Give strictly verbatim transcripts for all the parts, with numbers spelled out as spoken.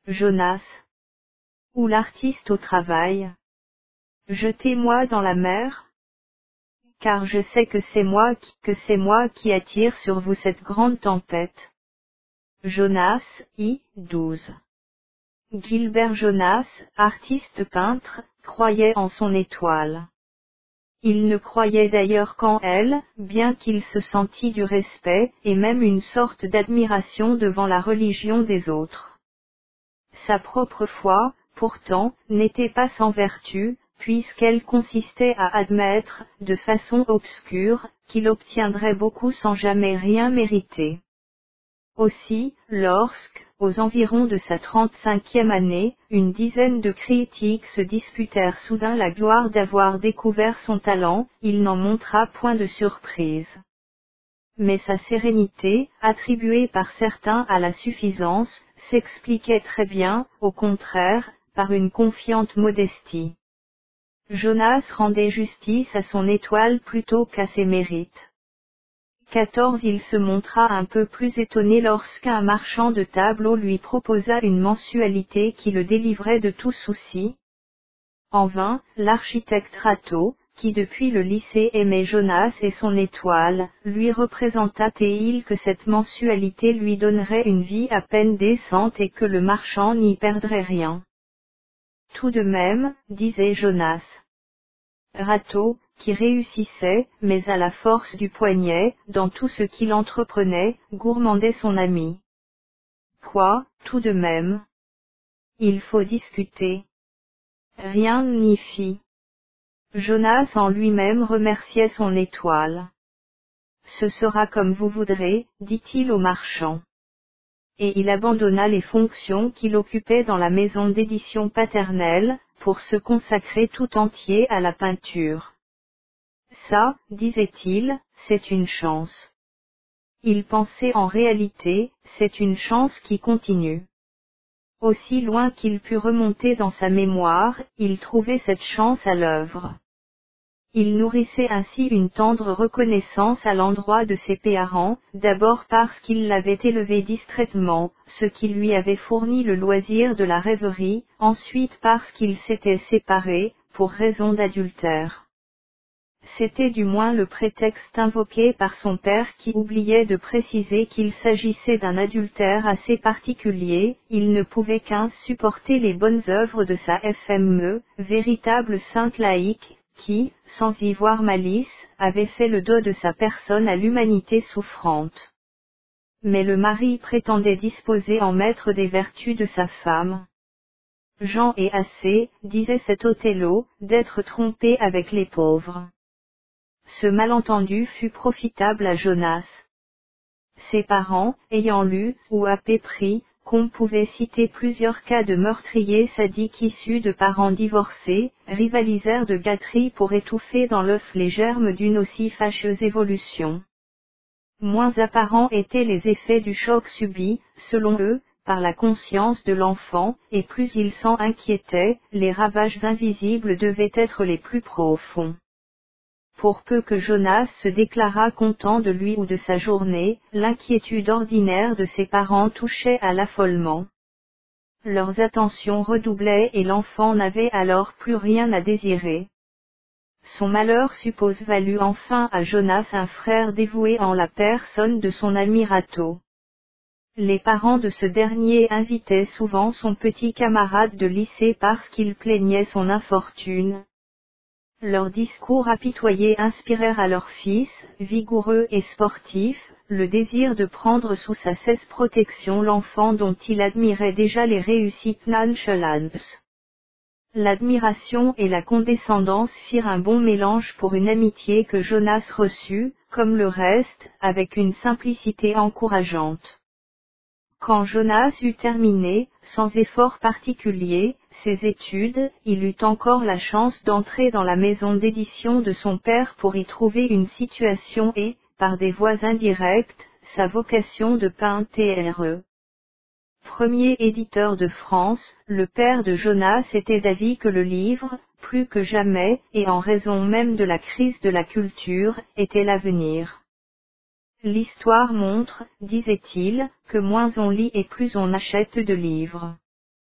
Jonas. Ou l'artiste au travail. Jetez-moi dans la mer. Car je sais que c'est moi qui, que c'est moi qui attire sur vous cette grande tempête. Jonas, I, douze. Gilbert Jonas, artiste peintre, croyait en son étoile. Il ne croyait d'ailleurs qu'en elle, bien qu'il se sentît du respect, et même une sorte d'admiration devant la religion des autres. Sa propre foi, pourtant, n'était pas sans vertu, puisqu'elle consistait à admettre, de façon obscure, qu'il obtiendrait beaucoup sans jamais rien mériter. Aussi, lorsque, aux environs de sa trente-cinquième année, une dizaine de critiques se disputèrent soudain la gloire d'avoir découvert son talent, il n'en montra point de surprise. Mais sa sérénité, attribuée par certains à la suffisance, s'expliquait très bien, au contraire, par une confiante modestie. Jonas rendait justice à son étoile plutôt qu'à ses mérites. quatorze Il se montra un peu plus étonné lorsqu'un marchand de tableaux lui proposa une mensualité qui le délivrait de tout souci. En vain, l'architecte Rateau, qui depuis le lycée aimait Jonas et son étoile, lui représenta Théil que cette mensualité lui donnerait une vie à peine décente et que le marchand n'y perdrait rien. Tout de même, disait Jonas. Rateau, qui réussissait, mais à la force du poignet, dans tout ce qu'il entreprenait, gourmandait son ami. Quoi, tout de même? Il faut discuter. Rien n'y fit. Jonas en lui-même remerciait son étoile. Ce sera comme vous voudrez, dit-il au marchand. Et il abandonna les fonctions qu'il occupait dans la maison d'édition paternelle, pour se consacrer tout entier à la peinture. Ça, disait-il, c'est une chance. Il pensait en réalité, c'est une chance qui continue. Aussi loin qu'il put remonter dans sa mémoire, il trouvait cette chance à l'œuvre. Il nourrissait ainsi une tendre reconnaissance à l'endroit de ses parents, d'abord parce qu'ils l'avaient élevé distraitement, ce qui lui avait fourni le loisir de la rêverie, ensuite parce qu'ils s'étaient séparés, pour raison d'adultère. C'était du moins le prétexte invoqué par son père qui oubliait de préciser qu'il s'agissait d'un adultère assez particulier, il ne pouvait qu'un supporter les bonnes œuvres de sa F M E, véritable sainte laïque, qui, sans y voir malice, avait fait le dos de sa personne à l'humanité souffrante. Mais le mari prétendait disposer en maître des vertus de sa femme. Jean est assez, disait cet Othello, d'être trompé avec les pauvres. Ce malentendu fut profitable à Jonas. Ses parents, ayant lu, ou à peu près, qu'on pouvait citer plusieurs cas de meurtriers sadiques issus de parents divorcés, rivalisèrent de gâteries pour étouffer dans l'œuf les germes d'une aussi fâcheuse évolution. Moins apparents étaient les effets du choc subi, selon eux, par la conscience de l'enfant, et plus ils s'en inquiétaient, les ravages invisibles devaient être les plus profonds. Pour peu que Jonas se déclarât content de lui ou de sa journée, l'inquiétude ordinaire de ses parents touchait à l'affolement. Leurs attentions redoublaient et l'enfant n'avait alors plus rien à désirer. Son malheur suppose valut enfin à Jonas un frère dévoué en la personne de son ami Rateau. Les parents de ce dernier invitaient souvent son petit camarade de lycée parce qu'il plaignait son infortune. Leurs discours apitoyés inspirèrent à leur fils, vigoureux et sportif, le désir de prendre sous sa cesse protection l'enfant dont il admirait déjà les réussites nonchalantes. L'admiration et la condescendance firent un bon mélange pour une amitié que Jonas reçut, comme le reste, avec une simplicité encourageante. Quand Jonas eut terminé, sans effort particulier, ses études, il eut encore la chance d'entrer dans la maison d'édition de son père pour y trouver une situation et, par des voies indirectes, sa vocation de peintre. Premier éditeur de France, le père de Jonas était d'avis que le livre, plus que jamais, et en raison même de la crise de la culture, était l'avenir. L'histoire montre, disait-il, que moins on lit et plus on achète de livres.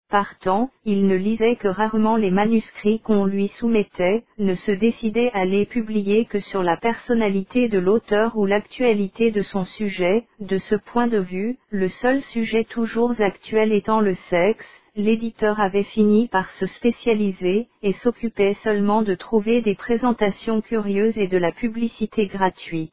Partant, il ne lisait que rarement les manuscrits qu'on lui soumettait, ne se décidait à les publier que sur la personnalité de l'auteur ou l'actualité de son sujet. De ce point de vue, le seul sujet toujours actuel étant le sexe, l'éditeur avait fini par se spécialiser, et s'occupait seulement de trouver des présentations curieuses et de la publicité gratuite.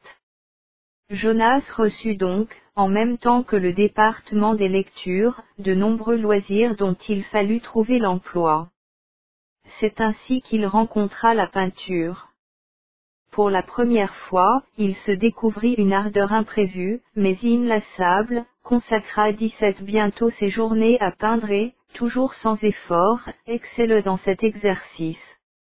Jonas reçut donc, en même temps que le département des lectures, de nombreux loisirs dont il fallut trouver l'emploi. C'est ainsi qu'il rencontra la peinture. Pour la première fois, il se découvrit une ardeur imprévue, mais inlassable, consacra dix-sept bientôt ses journées à peindre et, toujours sans effort, excelle dans cet exercice.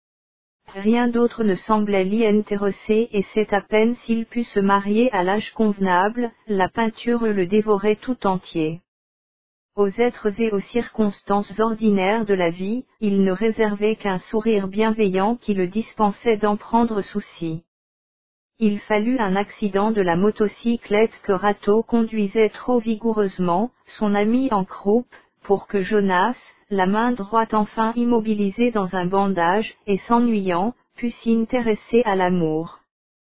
Rien d'autre ne semblait l'y intéresser et c'est à peine s'il put se marier à l'âge convenable, la peinture le dévorait tout entier. Aux êtres et aux circonstances ordinaires de la vie, il ne réservait qu'un sourire bienveillant qui le dispensait d'en prendre souci. Il fallut un accident de la motocyclette que Rato conduisait trop vigoureusement, son ami en croupe, pour que Jonas, la main droite enfin immobilisée dans un bandage, et s'ennuyant, put s'intéresser à l'amour.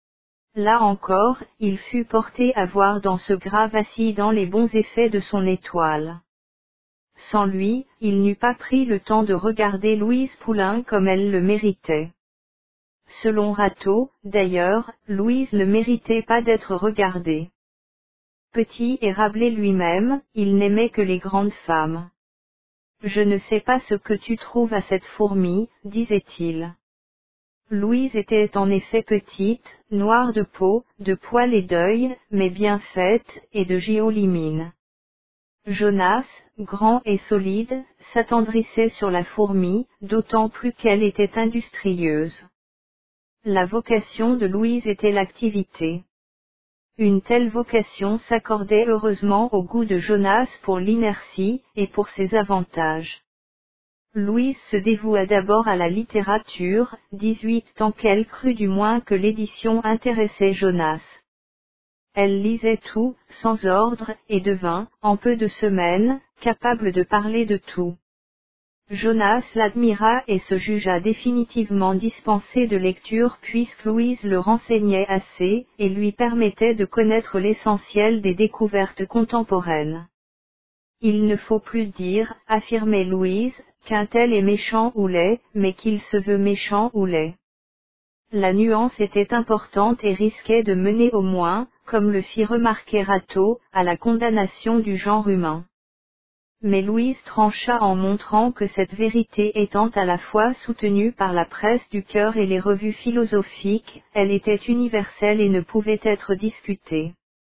Là encore, il fut porté à voir dans ce grave accident les bons effets de son étoile. Sans lui, il n'eût pas pris le temps de regarder Louise Poulain comme elle le méritait. Selon Rato, d'ailleurs, Louise ne méritait pas d'être regardée. Petit et Rabelais lui-même, il n'aimait que les grandes femmes. « Je ne sais pas ce que tu trouves à cette fourmi, disait-il. Louise était en effet petite, noire de peau, de poil et d'œil, mais bien faite, et de jolie mine. Jonas, grand et solide, s'attendrissait sur la fourmi, d'autant plus qu'elle était industrieuse. La vocation de Louise était l'activité. Une telle vocation s'accordait heureusement au goût de Jonas pour l'inertie, et pour ses avantages. Louise se dévoua d'abord à la littérature, dix-huit tant qu'elle crut du moins que l'édition intéressait Jonas. Elle lisait tout, sans ordre, et devint, en peu de semaines, capable de parler de tout. Jonas l'admira et se jugea définitivement dispensé de lecture puisque Louise le renseignait assez, et lui permettait de connaître l'essentiel des découvertes contemporaines. Il ne faut plus dire, affirmait Louise, qu'un tel est méchant ou laid, mais qu'il se veut méchant ou laid. La nuance était importante et risquait de mener au moins, comme le fit remarquer Rato, à la condamnation du genre humain. Mais Louise trancha en montrant que cette vérité étant à la fois soutenue par la presse du cœur et les revues philosophiques, elle était universelle et ne pouvait être discutée.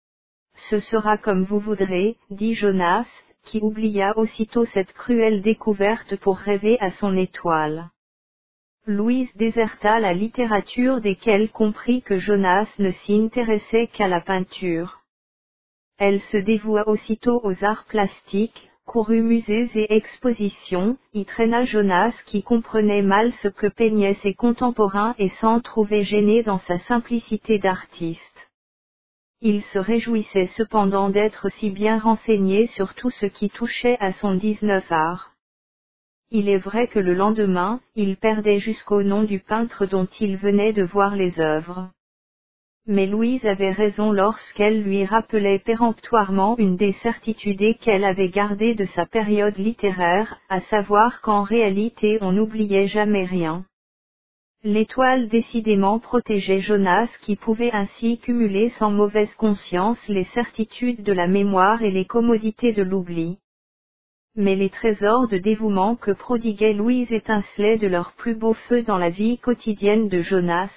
Ce sera comme vous voudrez, dit Jonas, qui oublia aussitôt cette cruelle découverte pour rêver à son étoile. Louise déserta la littérature dès qu'elle comprit que Jonas ne s'intéressait qu'à la peinture. Elle se dévoua aussitôt aux arts plastiques, courut musées et expositions, y traîna Jonas qui comprenait mal ce que peignaient ses contemporains et s'en trouvait gêné dans sa simplicité d'artiste. Il se réjouissait cependant d'être si bien renseigné sur tout ce qui touchait à son dix-neuf art. Il est vrai que le lendemain, il perdait jusqu'au nom du peintre dont il venait de voir les œuvres. Mais Louise avait raison lorsqu'elle lui rappelait péremptoirement une des certitudes qu'elle avait gardées de sa période littéraire, à savoir qu'en réalité on n'oubliait jamais rien. L'étoile décidément protégeait Jonas qui pouvait ainsi cumuler sans mauvaise conscience les certitudes de la mémoire et les commodités de l'oubli. Mais les trésors de dévouement que prodiguait Louise étincelaient de leur plus beau feu dans la vie quotidienne de Jonas.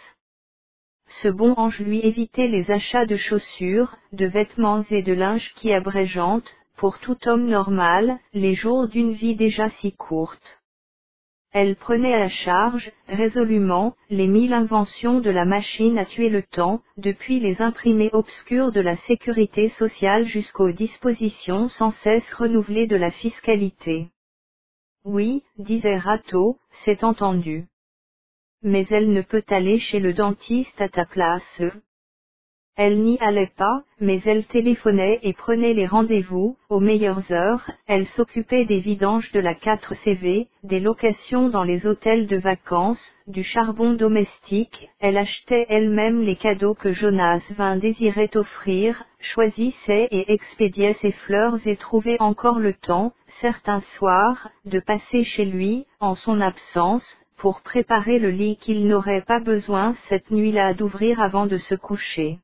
Ce bon ange lui évitait les achats de chaussures, de vêtements et de linge qui abrégeantent, pour tout homme normal, les jours d'une vie déjà si courte. Elle prenait à charge, résolument, les mille inventions de la machine à tuer le temps, depuis les imprimés obscurs de la sécurité sociale jusqu'aux dispositions sans cesse renouvelées de la fiscalité. Oui, disait Rato, c'est entendu. Mais elle ne peut aller chez le dentiste à ta place. Elle n'y allait pas, mais elle téléphonait et prenait les rendez-vous, aux meilleures heures. Elle s'occupait des vidanges de la quatre C V, des locations dans les hôtels de vacances, du charbon domestique. Elle achetait elle-même les cadeaux que Jonas vint désirait offrir, choisissait et expédiait ses fleurs et trouvait encore le temps, certains soirs, de passer chez lui, en son absence, pour préparer le lit qu'il n'aurait pas besoin cette nuit-là d'ouvrir avant de se coucher.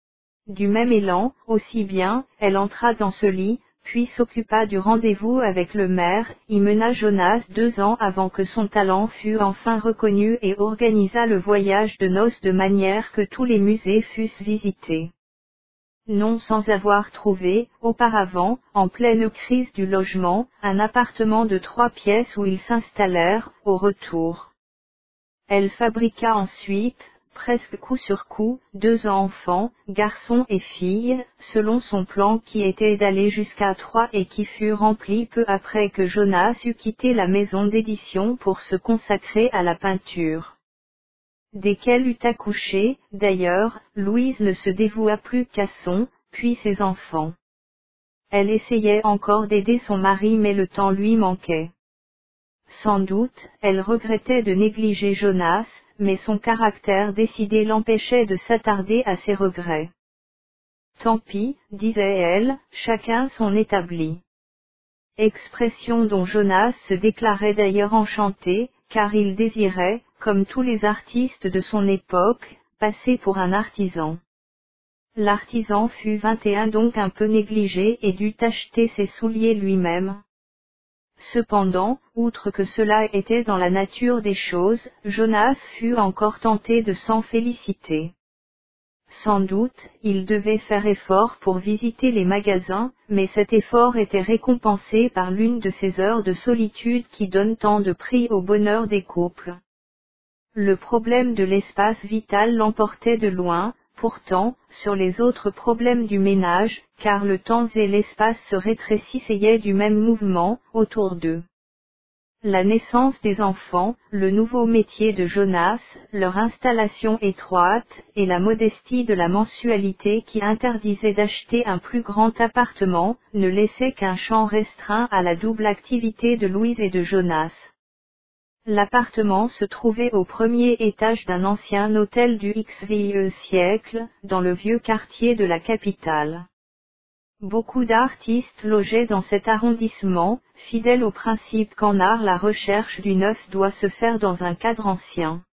Du même élan, aussi bien, elle entra dans ce lit, puis s'occupa du rendez-vous avec le maire, y mena Jonas deux ans avant que son talent fût enfin reconnu et organisa le voyage de noces de manière que tous les musées fussent visités. Non sans avoir trouvé, auparavant, en pleine crise du logement, un appartement de trois pièces où ils s'installèrent, au retour. Elle fabriqua ensuite, presque coup sur coup, deux enfants, garçons et filles, selon son plan qui était d'aller jusqu'à trois et qui fut rempli peu après que Jonas eut quitté la maison d'édition pour se consacrer à la peinture. Dès qu'elle eut accouché, d'ailleurs, Louise ne se dévoua plus qu'à son, puis ses enfants. Elle essayait encore d'aider son mari mais le temps lui manquait. Sans doute, elle regrettait de négliger Jonas, mais son caractère décidé l'empêchait de s'attarder à ses regrets. Tant pis, disait-elle, chacun son établi. Expression dont Jonas se déclarait d'ailleurs enchanté, car il désirait, comme tous les artistes de son époque, passer pour un artisan. L'artisan fut vingt et un donc un peu négligé et dut acheter ses souliers lui-même. Cependant, outre que cela était dans la nature des choses, Jonas fut encore tenté de s'en féliciter. Sans doute, il devait faire effort pour visiter les magasins, mais cet effort était récompensé par l'une de ces heures de solitude qui donnent tant de prix au bonheur des couples. Le problème de l'espace vital l'emportait de loin, pourtant, sur les autres problèmes du ménage, car le temps et l'espace se rétrécissaient du même mouvement, autour d'eux. La naissance des enfants, le nouveau métier de Jonas, leur installation étroite, et la modestie de la mensualité qui interdisait d'acheter un plus grand appartement, ne laissaient qu'un champ restreint à la double activité de Louise et de Jonas. L'appartement se trouvait au premier étage d'un ancien hôtel du quinzième siècle, dans le vieux quartier de la capitale. Beaucoup d'artistes logeaient dans cet arrondissement, fidèles au principe qu'en art la recherche du neuf doit se faire dans un cadre ancien.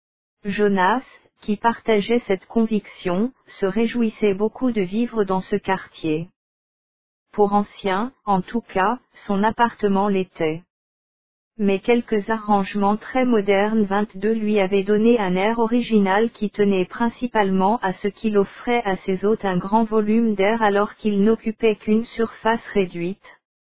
Jonas, qui partageait cette conviction, se réjouissait beaucoup de vivre dans ce quartier. Pour ancien, en tout cas, son appartement l'était. Mais quelques arrangements très modernes vingt-deux lui avaient donné un air original qui tenait principalement à ce qu'il offrait à ses hôtes un grand volume d'air alors qu'il n'occupait qu'une surface réduite.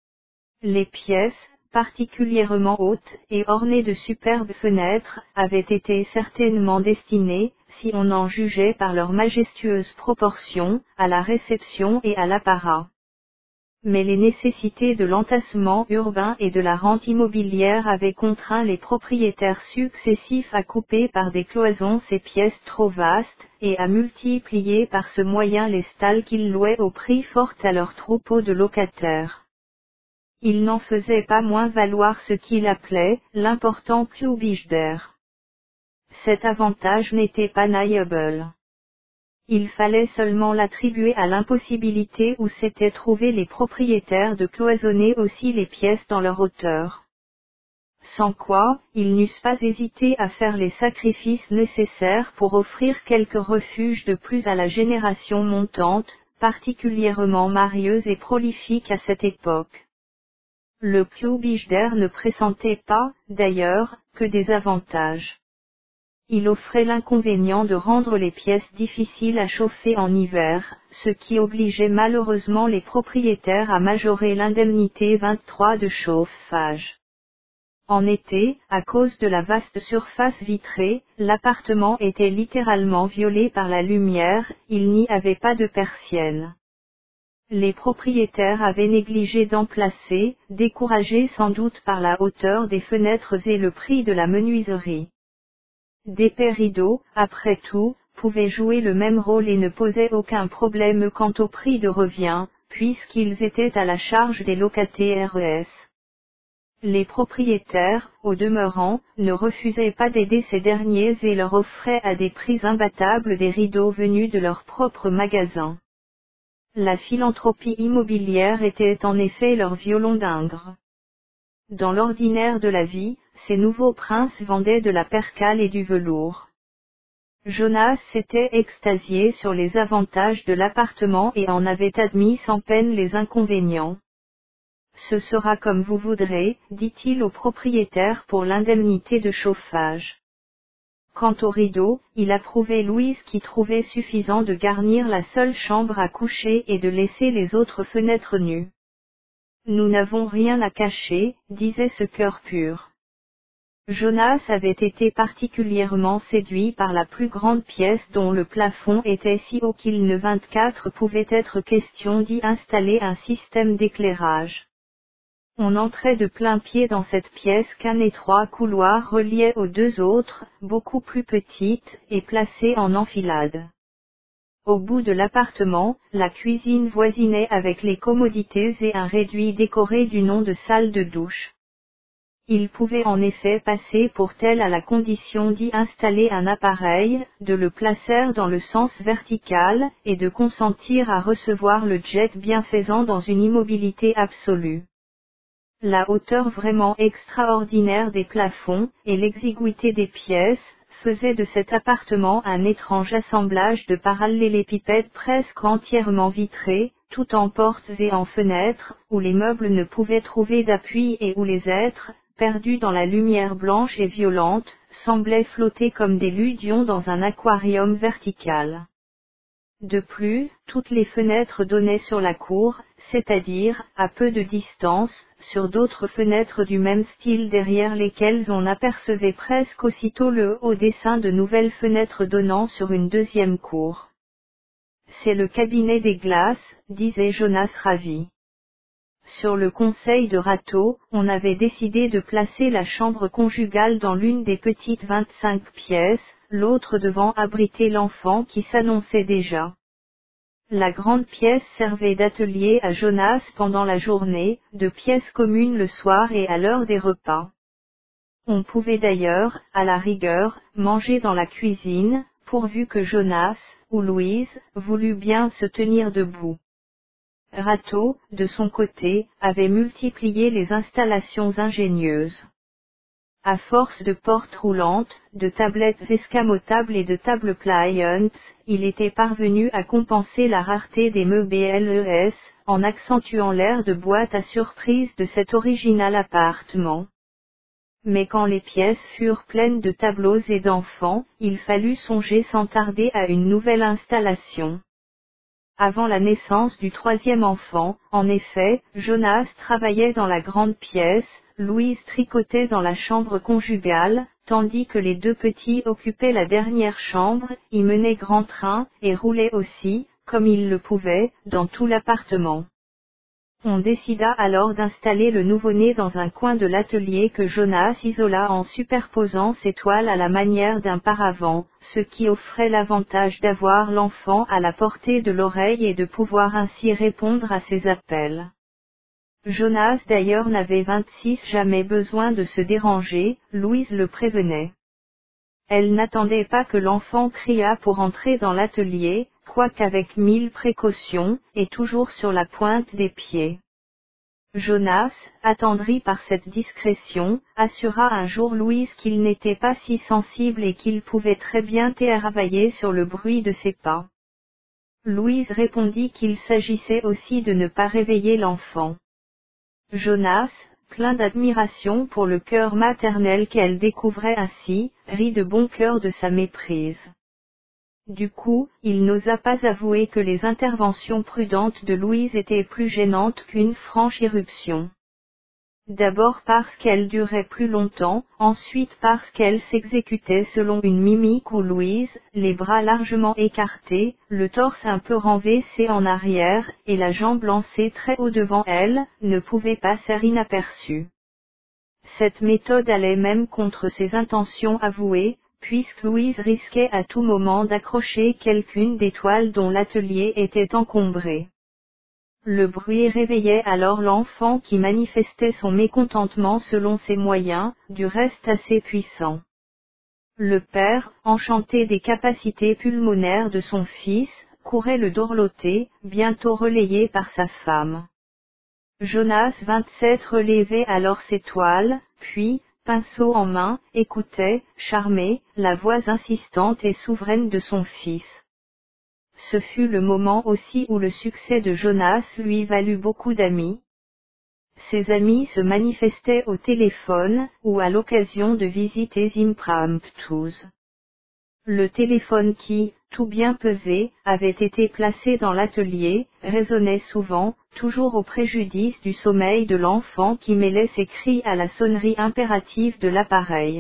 Les pièces, particulièrement hautes et ornées de superbes fenêtres, avaient été certainement destinées, si on en jugeait par leurs majestueuses proportions, à la réception et à l'apparat. Mais les nécessités de l'entassement urbain et de la rente immobilière avaient contraint les propriétaires successifs à couper par des cloisons ces pièces trop vastes, et à multiplier par ce moyen les stalles qu'ils louaient au prix fort à leur troupeau de locataires. Ils n'en faisaient pas moins valoir ce qu'il appelait l'important cubage d'air. Cet avantage n'était pas niable. Il fallait seulement l'attribuer à l'impossibilité où s'étaient trouvés les propriétaires de cloisonner aussi les pièces dans leur hauteur. Sans quoi, ils n'eussent pas hésité à faire les sacrifices nécessaires pour offrir quelques refuges de plus à la génération montante, particulièrement marieuse et prolifique à cette époque. Le cubage d'air ne pressentait pas, d'ailleurs, que des avantages. Il offrait l'inconvénient de rendre les pièces difficiles à chauffer en hiver, ce qui obligeait malheureusement les propriétaires à majorer l'indemnité vingt-trois de chauffage. En été, à cause de la vaste surface vitrée, l'appartement était littéralement violé par la lumière, il n'y avait pas de persiennes. Les propriétaires avaient négligé d'en placer, découragés sans doute par la hauteur des fenêtres et le prix de la menuiserie. D'épais rideaux, après tout, pouvaient jouer le même rôle et ne posaient aucun problème quant au prix de revient, puisqu'ils étaient à la charge des locataires. Les propriétaires, au demeurant, ne refusaient pas d'aider ces derniers et leur offraient à des prix imbattables des rideaux venus de leur propre magasin. La philanthropie immobilière était en effet leur violon d'Ingres. Dans l'ordinaire de la vie, ces nouveaux princes vendaient de la percale et du velours. Jonas s'était extasié sur les avantages de l'appartement et en avait admis sans peine les inconvénients. Ce sera comme vous voudrez, dit-il au propriétaire pour l'indemnité de chauffage. Quant aux rideaux, il approuvait Louise qui trouvait suffisant de garnir la seule chambre à coucher et de laisser les autres fenêtres nues. Nous n'avons rien à cacher, disait ce cœur pur. Jonas avait été particulièrement séduit par la plus grande pièce dont le plafond était si haut qu'il ne vingt-quatre pouvait être question d'y installer un système d'éclairage. On entrait de plein pied dans cette pièce qu'un étroit couloir reliait aux deux autres, beaucoup plus petites, et placées en enfilade. Au bout de l'appartement, la cuisine voisinait avec les commodités et un réduit décoré du nom de salle de douche. Il pouvait en effet passer pour tel à la condition d'y installer un appareil, de le placer dans le sens vertical, et de consentir à recevoir le jet bienfaisant dans une immobilité absolue. La hauteur vraiment extraordinaire des plafonds, et l'exiguïté des pièces, faisaient de cet appartement un étrange assemblage de parallélépipèdes presque entièrement vitrés, tout en portes et en fenêtres, où les meubles ne pouvaient trouver d'appui et où les êtres, perdus dans la lumière blanche et violente, semblaient flotter comme des ludions dans un aquarium vertical. De plus, toutes les fenêtres donnaient sur la cour, c'est-à-dire, à peu de distance, sur d'autres fenêtres du même style derrière lesquelles on apercevait presque aussitôt le haut dessin de nouvelles fenêtres donnant sur une deuxième cour. C'est le cabinet des glaces, disait Jonas ravi. Sur le conseil de Rateau, on avait décidé de placer la chambre conjugale dans l'une des petites vingt-cinq pièces, l'autre devant abriter l'enfant qui s'annonçait déjà. La grande pièce servait d'atelier à Jonas pendant la journée, de pièce commune le soir et à l'heure des repas. On pouvait d'ailleurs, à la rigueur, manger dans la cuisine, pourvu que Jonas, ou Louise, voulût bien se tenir debout. Rateau, de son côté, avait multiplié les installations ingénieuses. À force de portes roulantes, de tablettes escamotables et de tables pliantes, il était parvenu à compenser la rareté des meubles, en accentuant l'air de boîte à surprise de cet original appartement. Mais quand les pièces furent pleines de tableaux et d'enfants, il fallut songer sans tarder à une nouvelle installation. Avant la naissance du troisième enfant, en effet, Jonas travaillait dans la grande pièce, Louise tricotait dans la chambre conjugale, tandis que les deux petits occupaient la dernière chambre, y menaient grand train, et roulaient aussi, comme ils le pouvaient, dans tout l'appartement. On décida alors d'installer le nouveau-né dans un coin de l'atelier que Jonas isola en superposant ses toiles à la manière d'un paravent, ce qui offrait l'avantage d'avoir l'enfant à la portée de l'oreille et de pouvoir ainsi répondre à ses appels. Jonas d'ailleurs n'avait vingt-six jamais besoin de se déranger, Louise le prévenait. Elle n'attendait pas que l'enfant criât pour entrer dans l'atelier, quoiqu'avec mille précautions, et toujours sur la pointe des pieds. Jonas, attendri par cette discrétion, assura un jour Louise qu'il n'était pas si sensible et qu'il pouvait très bien travailler sur le bruit de ses pas. Louise répondit qu'il s'agissait aussi de ne pas réveiller l'enfant. Jonas, plein d'admiration pour le cœur maternel qu'elle découvrait ainsi, rit de bon cœur de sa méprise. Du coup, il n'osa pas avouer que les interventions prudentes de Louise étaient plus gênantes qu'une franche irruption. D'abord parce qu'elle durait plus longtemps, ensuite parce qu'elle s'exécutait selon une mimique où Louise, les bras largement écartés, le torse un peu renversé en arrière, et la jambe lancée très haut devant elle, ne pouvait passer inaperçue. Cette méthode allait même contre ses intentions avouées, puisque Louise risquait à tout moment d'accrocher quelqu'une des toiles dont l'atelier était encombré. Le bruit réveillait alors l'enfant qui manifestait son mécontentement selon ses moyens, du reste assez puissants. Le père, enchanté des capacités pulmonaires de son fils, courait le dorloter, bientôt relayé par sa femme. Jonas vingt-sept relevait alors ses toiles, puis, pinceau en main, écoutait, charmé, la voix insistante et souveraine de son fils. Ce fut le moment aussi où le succès de Jonas lui valut beaucoup d'amis. Ses amis se manifestaient au téléphone, ou à l'occasion de visites impromptues. Le téléphone qui, tout bien pesé, avait été placé dans l'atelier, résonnait souvent, toujours au préjudice du sommeil de l'enfant qui mêlait ses cris à la sonnerie impérative de l'appareil.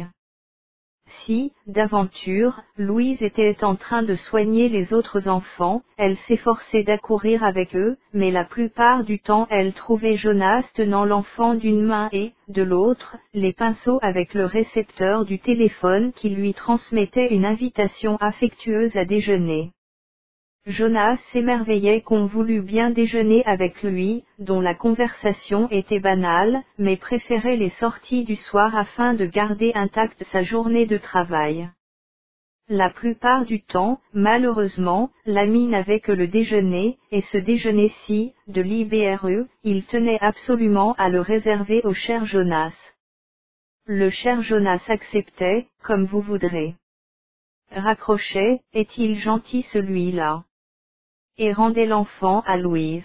Si, d'aventure, Louise était en train de soigner les autres enfants, elle s'efforçait d'accourir avec eux, mais la plupart du temps elle trouvait Jonas tenant l'enfant d'une main et, de l'autre, les pinceaux avec le récepteur du téléphone qui lui transmettait une invitation affectueuse à déjeuner. Jonas s'émerveillait qu'on voulût bien déjeuner avec lui, dont la conversation était banale, mais préférait les sorties du soir afin de garder intacte sa journée de travail. La plupart du temps, malheureusement, l'ami n'avait que le déjeuner, et ce déjeuner-ci, de libre, il tenait absolument à le réserver au cher Jonas. Le cher Jonas acceptait, comme vous voudrez. Raccrochait, est-il gentil celui-là? Et rendait l'enfant à Louise.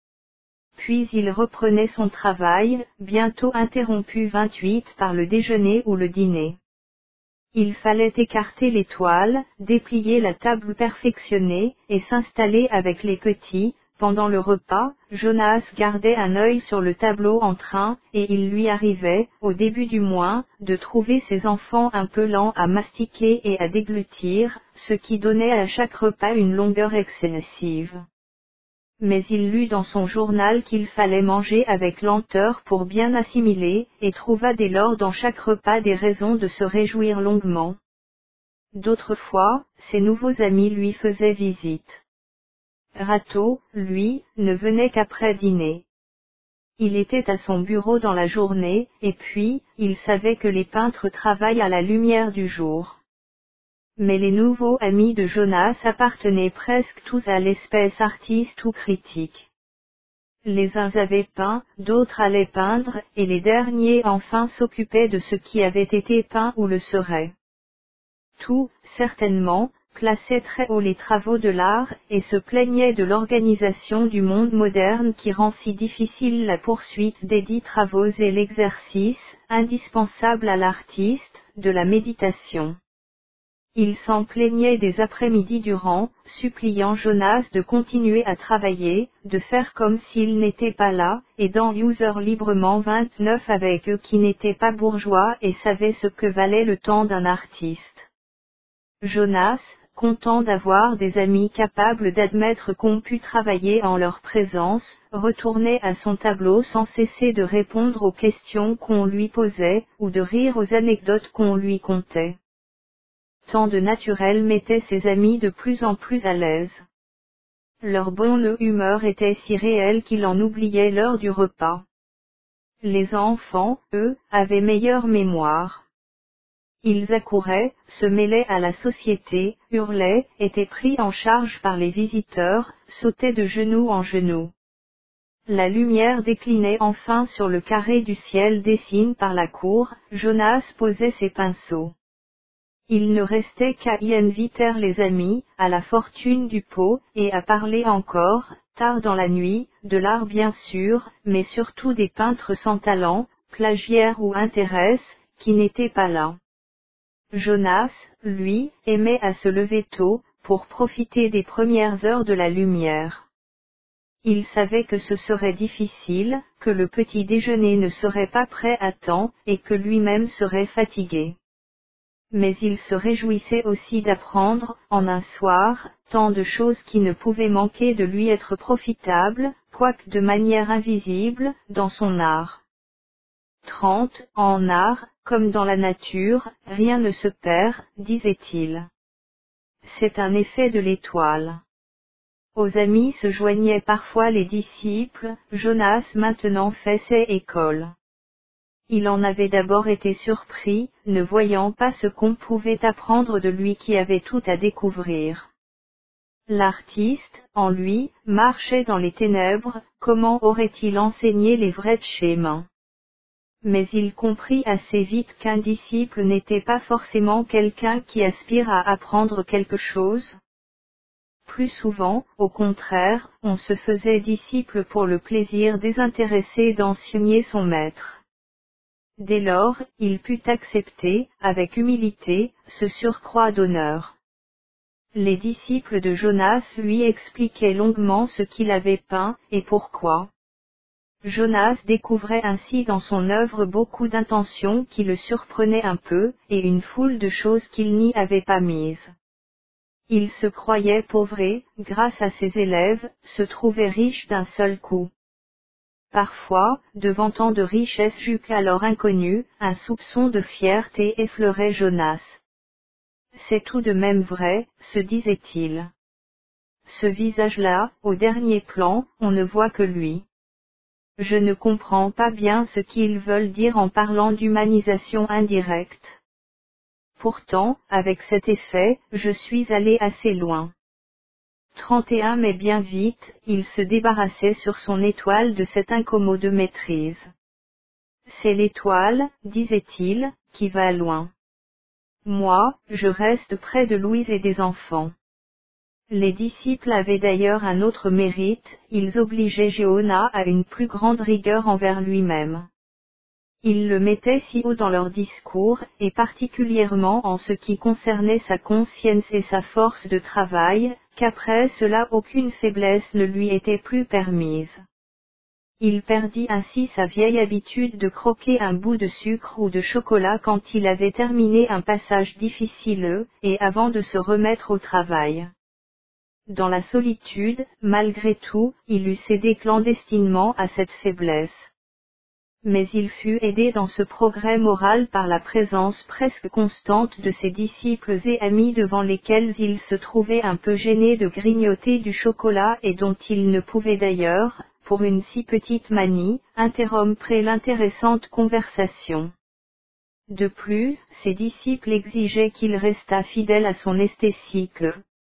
Puis il reprenait son travail, bientôt interrompu vingt-huit par le déjeuner ou le dîner. Il fallait écarter les toiles, déplier la table perfectionnée, et s'installer avec les petits. Pendant le repas, Jonas gardait un œil sur le tableau en train, et il lui arrivait, au début du mois, de trouver ses enfants un peu lents à mastiquer et à déglutir, ce qui donnait à chaque repas une longueur excessive. Mais il lut dans son journal qu'il fallait manger avec lenteur pour bien assimiler, et trouva dès lors dans chaque repas des raisons de se réjouir longuement. D'autres fois, ses nouveaux amis lui faisaient visite. Rateau, lui, ne venait qu'après dîner. Il était à son bureau dans la journée, et puis, il savait que les peintres travaillent à la lumière du jour. Mais les nouveaux amis de Jonas appartenaient presque tous à l'espèce artiste ou critique. Les uns avaient peint, d'autres allaient peindre, et les derniers enfin s'occupaient de ce qui avait été peint ou le serait. Tout, certainement, plaçait très haut les travaux de l'art, et se plaignait de l'organisation du monde moderne qui rend si difficile la poursuite des dits travaux et l'exercice, indispensable à l'artiste, de la méditation. Il s'en plaignait des après-midi durant, suppliant Jonas de continuer à travailler, de faire comme s'il n'était pas là, et d'en user librement vingt-neuf avec eux qui n'étaient pas bourgeois et savaient ce que valait le temps d'un artiste. Jonas, content d'avoir des amis capables d'admettre qu'on pût travailler en leur présence, retournait à son tableau sans cesser de répondre aux questions qu'on lui posait, ou de rire aux anecdotes qu'on lui contait. Tant de naturel mettait ses amis de plus en plus à l'aise. Leur bonne humeur était si réelle qu'il en oubliait l'heure du repas. Les enfants, eux, avaient meilleure mémoire. Ils accouraient, se mêlaient à la société, hurlaient, étaient pris en charge par les visiteurs, sautaient de genou en genou. La lumière déclinait enfin sur le carré du ciel dessiné par la cour, Jonas posait ses pinceaux. Il ne restait qu'à y inviter les amis, à la fortune du pot, et à parler encore, tard dans la nuit, de l'art bien sûr, mais surtout des peintres sans talent, plagiaires ou intérêts, qui n'étaient pas là. Jonas, lui, aimait à se lever tôt, pour profiter des premières heures de la lumière. Il savait que ce serait difficile, que le petit déjeuner ne serait pas prêt à temps, et que lui-même serait fatigué. Mais il se réjouissait aussi d'apprendre, en un soir, tant de choses qui ne pouvaient manquer de lui être profitables, quoique de manière invisible, dans son art. trente. En art, comme dans la nature, rien ne se perd, disait-il. C'est un effet de l'étoile. Aux amis se joignaient parfois les disciples, Jonas maintenant faisait école. Il en avait d'abord été surpris, ne voyant pas ce qu'on pouvait apprendre de lui qui avait tout à découvrir. L'artiste, en lui, marchait dans les ténèbres, comment aurait-il enseigné les vrais schémas? Mais il comprit assez vite qu'un disciple n'était pas forcément quelqu'un qui aspire à apprendre quelque chose. Plus souvent, au contraire, on se faisait disciple pour le plaisir désintéressé d'enseigner son maître. Dès lors, il put accepter, avec humilité, ce surcroît d'honneur. Les disciples de Jonas lui expliquaient longuement ce qu'il avait peint, et pourquoi. Jonas découvrait ainsi dans son œuvre beaucoup d'intentions qui le surprenaient un peu, et une foule de choses qu'il n'y avait pas mises. Il se croyait pauvre et, grâce à ses élèves, se trouvait riche d'un seul coup. Parfois, devant tant de richesses jusqu'alors inconnues, un soupçon de fierté effleurait Jonas. C'est tout de même vrai, se disait-il. Ce visage-là, au dernier plan, on ne voit que lui. Je ne comprends pas bien ce qu'ils veulent dire en parlant d'humanisation indirecte. Pourtant, avec cet effet, je suis allé assez loin. trente et un Mais bien vite, il se débarrassait sur son étoile de cette incommode maîtrise. C'est l'étoile, disait-il, qui va loin. Moi, je reste près de Louise et des enfants. Les disciples avaient d'ailleurs un autre mérite, ils obligeaient Jonas à une plus grande rigueur envers lui-même. Ils le mettaient si haut dans leur discours, et particulièrement en ce qui concernait sa conscience et sa force de travail, qu'après cela aucune faiblesse ne lui était plus permise. Il perdit ainsi sa vieille habitude de croquer un bout de sucre ou de chocolat quand il avait terminé un passage difficile, et avant de se remettre au travail. Dans la solitude, malgré tout, il eût cédé clandestinement à cette faiblesse. Mais il fut aidé dans ce progrès moral par la présence presque constante de ses disciples et amis devant lesquels il se trouvait un peu gêné de grignoter du chocolat et dont il ne pouvait d'ailleurs, pour une si petite manie, interrompre l'intéressante conversation. De plus, ses disciples exigeaient qu'il restât fidèle à son esthétique.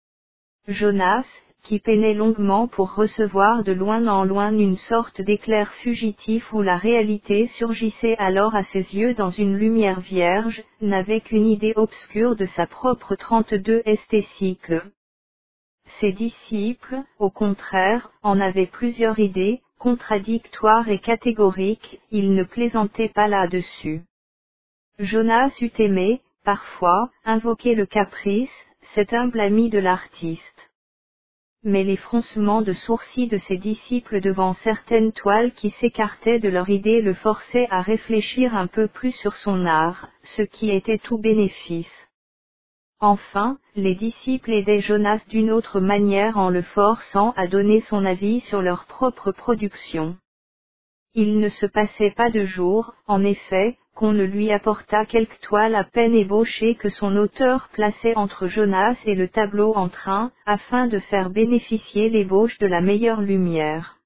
Jonas, qui peinait longuement pour recevoir de loin en loin une sorte d'éclair fugitif où la réalité surgissait alors à ses yeux dans une lumière vierge, n'avait qu'une idée obscure de sa propre trente-deux esthétique. Ses disciples, au contraire, en avaient plusieurs idées, contradictoires et catégoriques, ils ne plaisantaient pas là-dessus. Jonas eût aimé, parfois, invoquer le caprice, cet humble ami de l'artiste. Mais les froncements de sourcils de ses disciples devant certaines toiles qui s'écartaient de leur idée le forçaient à réfléchir un peu plus sur son art, ce qui était tout bénéfice. Enfin, les disciples aidaient Jonas d'une autre manière en le forçant à donner son avis sur leur propre production. Il ne se passait pas de jour, en effet, qu'on ne lui apportât quelque toile à peine ébauchée que son auteur plaçait entre Jonas et le tableau en train, afin de faire bénéficier l'ébauche de la meilleure lumière.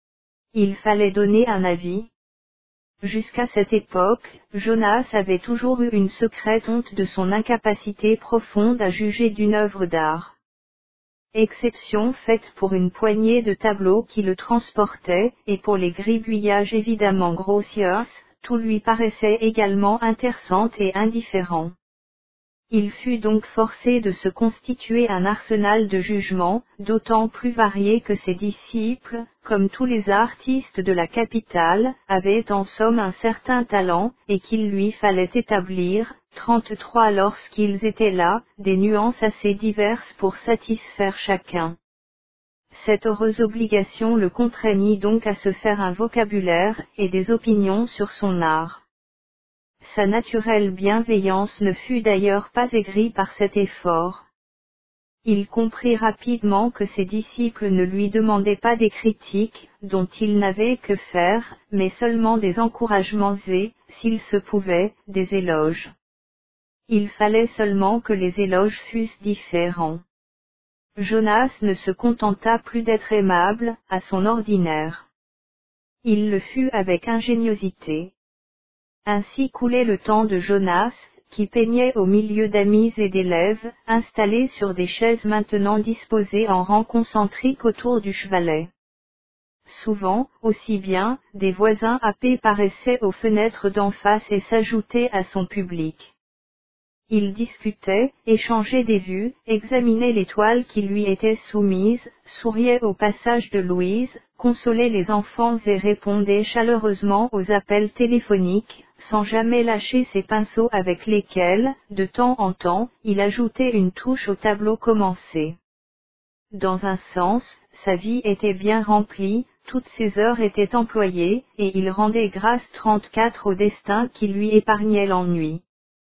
Il fallait donner un avis. Jusqu'à cette époque, Jonas avait toujours eu une secrète honte de son incapacité profonde à juger d'une œuvre d'art. Exception faite pour une poignée de tableaux qui le transportaient, et pour les gribouillages évidemment grossiers, tout lui paraissait également intéressant et indifférent. Il fut donc forcé de se constituer un arsenal de jugements, d'autant plus varié que ses disciples, comme tous les artistes de la capitale, avaient en somme un certain talent, et qu'il lui fallait établir, trente-trois lorsqu'ils étaient là, des nuances assez diverses pour satisfaire chacun. Cette heureuse obligation le contraignit donc à se faire un vocabulaire, et des opinions sur son art. Sa naturelle bienveillance ne fut d'ailleurs pas aigrie par cet effort. Il comprit rapidement que ses disciples ne lui demandaient pas des critiques, dont il n'avait que faire, mais seulement des encouragements et, s'il se pouvait, des éloges. Il fallait seulement que les éloges fussent différents. Jonas ne se contenta plus d'être aimable, à son ordinaire. Il le fut avec ingéniosité. Ainsi coulait le temps de Jonas, qui peignait au milieu d'amis et d'élèves, installés sur des chaises maintenant disposées en rang concentrique autour du chevalet. Souvent, aussi bien, des voisins happés paraissaient aux fenêtres d'en face et s'ajoutaient à son public. Il discutait, échangeait des vues, examinait les toiles qui lui étaient soumises, souriait au passage de Louise, consolait les enfants et répondait chaleureusement aux appels téléphoniques, sans jamais lâcher ses pinceaux avec lesquels, de temps en temps, il ajoutait une touche au tableau commencé. Dans un sens, sa vie était bien remplie, toutes ses heures étaient employées, et il rendait grâce trente-quatre au destin qui lui épargnait l'ennui.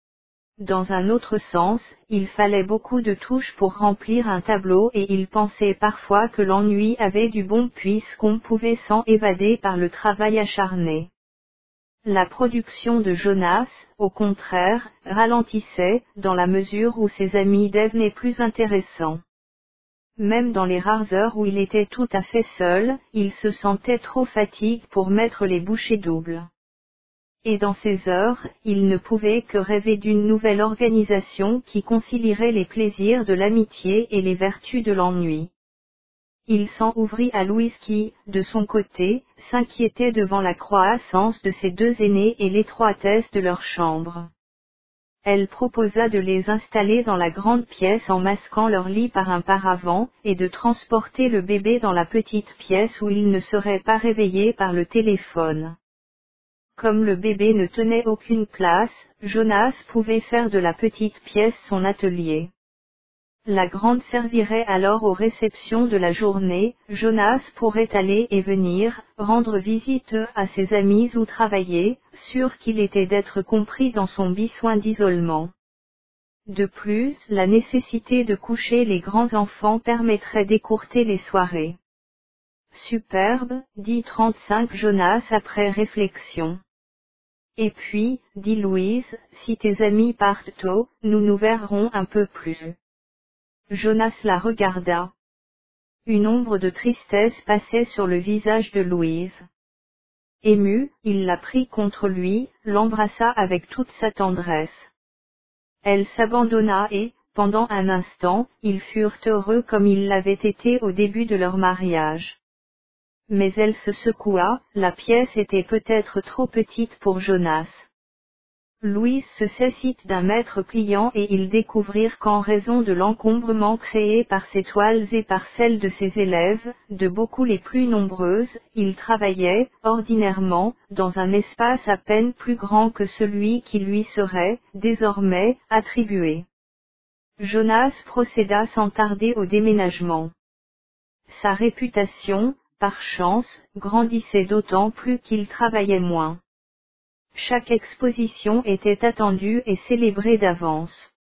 Dans un autre sens, il fallait beaucoup de touches pour remplir un tableau et il pensait parfois que l'ennui avait du bon puisqu'on pouvait s'en évader par le travail acharné. La production de Jonas, au contraire, ralentissait, dans la mesure où ses amis devenaient plus intéressants. Même dans les rares heures où il était tout à fait seul, il se sentait trop fatigué pour mettre les bouchées doubles. Et dans ces heures, il ne pouvait que rêver d'une nouvelle organisation qui concilierait les plaisirs de l'amitié et les vertus de l'ennui. Il s'en ouvrit à Louise qui, de son côté, s'inquiétait devant la croissance de ses deux aînés et l'étroitesse de leur chambre. Elle proposa de les installer dans la grande pièce en masquant leur lit par un paravent, et de transporter le bébé dans la petite pièce où il ne serait pas réveillé par le téléphone. Comme le bébé ne tenait aucune place, Jonas pouvait faire de la petite pièce son atelier. La grande servirait alors aux réceptions de la journée, Jonas pourrait aller et venir, rendre visite à ses amis ou travailler, sûr qu'il était d'être compris dans son besoin d'isolement. De plus, la nécessité de coucher les grands enfants permettrait d'écourter les soirées. Superbe, dit trente-cinq Jonas après réflexion. Et puis, dit Louise, si tes amis partent tôt, nous nous verrons un peu plus. Jonas la regarda. Une ombre de tristesse passait sur le visage de Louise. Ému, il la prit contre lui, l'embrassa avec toute sa tendresse. Elle s'abandonna et, pendant un instant, ils furent heureux comme ils l'avaient été au début de leur mariage. Mais elle se secoua, la pièce était peut-être trop petite pour Jonas. Louise se saisit d'un mètre pliant et ils découvrirent qu'en raison de l'encombrement créé par ses toiles et par celles de ses élèves, de beaucoup les plus nombreuses, ils travaillaient, ordinairement, dans un espace à peine plus grand que celui qui lui serait, désormais, attribué. Jonas procéda sans tarder au déménagement. Sa réputation, par chance, grandissait d'autant plus qu'il travaillait moins. Chaque exposition était attendue et célébrée d'avance.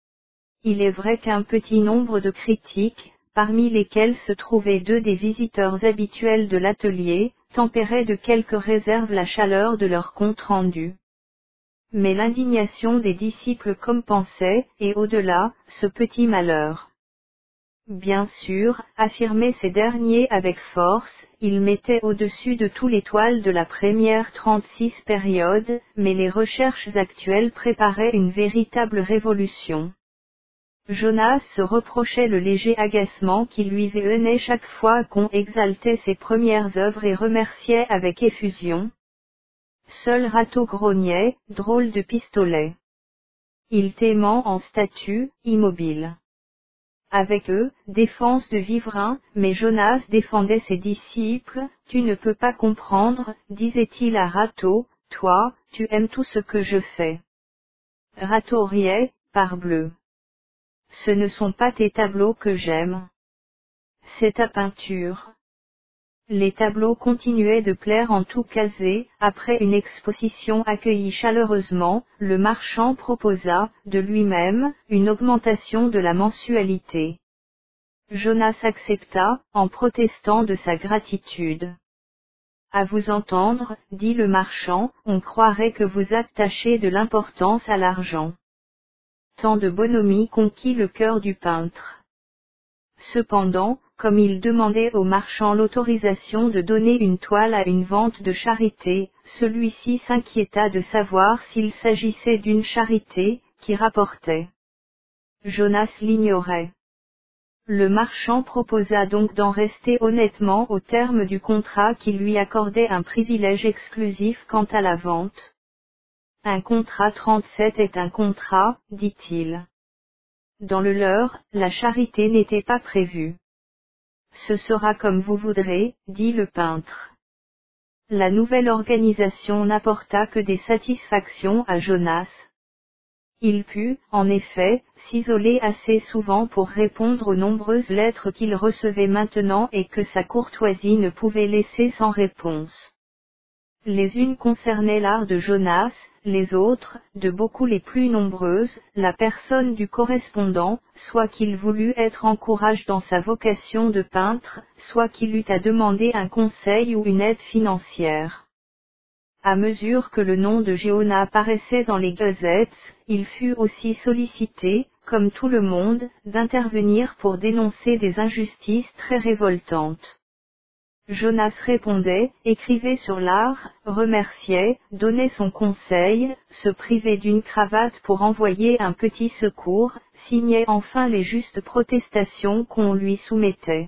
Il est vrai qu'un petit nombre de critiques, parmi lesquels se trouvaient deux des visiteurs habituels de l'atelier, tempéraient de quelques réserves la chaleur de leur compte rendu. Mais l'indignation des disciples compensait, et au-delà, ce petit malheur. Bien sûr, affirmaient ces derniers avec force, il mettait au-dessus de tous les toiles de la première trente-six période, mais les recherches actuelles préparaient une véritable révolution. Jonas se reprochait le léger agacement qui lui venait chaque fois qu'on exaltait ses premières œuvres et remerciait avec effusion. Seul Rateau grognait, drôle de pistolet. Il t'aimant en statue, immobile. Avec eux, défense de Vivrin, mais Jonas défendait ses disciples, tu ne peux pas comprendre, disait-il à Rateau, toi, tu aimes tout ce que je fais. Rateau riait, parbleu. Ce ne sont pas tes tableaux que j'aime. C'est ta peinture. Les tableaux continuaient de plaire en tout cas et, après une exposition accueillie chaleureusement, le marchand proposa, de lui-même, une augmentation de la mensualité. Jonas accepta, en protestant de sa gratitude. À vous entendre, dit le marchand, on croirait que vous attachez de l'importance à l'argent. Tant de bonhomie conquit le cœur du peintre. Cependant, comme il demandait au marchand l'autorisation de donner une toile à une vente de charité, celui-ci s'inquiéta de savoir s'il s'agissait d'une charité, qui rapportait. Jonas l'ignorait. Le marchand proposa donc d'en rester honnêtement au terme du contrat qui lui accordait un privilège exclusif quant à la vente. Un contrat trente-sept est un contrat, dit-il. Dans le leur, la charité n'était pas prévue. Ce sera comme vous voudrez, dit le peintre. La nouvelle organisation n'apporta que des satisfactions à Jonas. Il put, en effet, s'isoler assez souvent pour répondre aux nombreuses lettres qu'il recevait maintenant et que sa courtoisie ne pouvait laisser sans réponse. Les unes concernaient l'art de Jonas, les autres, de beaucoup les plus nombreuses, la personne du correspondant, soit qu'il voulût être en courage dans sa vocation de peintre, soit qu'il eût à demander un conseil ou une aide financière. À mesure que le nom de Jonas apparaissait dans les gazettes, il fut aussi sollicité, comme tout le monde, d'intervenir pour dénoncer des injustices très révoltantes. Jonas répondait, écrivait sur l'art, remerciait, donnait son conseil, se privait d'une cravate pour envoyer un petit secours, signait enfin les justes protestations qu'on lui soumettait.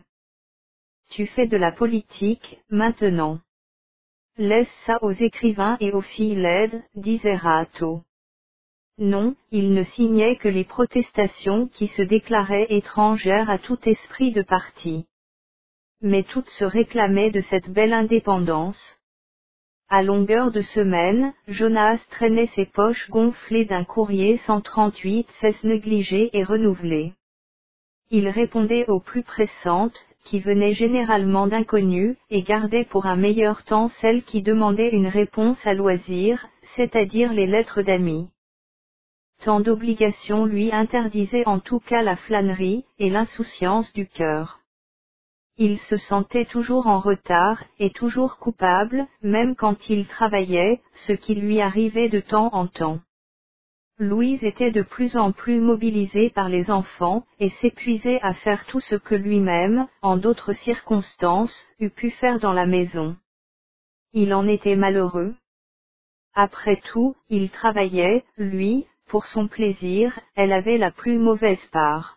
Tu fais de la politique, maintenant. Laisse ça aux écrivains et aux filles laides, disait Rato. Non, il ne signait que les protestations qui se déclaraient étrangères à tout esprit de parti. Mais toutes se réclamaient de cette belle indépendance. À longueur de semaine, Jonas traînait ses poches gonflées d'un courrier cent trente-huit cesse négligé et renouvelé. Il répondait aux plus pressantes, qui venaient généralement d'inconnus, et gardait pour un meilleur temps celles qui demandaient une réponse à loisir, c'est-à-dire les lettres d'amis. Tant d'obligations lui interdisaient en tout cas la flânerie, et l'insouciance du cœur. Il se sentait toujours en retard, et toujours coupable, même quand il travaillait, ce qui lui arrivait de temps en temps. Louise était de plus en plus mobilisée par les enfants, et s'épuisait à faire tout ce que lui-même, en d'autres circonstances, eût pu faire dans la maison. Il en était malheureux. Après tout, il travaillait, lui, pour son plaisir, elle avait la plus mauvaise part.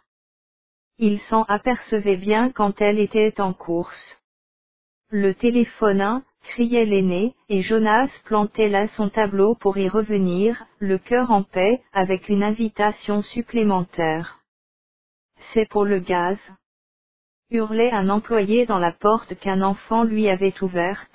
Il s'en apercevait bien quand elle était en course. Le téléphone, criait l'aîné, et Jonas plantait là son tableau pour y revenir, le cœur en paix, avec une invitation supplémentaire. C'est pour le gaz, hurlait un employé dans la porte qu'un enfant lui avait ouverte.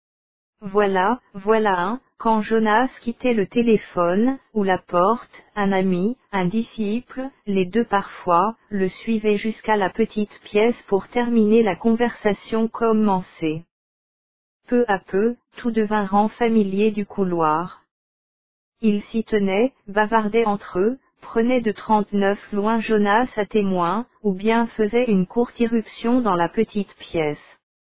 Voilà, voilà un, quand Jonas quittait le téléphone, ou la porte, un ami, un disciple, les deux parfois, le suivait jusqu'à la petite pièce pour terminer la conversation commencée. Peu à peu, tout devinrent familier du couloir. Ils s'y tenaient, bavardaient entre eux, prenaient de trente-neuf loin Jonas à témoin, ou bien faisaient une courte irruption dans la petite pièce.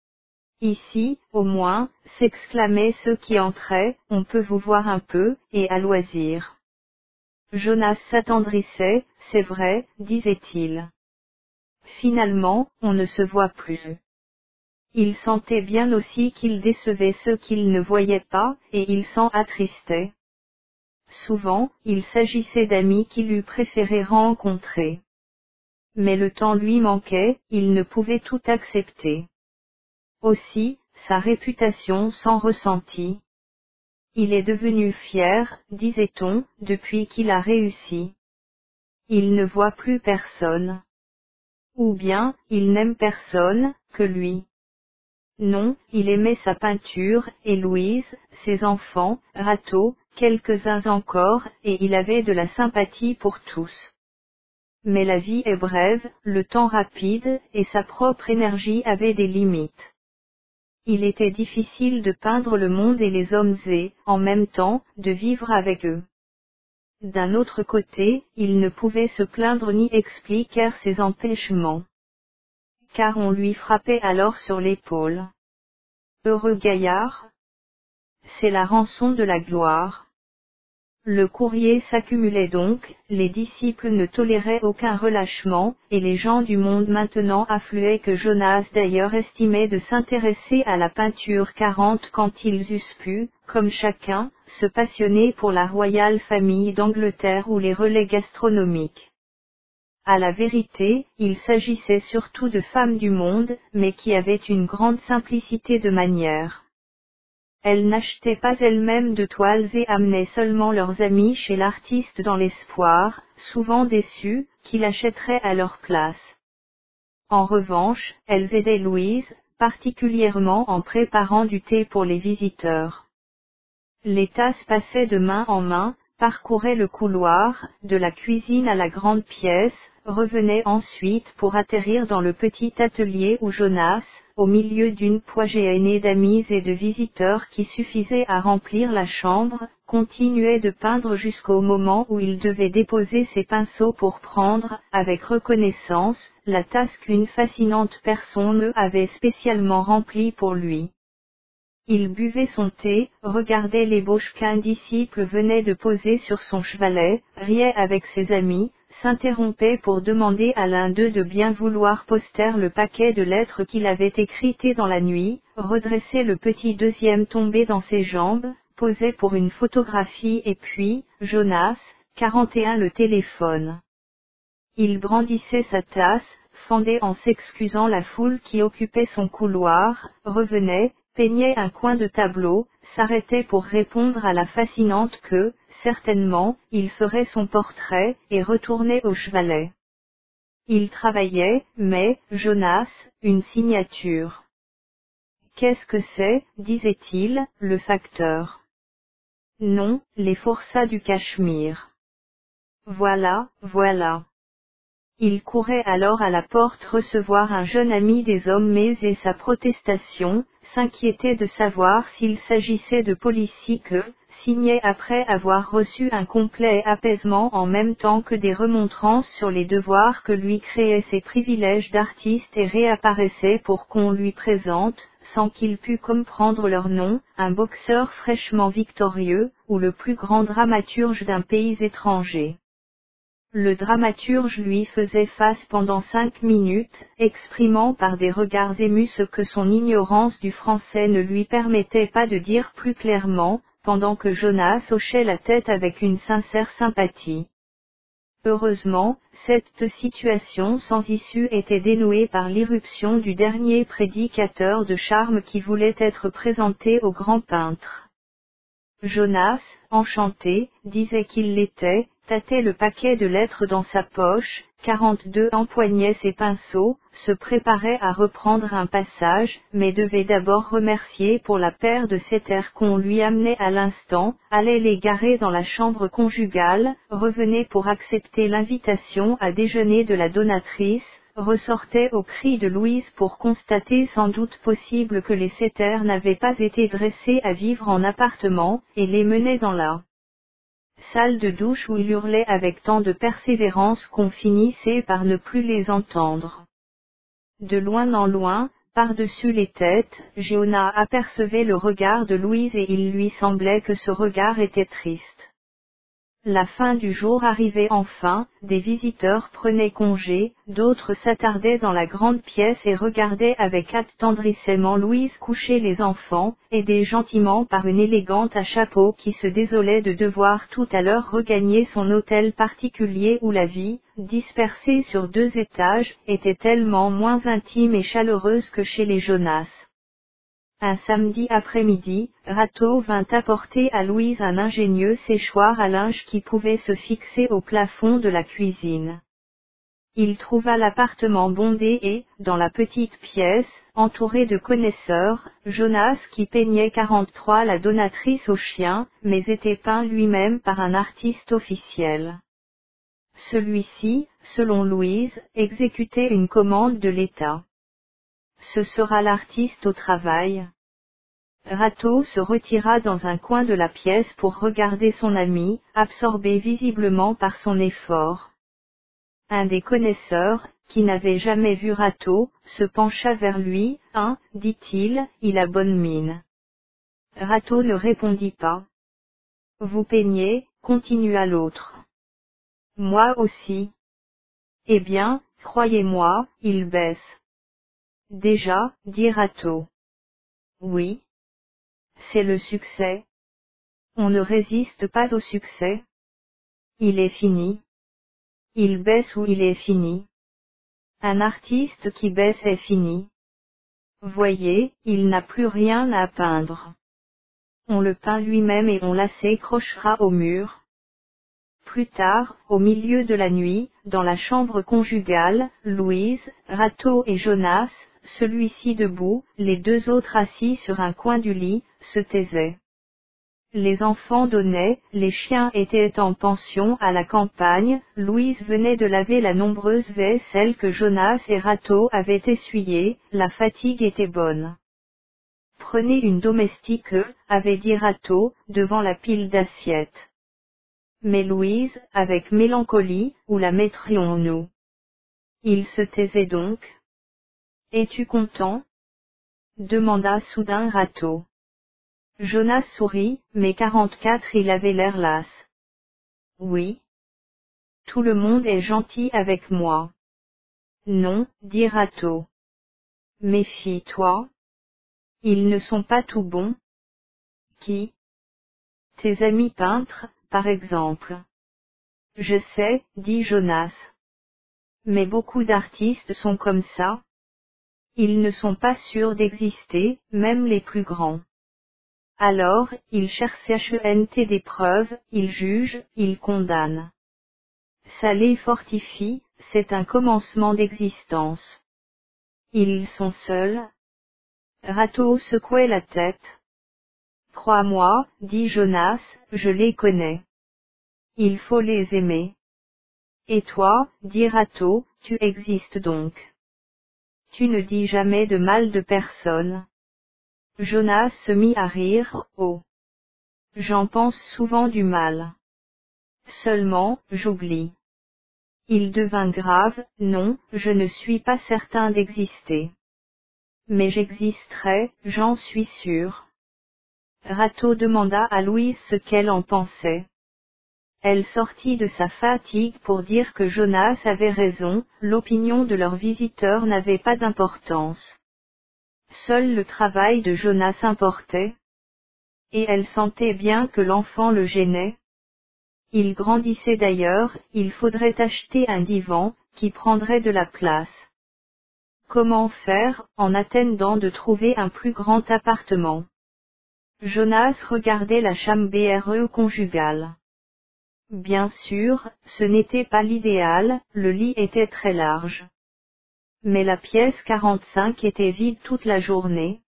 Ici, au moins, s'exclamaient ceux qui entraient, on peut vous voir un peu, et à loisir. Jonas s'attendrissait, c'est vrai, disait-il. Finalement, on ne se voit plus. Il sentait bien aussi qu'il décevait ceux qu'il ne voyait pas, et il s'en attristait. Souvent, il s'agissait d'amis qu'il eût préféré rencontrer. Mais le temps lui manquait, il ne pouvait tout accepter. Aussi, sa réputation s'en ressentit. Il est devenu fier, disait-on, depuis qu'il a réussi. Il ne voit plus personne. Ou bien, il n'aime personne, que lui. Non, il aimait sa peinture, et Louise, ses enfants, Rato, quelques-uns encore, et il avait de la sympathie pour tous. Mais la vie est brève, le temps rapide, et sa propre énergie avait des limites. Il était difficile de peindre le monde et les hommes et, en même temps, de vivre avec eux. D'un autre côté, il ne pouvait se plaindre ni expliquer ses empêchements. car on lui frappait alors sur l'épaule. Heureux gaillard! C'est la rançon de la gloire. Le courrier s'accumulait donc, les disciples ne toléraient aucun relâchement, et les gens du monde maintenant affluaient que Jonas d'ailleurs estimait de s'intéresser à la peinture quarante quand ils eussent pu, comme chacun, se passionner pour la royale famille d'Angleterre ou les relais gastronomiques. À la vérité, il s'agissait surtout de femmes du monde, mais qui avaient une grande simplicité de manières. Elles n'achetaient pas elles-mêmes de toiles et amenaient seulement leurs amis chez l'artiste dans l'espoir, souvent déçus, qu'il achèterait à leur place. En revanche, elles aidaient Louise, particulièrement en préparant du thé pour les visiteurs. Les tasses passaient de main en main, parcouraient le couloir, de la cuisine à la grande pièce, revenaient ensuite pour atterrir dans le petit atelier où Jonas, au milieu d'une poignée aînée d'amis et de visiteurs qui suffisait à remplir la chambre, continuait de peindre jusqu'au moment où il devait déposer ses pinceaux pour prendre, avec reconnaissance, la tasse qu'une fascinante personne avait spécialement remplie pour lui. Il buvait son thé, regardait l'ébauche qu'un disciple venait de poser sur son chevalet, riait avec ses amis, s'interrompait pour demander à l'un d'eux de bien vouloir poster le paquet de lettres qu'il avait écrites dans la nuit, redressait le petit deuxième tombé dans ses jambes, posait pour une photographie et puis, Jonas, quarante et un le téléphone. Il brandissait sa tasse, fendait en s'excusant la foule qui occupait son couloir, revenait, peignait un coin de tableau, s'arrêtait pour répondre à la fascinante que, certainement, il ferait son portrait, et retournait au chevalet. Il travaillait, mais, Jonas, une signature. Qu'est-ce que c'est, disait-il, le facteur. Non, les forçats du Cachemire. Voilà, voilà. Il courait alors à la porte recevoir un jeune ami des hommes mais et sa protestation, s'inquiétait de savoir s'il s'agissait de policiers que, signait après avoir reçu un complet apaisement en même temps que des remontrances sur les devoirs que lui créaient ses privilèges d'artiste et réapparaissait pour qu'on lui présente, sans qu'il pût comprendre leur nom, un boxeur fraîchement victorieux, ou le plus grand dramaturge d'un pays étranger. Le dramaturge lui faisait face pendant cinq minutes, exprimant par des regards émus ce que son ignorance du français ne lui permettait pas de dire plus clairement, pendant que Jonas hochait la tête avec une sincère sympathie. Heureusement, cette situation sans issue était dénouée par l'irruption du dernier prédicateur de charme qui voulait être présenté au grand peintre. Jonas, enchanté, disait qu'il l'était, tâtait le paquet de lettres dans sa poche, quarante-deux empoignait ses pinceaux, se préparait à reprendre un passage, mais devait d'abord remercier pour la paire de setters qu'on lui amenait à l'instant, allait les garer dans la chambre conjugale, revenait pour accepter l'invitation à déjeuner de la donatrice, ressortait au cri de Louise pour constater sans doute possible que les setters n'avaient pas été dressés à vivre en appartement, et les menait dans la salle de douche où il hurlait avec tant de persévérance qu'on finissait par ne plus les entendre. De loin en loin, par-dessus les têtes, Jonas apercevait le regard de Louise et il lui semblait que ce regard était triste. La fin du jour arrivait enfin, des visiteurs prenaient congé, d'autres s'attardaient dans la grande pièce et regardaient avec attendrissement Louise coucher les enfants, aidée gentiment par une élégante à chapeau qui se désolait de devoir tout à l'heure regagner son hôtel particulier où la vie, dispersée sur deux étages, était tellement moins intime et chaleureuse que chez les Jonas. Un samedi après-midi, Rateau vint apporter à Louise un ingénieux séchoir à linge qui pouvait se fixer au plafond de la cuisine. Il trouva l'appartement bondé et, dans la petite pièce, entouré de connaisseurs, Jonas qui peignait quarante-trois la donatrice au chien, mais était peint lui-même par un artiste officiel. Celui-ci, selon Louise, exécutait une commande de l'État. Ce sera l'artiste au travail. Rateau se retira dans un coin de la pièce pour regarder son ami, absorbé visiblement par son effort. Un des connaisseurs, qui n'avait jamais vu Rato, se pencha vers lui. Hein, dit-il, il a bonne mine. Rato ne répondit pas. Vous peignez, continua l'autre. Moi aussi. Eh bien, croyez-moi, il baisse. Déjà, dit Rato. Oui. C'est le succès. On ne résiste pas au succès. Il est fini. Il baisse ou il est fini. Un artiste qui baisse est fini. Voyez, il n'a plus rien à peindre. On le peint lui-même et on l'accrochera au mur. Plus tard, au milieu de la nuit, dans la chambre conjugale, Louise, Rato et Jonas, celui-ci debout, les deux autres assis sur un coin du lit, se taisaient. Les enfants donnaient, les chiens étaient en pension à la campagne, Louise venait de laver la nombreuse vaisselle que Jonas et Rato avaient essuyée, la fatigue était bonne. Prenez une domestique, avait dit Rato, devant la pile d'assiettes. Mais Louise, avec mélancolie, où la mettrions-nous? Il se taisait donc. Es-tu content? Demanda soudain Rato. Jonas sourit, mais quarante-quatre il avait l'air las. Oui. Tout le monde est gentil avec moi. Non, dit Rato. Méfie-toi. Ils ne sont pas tout bons. Qui? Tes amis peintres, par exemple. Je sais, dit Jonas. Mais beaucoup d'artistes sont comme ça. Ils ne sont pas sûrs d'exister, même les plus grands. Alors, ils cherchent des preuves, ils jugent, ils condamnent. Ça les fortifie, c'est un commencement d'existence. Ils sont seuls. Rato secouait la tête. Crois-moi, dit Jonas, je les connais. Il faut les aimer. Et toi, dit Rato, tu existes donc. Tu ne dis jamais de mal de personne. Jonas se mit à rire. Oh. J'en pense souvent du mal. Seulement, j'oublie. Il devint grave. Non, je ne suis pas certain d'exister. Mais j'existerai, j'en suis sûr. Rato demanda à Louise ce qu'elle en pensait. Elle sortit de sa fatigue pour dire que Jonas avait raison, l'opinion de leur visiteur n'avait pas d'importance. Seul le travail de Jonas importait. Et elle sentait bien que l'enfant le gênait. Il grandissait d'ailleurs, il faudrait acheter un divan, qui prendrait de la place. Comment faire, en attendant de trouver un plus grand appartement? Jonas regardait la chambre conjugale. Bien sûr, ce n'était pas l'idéal, le lit était très large. Mais la pièce quarante-cinq était vide toute la journée.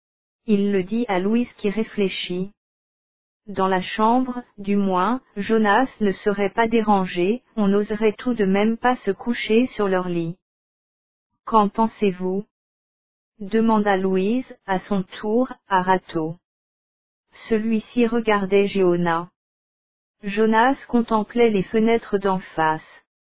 Il le dit à Louise qui réfléchit. Dans la chambre, du moins, Jonas ne serait pas dérangé, on n'oserait tout de même pas se coucher sur leur lit. Qu'en pensez-vous? Demanda Louise, à son tour, à Rato. Celui-ci regardait Jonas. Jonas contemplait les fenêtres d'en face.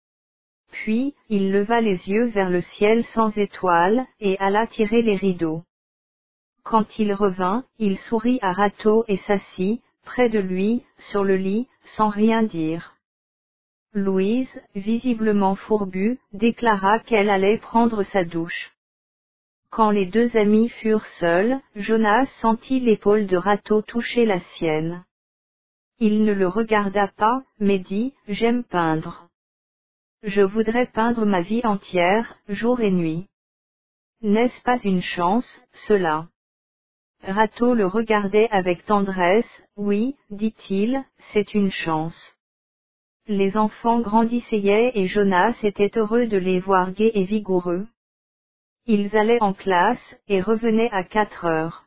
Puis, il leva les yeux vers le ciel sans étoiles, et alla tirer les rideaux. Quand il revint, il sourit à Rato et s'assit, près de lui, sur le lit, sans rien dire. Louise, visiblement fourbue, déclara qu'elle allait prendre sa douche. Quand les deux amis furent seuls, Jonas sentit l'épaule de Rato toucher la sienne. Il ne le regarda pas, mais dit, « J'aime peindre. Je voudrais peindre ma vie entière, jour et nuit. N'est-ce pas une chance, cela ?» Rato le regardait avec tendresse. « Oui, dit-il, c'est une chance. » Les enfants grandissaient et Jonas était heureux de les voir gais et vigoureux. Ils allaient en classe, et revenaient à quatre heures.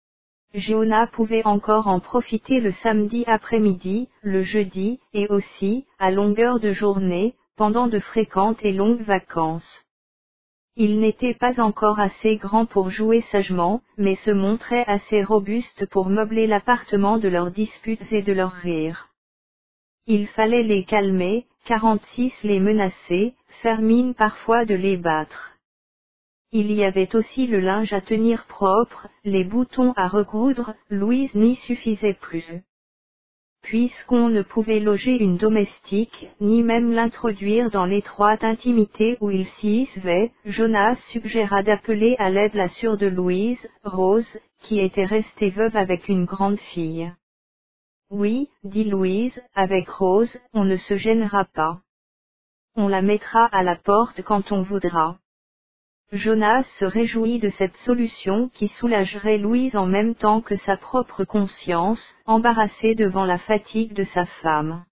Jonas pouvait encore en profiter le samedi après-midi, le jeudi, et aussi, à longueur de journée, pendant de fréquentes et longues vacances. Il n'était pas encore assez grand pour jouer sagement, mais se montrait assez robuste pour meubler l'appartement de leurs disputes et de leurs rires. Il fallait les calmer, quarante-six les menacer, faire mine parfois de les battre. Il y avait aussi le linge à tenir propre, les boutons à recoudre, Louise n'y suffisait plus. Puisqu'on ne pouvait loger une domestique, ni même l'introduire dans l'étroite intimité où il s'y isvait, Jonas suggéra d'appeler à l'aide la sœur de Louise, Rose, qui était restée veuve avec une grande fille. Oui, dit Louise, avec Rose, on ne se gênera pas. On la mettra à la porte quand on voudra. Jonas se réjouit de cette solution qui soulagerait Louise en même temps que sa propre conscience, embarrassée devant la fatigue de sa femme.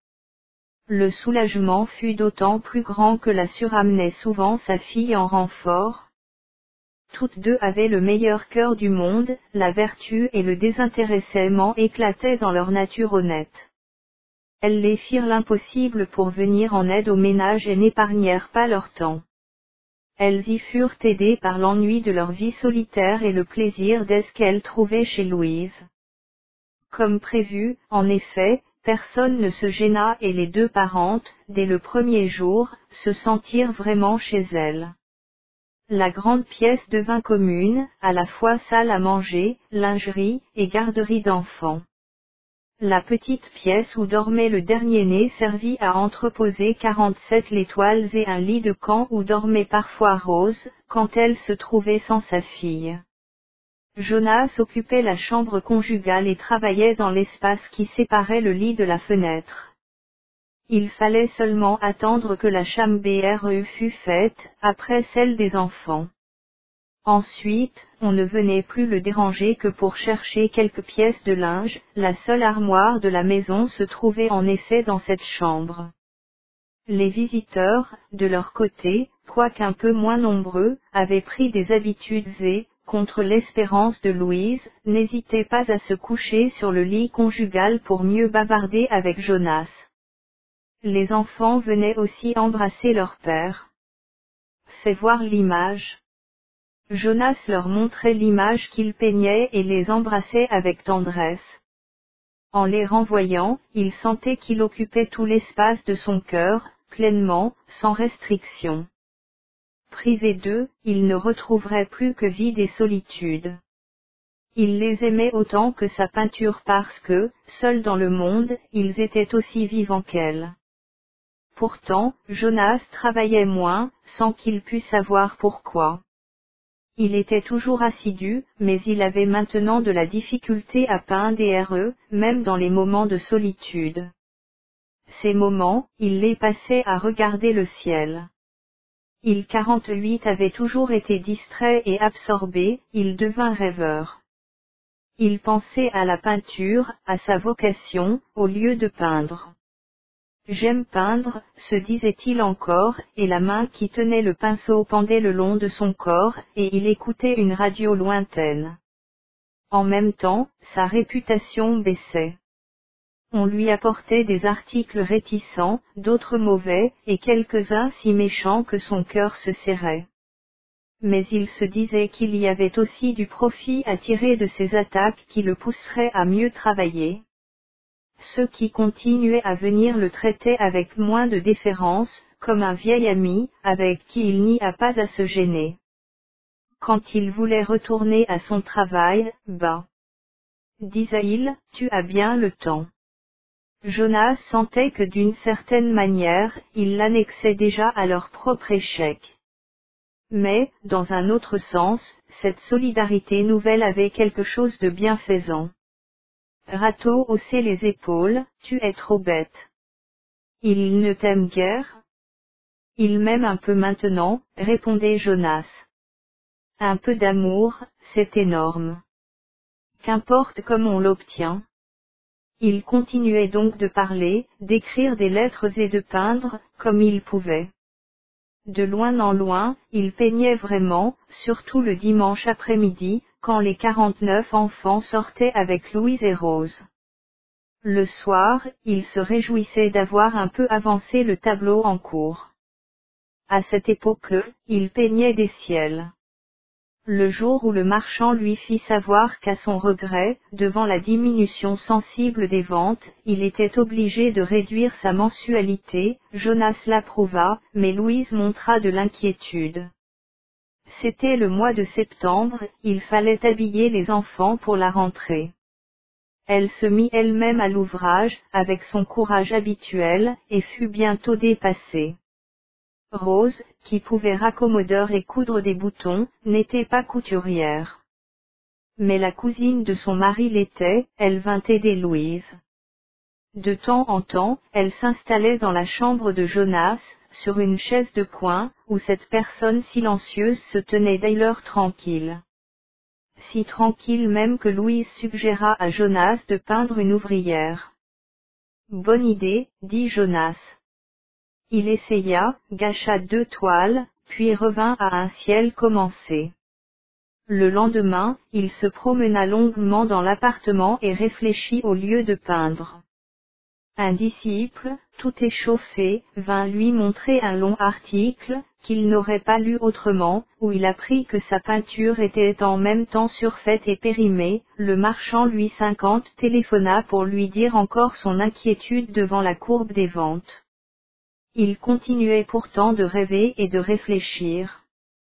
Le soulagement fut d'autant plus grand que la sœur amenait souvent sa fille en renfort. Toutes deux avaient le meilleur cœur du monde, la vertu et le désintéressement éclataient dans leur nature honnête. Elles les firent l'impossible pour venir en aide au ménage et n'épargnèrent pas leur temps. Elles y furent aidées par l'ennui de leur vie solitaire et le plaisir d'être qu'elles trouvaient chez Louise. Comme prévu, en effet, personne ne se gêna et les deux parentes, dès le premier jour, se sentirent vraiment chez elles. La grande pièce devint commune, à la fois salle à manger, lingerie, et garderie d'enfants. La petite pièce où dormait le dernier-né servit à entreposer quarante-sept l'étoiles et un lit de camp où dormait parfois Rose, quand elle se trouvait sans sa fille. Jonas occupait la chambre conjugale et travaillait dans l'espace qui séparait le lit de la fenêtre. Il fallait seulement attendre que la chambre fût faite, après celle des enfants. Ensuite, on ne venait plus le déranger que pour chercher quelques pièces de linge, la seule armoire de la maison se trouvait en effet dans cette chambre. Les visiteurs, de leur côté, quoiqu'un peu moins nombreux, avaient pris des habitudes et, contre l'espérance de Louise, n'hésitaient pas à se coucher sur le lit conjugal pour mieux bavarder avec Jonas. Les enfants venaient aussi embrasser leur père. Fais voir l'image. Jonas leur montrait l'image qu'il peignait et les embrassait avec tendresse. En les renvoyant, il sentait qu'il occupait tout l'espace de son cœur, pleinement, sans restriction. Privé d'eux, il ne retrouverait plus que vide et solitude. Il les aimait autant que sa peinture parce que, seuls dans le monde, ils étaient aussi vivants qu'elle. Pourtant, Jonas travaillait moins, sans qu'il pût savoir pourquoi. Il était toujours assidu, mais il avait maintenant de la difficulté à peindre et heureux, même dans les moments de solitude. Ces moments, il les passait à regarder le ciel. Il quarante-huit avait toujours été distrait et absorbé, il devint rêveur. Il pensait à la peinture, à sa vocation, au lieu de peindre. J'aime peindre, se disait-il encore, et la main qui tenait le pinceau pendait le long de son corps, et il écoutait une radio lointaine. En même temps, sa réputation baissait. On lui apportait des articles réticents, d'autres mauvais, et quelques-uns si méchants que son cœur se serrait. Mais il se disait qu'il y avait aussi du profit à tirer de ces attaques qui le pousseraient à mieux travailler. Ceux qui continuaient à venir le traitaient avec moins de déférence, comme un vieil ami, avec qui il n'y a pas à se gêner. Quand il voulait retourner à son travail, bah, disait-il, tu as bien le temps. Jonas sentait que d'une certaine manière, il l'annexait déjà à leur propre échec. Mais, dans un autre sens, cette solidarité nouvelle avait quelque chose de bienfaisant. Rateau haussait les épaules, tu es trop bête. Il ne t'aime guère? Il m'aime un peu maintenant, répondait Jonas. Un peu d'amour, c'est énorme. Qu'importe comment on l'obtient. Il continuait donc de parler, d'écrire des lettres et de peindre, comme il pouvait. De loin en loin, il peignait vraiment, surtout le dimanche après-midi, quand les quarante-neuf enfants sortaient avec Louise et Rose. Le soir, il se réjouissait d'avoir un peu avancé le tableau en cours. À cette époque, il peignait des ciels. Le jour où le marchand lui fit savoir qu'à son regret, devant la diminution sensible des ventes, il était obligé de réduire sa mensualité, Jonas l'approuva, mais Louise montra de l'inquiétude. C'était le mois de septembre, il fallait habiller les enfants pour la rentrée. Elle se mit elle-même à l'ouvrage, avec son courage habituel, et fut bientôt dépassée. Rose, qui pouvait raccommodeur et coudre des boutons, n'était pas couturière. Mais la cousine de son mari l'était, elle vint aider Louise. De temps en temps, elle s'installait dans la chambre de Jonas, sur une chaise de coin, où cette personne silencieuse se tenait d'ailleurs tranquille. Si tranquille même que Louise suggéra à Jonas de peindre une ouvrière. Bonne idée, dit Jonas. Il essaya, gâcha deux toiles, puis revint à un ciel commencé. Le lendemain, il se promena longuement dans l'appartement et réfléchit au lieu de peindre. Un disciple, tout échauffé, vint lui montrer un long article, qu'il n'aurait pas lu autrement, où il apprit que sa peinture était en même temps surfaite et périmée. Le marchand Louis cinquante téléphona pour lui dire encore son inquiétude devant la courbe des ventes. Il continuait pourtant de rêver et de réfléchir.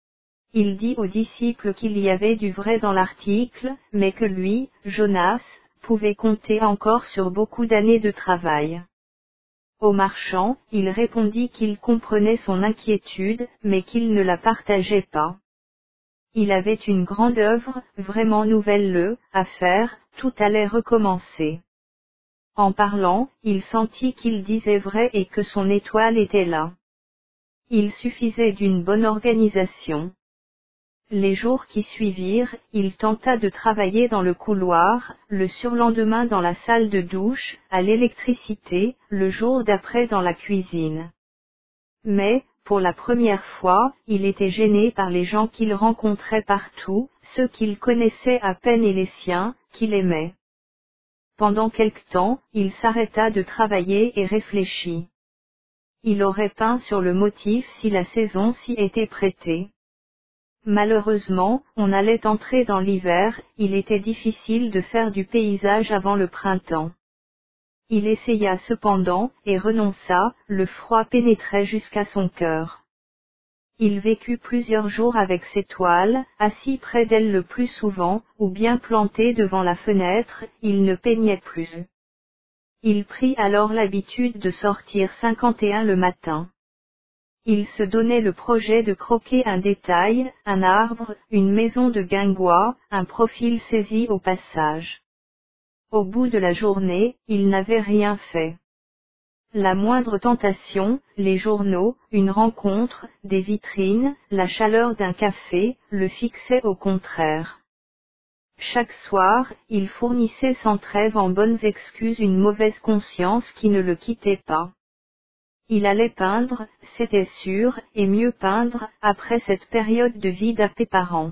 Il dit au disciple qu'il y avait du vrai dans l'article, mais que lui, Jonas, pouvait compter encore sur beaucoup d'années de travail. Au marchand, il répondit qu'il comprenait son inquiétude, mais qu'il ne la partageait pas. Il avait une grande œuvre, vraiment nouvelle à faire, tout allait recommencer. En parlant, il sentit qu'il disait vrai et que son étoile était là. Il suffisait d'une bonne organisation. Les jours qui suivirent, il tenta de travailler dans le couloir, le surlendemain dans la salle de douche, à l'électricité, le jour d'après dans la cuisine. Mais, pour la première fois, il était gêné par les gens qu'il rencontrait partout, ceux qu'il connaissait à peine et les siens, qu'il aimait. Pendant quelque temps, il s'arrêta de travailler et réfléchit. Il aurait peint sur le motif si la saison s'y était prêtée. Malheureusement, on allait entrer dans l'hiver, il était difficile de faire du paysage avant le printemps. Il essaya cependant, et renonça, le froid pénétrait jusqu'à son cœur. Il vécut plusieurs jours avec ses toiles, assis près d'elle le plus souvent, ou bien planté devant la fenêtre, il ne peignait plus. Il prit alors l'habitude de sortir cinquante et un le matin. Il se donnait le projet de croquer un détail, un arbre, une maison de guingois, un profil saisi au passage. Au bout de la journée, il n'avait rien fait. La moindre tentation, les journaux, une rencontre, des vitrines, la chaleur d'un café, le fixaient au contraire. Chaque soir, il fournissait sans trêve en bonnes excuses une mauvaise conscience qui ne le quittait pas. Il allait peindre, c'était sûr, et mieux peindre, après cette période de vide apparent.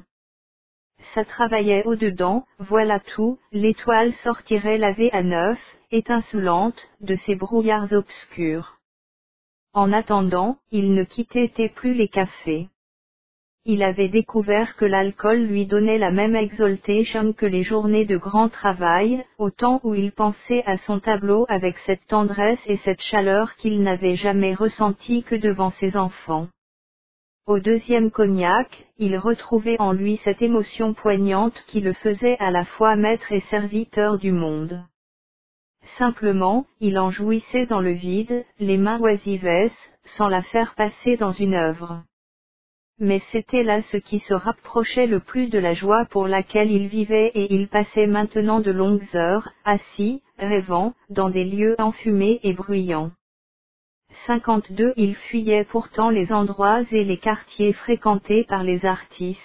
Ça travaillait au-dedans, voilà tout, l'étoile sortirait lavée à neuf, étincelante, de ces brouillards obscurs. En attendant, il ne quittait plus les cafés. Il avait découvert que l'alcool lui donnait la même exaltation que les journées de grand travail, au temps où il pensait à son tableau avec cette tendresse et cette chaleur qu'il n'avait jamais ressentie que devant ses enfants. Au deuxième cognac, il retrouvait en lui cette émotion poignante qui le faisait à la fois maître et serviteur du monde. Simplement, il en jouissait dans le vide, les mains oisivesses, sans la faire passer dans une œuvre. Mais c'était là ce qui se rapprochait le plus de la joie pour laquelle il vivait et il passait maintenant de longues heures, assis, rêvant, dans des lieux enfumés et bruyants. cinquante-deux Il fuyait pourtant les endroits et les quartiers fréquentés par les artistes.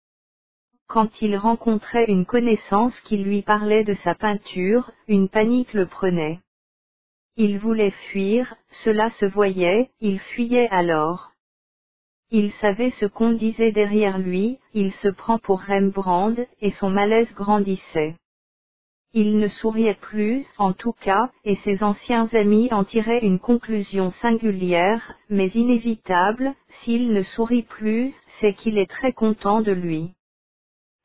Quand il rencontrait une connaissance qui lui parlait de sa peinture, une panique le prenait. Il voulait fuir, cela se voyait, il fuyait alors. Il savait ce qu'on disait derrière lui, il se prend pour Rembrandt, et son malaise grandissait. Il ne souriait plus, en tout cas, et ses anciens amis en tiraient une conclusion singulière, mais inévitable, s'il ne sourit plus, c'est qu'il est très content de lui.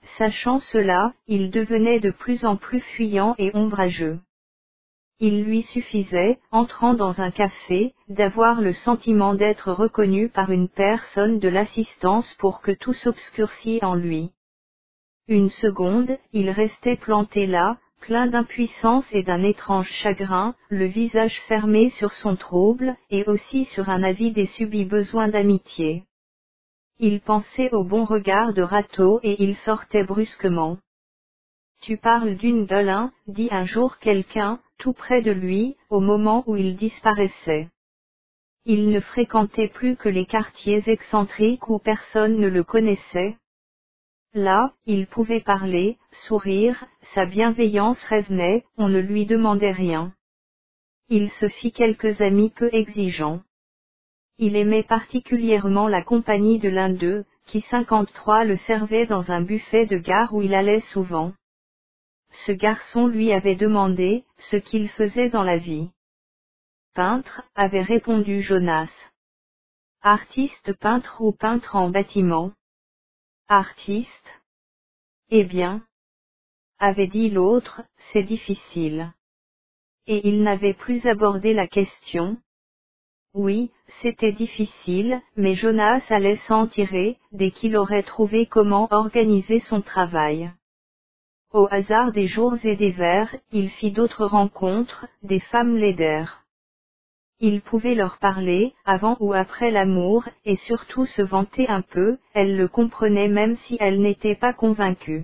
Sachant cela, il devenait de plus en plus fuyant et ombrageux. Il lui suffisait, entrant dans un café, d'avoir le sentiment d'être reconnu par une personne de l'assistance pour que tout s'obscurcît en lui. Une seconde, il restait planté là, plein d'impuissance et d'un étrange chagrin, le visage fermé sur son trouble, et aussi sur un avide et subit besoin d'amitié. Il pensait au bon regard de Rateau et il sortait brusquement. « Tu parles d'une Dolin, dit un jour quelqu'un, tout près de lui, au moment où il disparaissait. Il ne fréquentait plus que les quartiers excentriques où personne ne le connaissait. Là, il pouvait parler, sourire, sa bienveillance revenait, on ne lui demandait rien. Il se fit quelques amis peu exigeants. Il aimait particulièrement la compagnie de l'un d'eux, qui cinquante-trois le servait dans un buffet de gare où il allait souvent. Ce garçon lui avait demandé ce qu'il faisait dans la vie. Peintre, avait répondu Jonas. Artiste peintre ou peintre en bâtiment? Artiste. Eh bien, avait dit l'autre, c'est difficile. Et il n'avait plus abordé la question. Oui, c'était difficile, mais Jonas allait s'en tirer, dès qu'il aurait trouvé comment organiser son travail. Au hasard des jours et des vers, il fit d'autres rencontres, des femmes l'aidèrent. Il pouvait leur parler, avant ou après l'amour, et surtout se vanter un peu, elles le comprenaient même si elles n'étaient pas convaincues.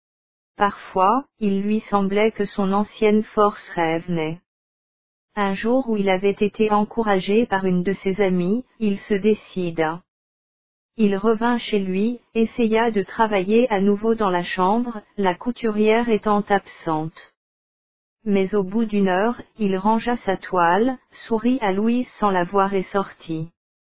Parfois, il lui semblait que son ancienne force revenait. Un jour où il avait été encouragé par une de ses amies, il se décida. Il revint chez lui, essaya de travailler à nouveau dans la chambre, la couturière étant absente. Mais au bout d'une heure, il rangea sa toile, sourit à Louise sans la voir et sortit.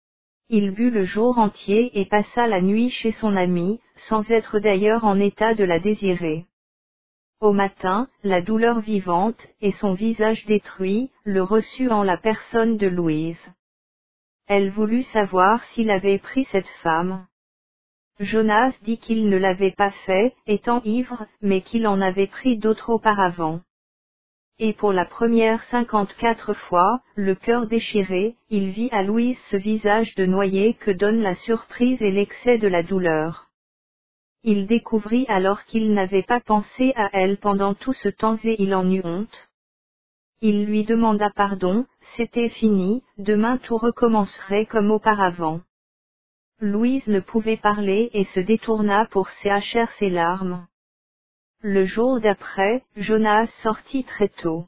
Il but le jour entier et passa la nuit chez son ami, sans être d'ailleurs en état de la désirer. Au matin, la douleur vivante, et son visage détruit, le reçut en la personne de Louise. Elle voulut savoir s'il avait pris cette femme. Jonas dit qu'il ne l'avait pas fait, étant ivre, mais qu'il en avait pris d'autres auparavant. Et pour la première cinquante-quatre fois, le cœur déchiré, il vit à Louise ce visage de noyé que donne la surprise et l'excès de la douleur. Il découvrit alors qu'il n'avait pas pensé à elle pendant tout ce temps et il en eut honte. Il lui demanda pardon, c'était fini, demain tout recommencerait comme auparavant. Louise ne pouvait parler et se détourna pour sécher ses larmes. Le jour d'après, Jonas sortit très tôt.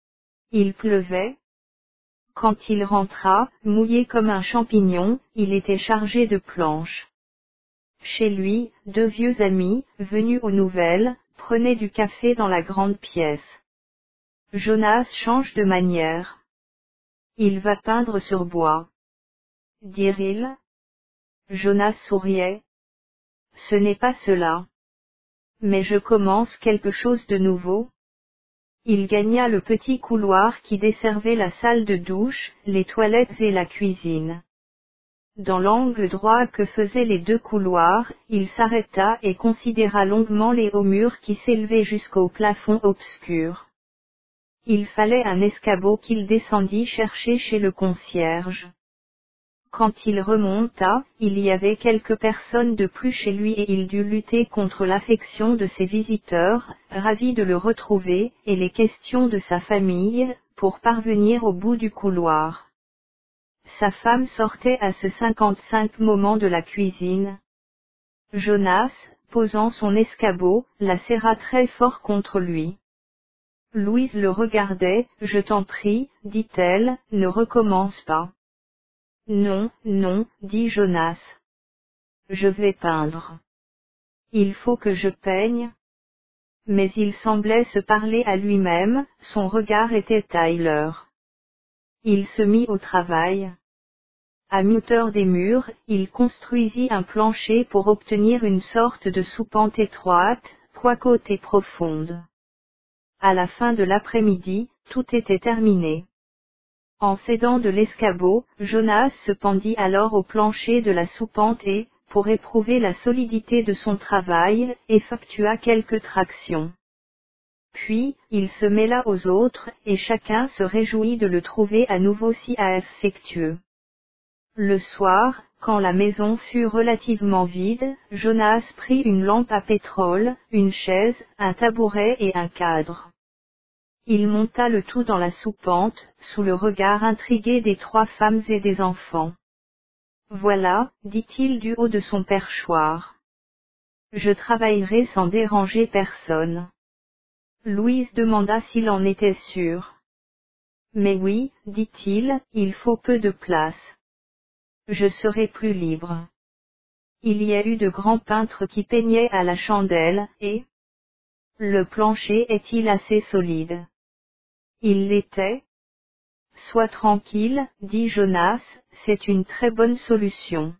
Il pleuvait. Quand il rentra, mouillé comme un champignon, il était chargé de planches. Chez lui, deux vieux amis, venus aux nouvelles, prenaient du café dans la grande pièce. Jonas change de manière. Il va peindre sur bois. Dirent-ils. Jonas souriait. Ce n'est pas cela. Mais je commence quelque chose de nouveau. Il gagna le petit couloir qui desservait la salle de douche, les toilettes et la cuisine. Dans l'angle droit que faisaient les deux couloirs, il s'arrêta et considéra longuement les hauts murs qui s'élevaient jusqu'au plafond obscur. Il fallait un escabeau qu'il descendit chercher chez le concierge. Quand il remonta, il y avait quelques personnes de plus chez lui et il dut lutter contre l'affection de ses visiteurs, ravis de le retrouver, et les questions de sa famille, pour parvenir au bout du couloir. Sa femme sortait à ce cinquante-cinq moment de la cuisine. Jonas, posant son escabeau, la serra très fort contre lui. Louise le regardait, je t'en prie, dit-elle, ne recommence pas. Non, non, dit Jonas. Je vais peindre. Il faut que je peigne. Mais il semblait se parler à lui-même, son regard était Tyler. Il se mit au travail. À mi-hauteur des murs, il construisit un plancher pour obtenir une sorte de soupente étroite, trois côtés profondes. À la fin de l'après-midi, tout était terminé. En s'aidant de l'escabeau, Jonas se pendit alors au plancher de la soupente et, pour éprouver la solidité de son travail, effectua quelques tractions. Puis, il se mêla aux autres, et chacun se réjouit de le trouver à nouveau si affectueux. Le soir, quand la maison fut relativement vide, Jonas prit une lampe à pétrole, une chaise, un tabouret et un cadre. Il monta le tout dans la soupente, sous le regard intrigué des trois femmes et des enfants. « Voilà, dit-il du haut de son perchoir. Je travaillerai sans déranger personne. » Louise demanda s'il en était sûr. « Mais oui, dit-il, il faut peu de place. Je serai plus libre. » Il y a eu de grands peintres qui peignaient à la chandelle, et le plancher est-il assez solide? Il l'était. Sois tranquille, dit Jonas, c'est une très bonne solution.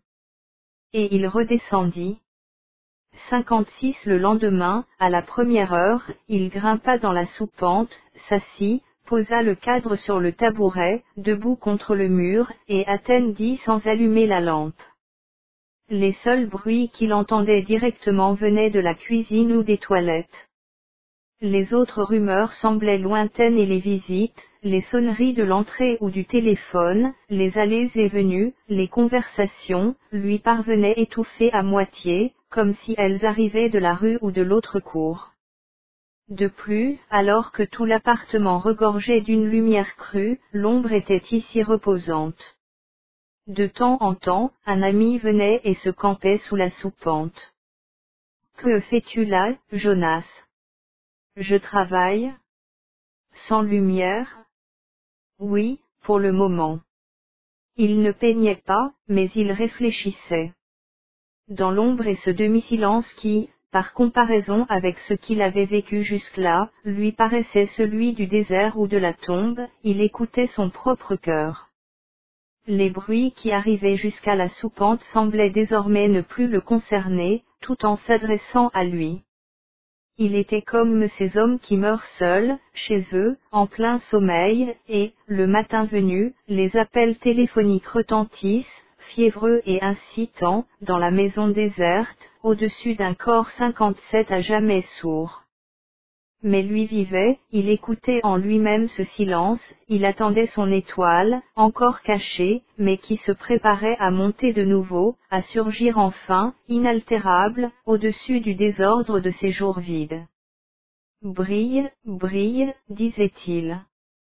Et il redescendit. cinquante-six Le lendemain, à la première heure, il grimpa dans la soupente, s'assit, posa le cadre sur le tabouret, debout contre le mur, et attendit sans allumer la lampe. Les seuls bruits qu'il entendait directement venaient de la cuisine ou des toilettes. Les autres rumeurs semblaient lointaines et les visites, les sonneries de l'entrée ou du téléphone, les allées et venues, les conversations, lui parvenaient étouffées à moitié, comme si elles arrivaient de la rue ou de l'autre cour. De plus, alors que tout l'appartement regorgeait d'une lumière crue, l'ombre était ici reposante. De temps en temps, un ami venait et se campait sous la soupente. « Que fais-tu là, Jonas ? » « Je travaille. »« Sans lumière ? » ?»« Oui, pour le moment. » Il ne peignait pas, mais il réfléchissait. Dans l'ombre et ce demi-silence qui, par comparaison avec ce qu'il avait vécu jusque-là, lui paraissait celui du désert ou de la tombe, il écoutait son propre cœur. Les bruits qui arrivaient jusqu'à la soupente semblaient désormais ne plus le concerner, tout en s'adressant à lui. Il était comme ces hommes qui meurent seuls, chez eux, en plein sommeil, et, le matin venu, les appels téléphoniques retentissent, fiévreux et incitants, dans la maison déserte, au-dessus d'un corps cinquante-sept à jamais sourd. Mais lui vivait, il écoutait en lui-même ce silence, il attendait son étoile, encore cachée, mais qui se préparait à monter de nouveau, à surgir enfin, inaltérable, au-dessus du désordre de ces jours vides. « Brille, brille, disait-il.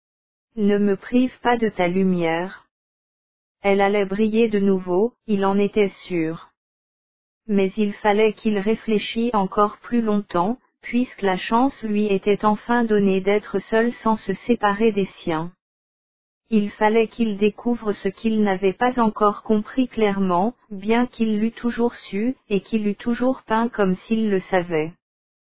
Ne me prive pas de ta lumière. » Elle allait briller de nouveau, il en était sûr. Mais il fallait qu'il réfléchît encore plus longtemps, puisque la chance lui était enfin donnée d'être seul sans se séparer des siens. Il fallait qu'il découvre ce qu'il n'avait pas encore compris clairement, bien qu'il l'eût toujours su, et qu'il eût toujours peint comme s'il le savait.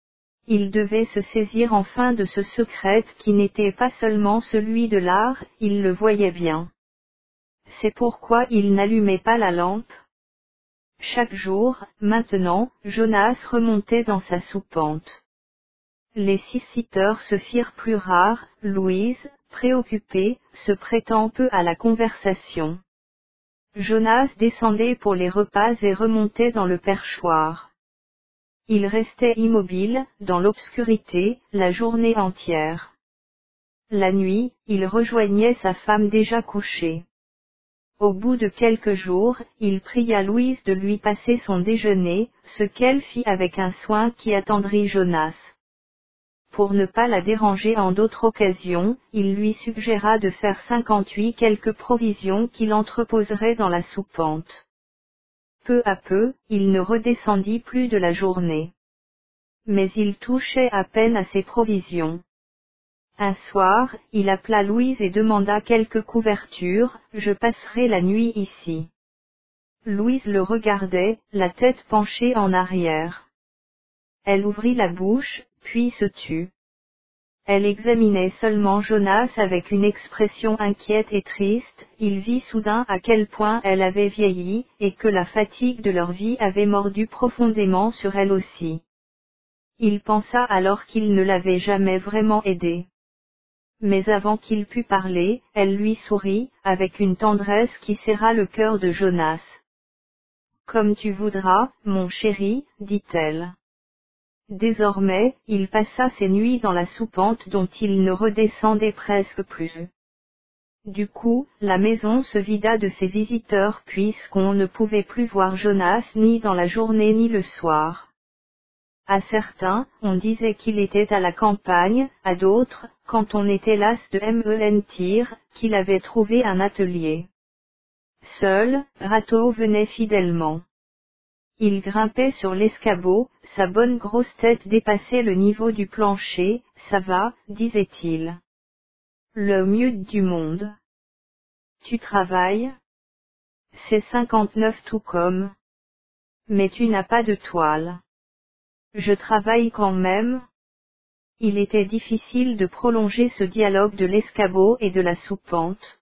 Il devait se saisir enfin de ce secret qui n'était pas seulement celui de l'art, il le voyait bien. C'est pourquoi il n'allumait pas la lampe. Chaque jour, maintenant, Jonas remontait dans sa soupente. Les six-sitteurs se firent plus rares, Louise, préoccupée, se prêtant peu à la conversation. Jonas descendait pour les repas et remontait dans le perchoir. Il restait immobile, dans l'obscurité, la journée entière. La nuit, il rejoignait sa femme déjà couchée. Au bout de quelques jours, il pria Louise de lui passer son déjeuner, ce qu'elle fit avec un soin qui attendrit Jonas. Pour ne pas la déranger en d'autres occasions, il lui suggéra de faire cinquante-huit quelques provisions qu'il entreposerait dans la soupente. Peu à peu, il ne redescendit plus de la journée. Mais il touchait à peine à ses provisions. Un soir, il appela Louise et demanda quelques couvertures, « Je passerai la nuit ici. » Louise le regardait, la tête penchée en arrière. Elle ouvrit la bouche, puis se tut. Elle examinait seulement Jonas avec une expression inquiète et triste, il vit soudain à quel point elle avait vieilli, et que la fatigue de leur vie avait mordu profondément sur elle aussi. Il pensa alors qu'il ne l'avait jamais vraiment aidée. Mais avant qu'il pût parler, elle lui sourit, avec une tendresse qui serra le cœur de Jonas. Comme tu voudras, mon chéri, dit-elle. Désormais, il passa ses nuits dans la soupente dont il ne redescendait presque plus. Du coup, la maison se vida de ses visiteurs puisqu'on ne pouvait plus voir Jonas ni dans la journée ni le soir. À certains, on disait qu'il était à la campagne, à d'autres, quand on était las de mentir, qu'il avait trouvé un atelier. Seul, Rato venait fidèlement. Il grimpait sur l'escabeau, sa bonne grosse tête dépassait le niveau du plancher. Ça va, disait-il. Le mieux du monde. Tu travailles? C'est cinquante-neuf tout comme. Mais tu n'as pas de toile. Je travaille quand même. Il était difficile de prolonger ce dialogue de l'escabeau et de la soupente.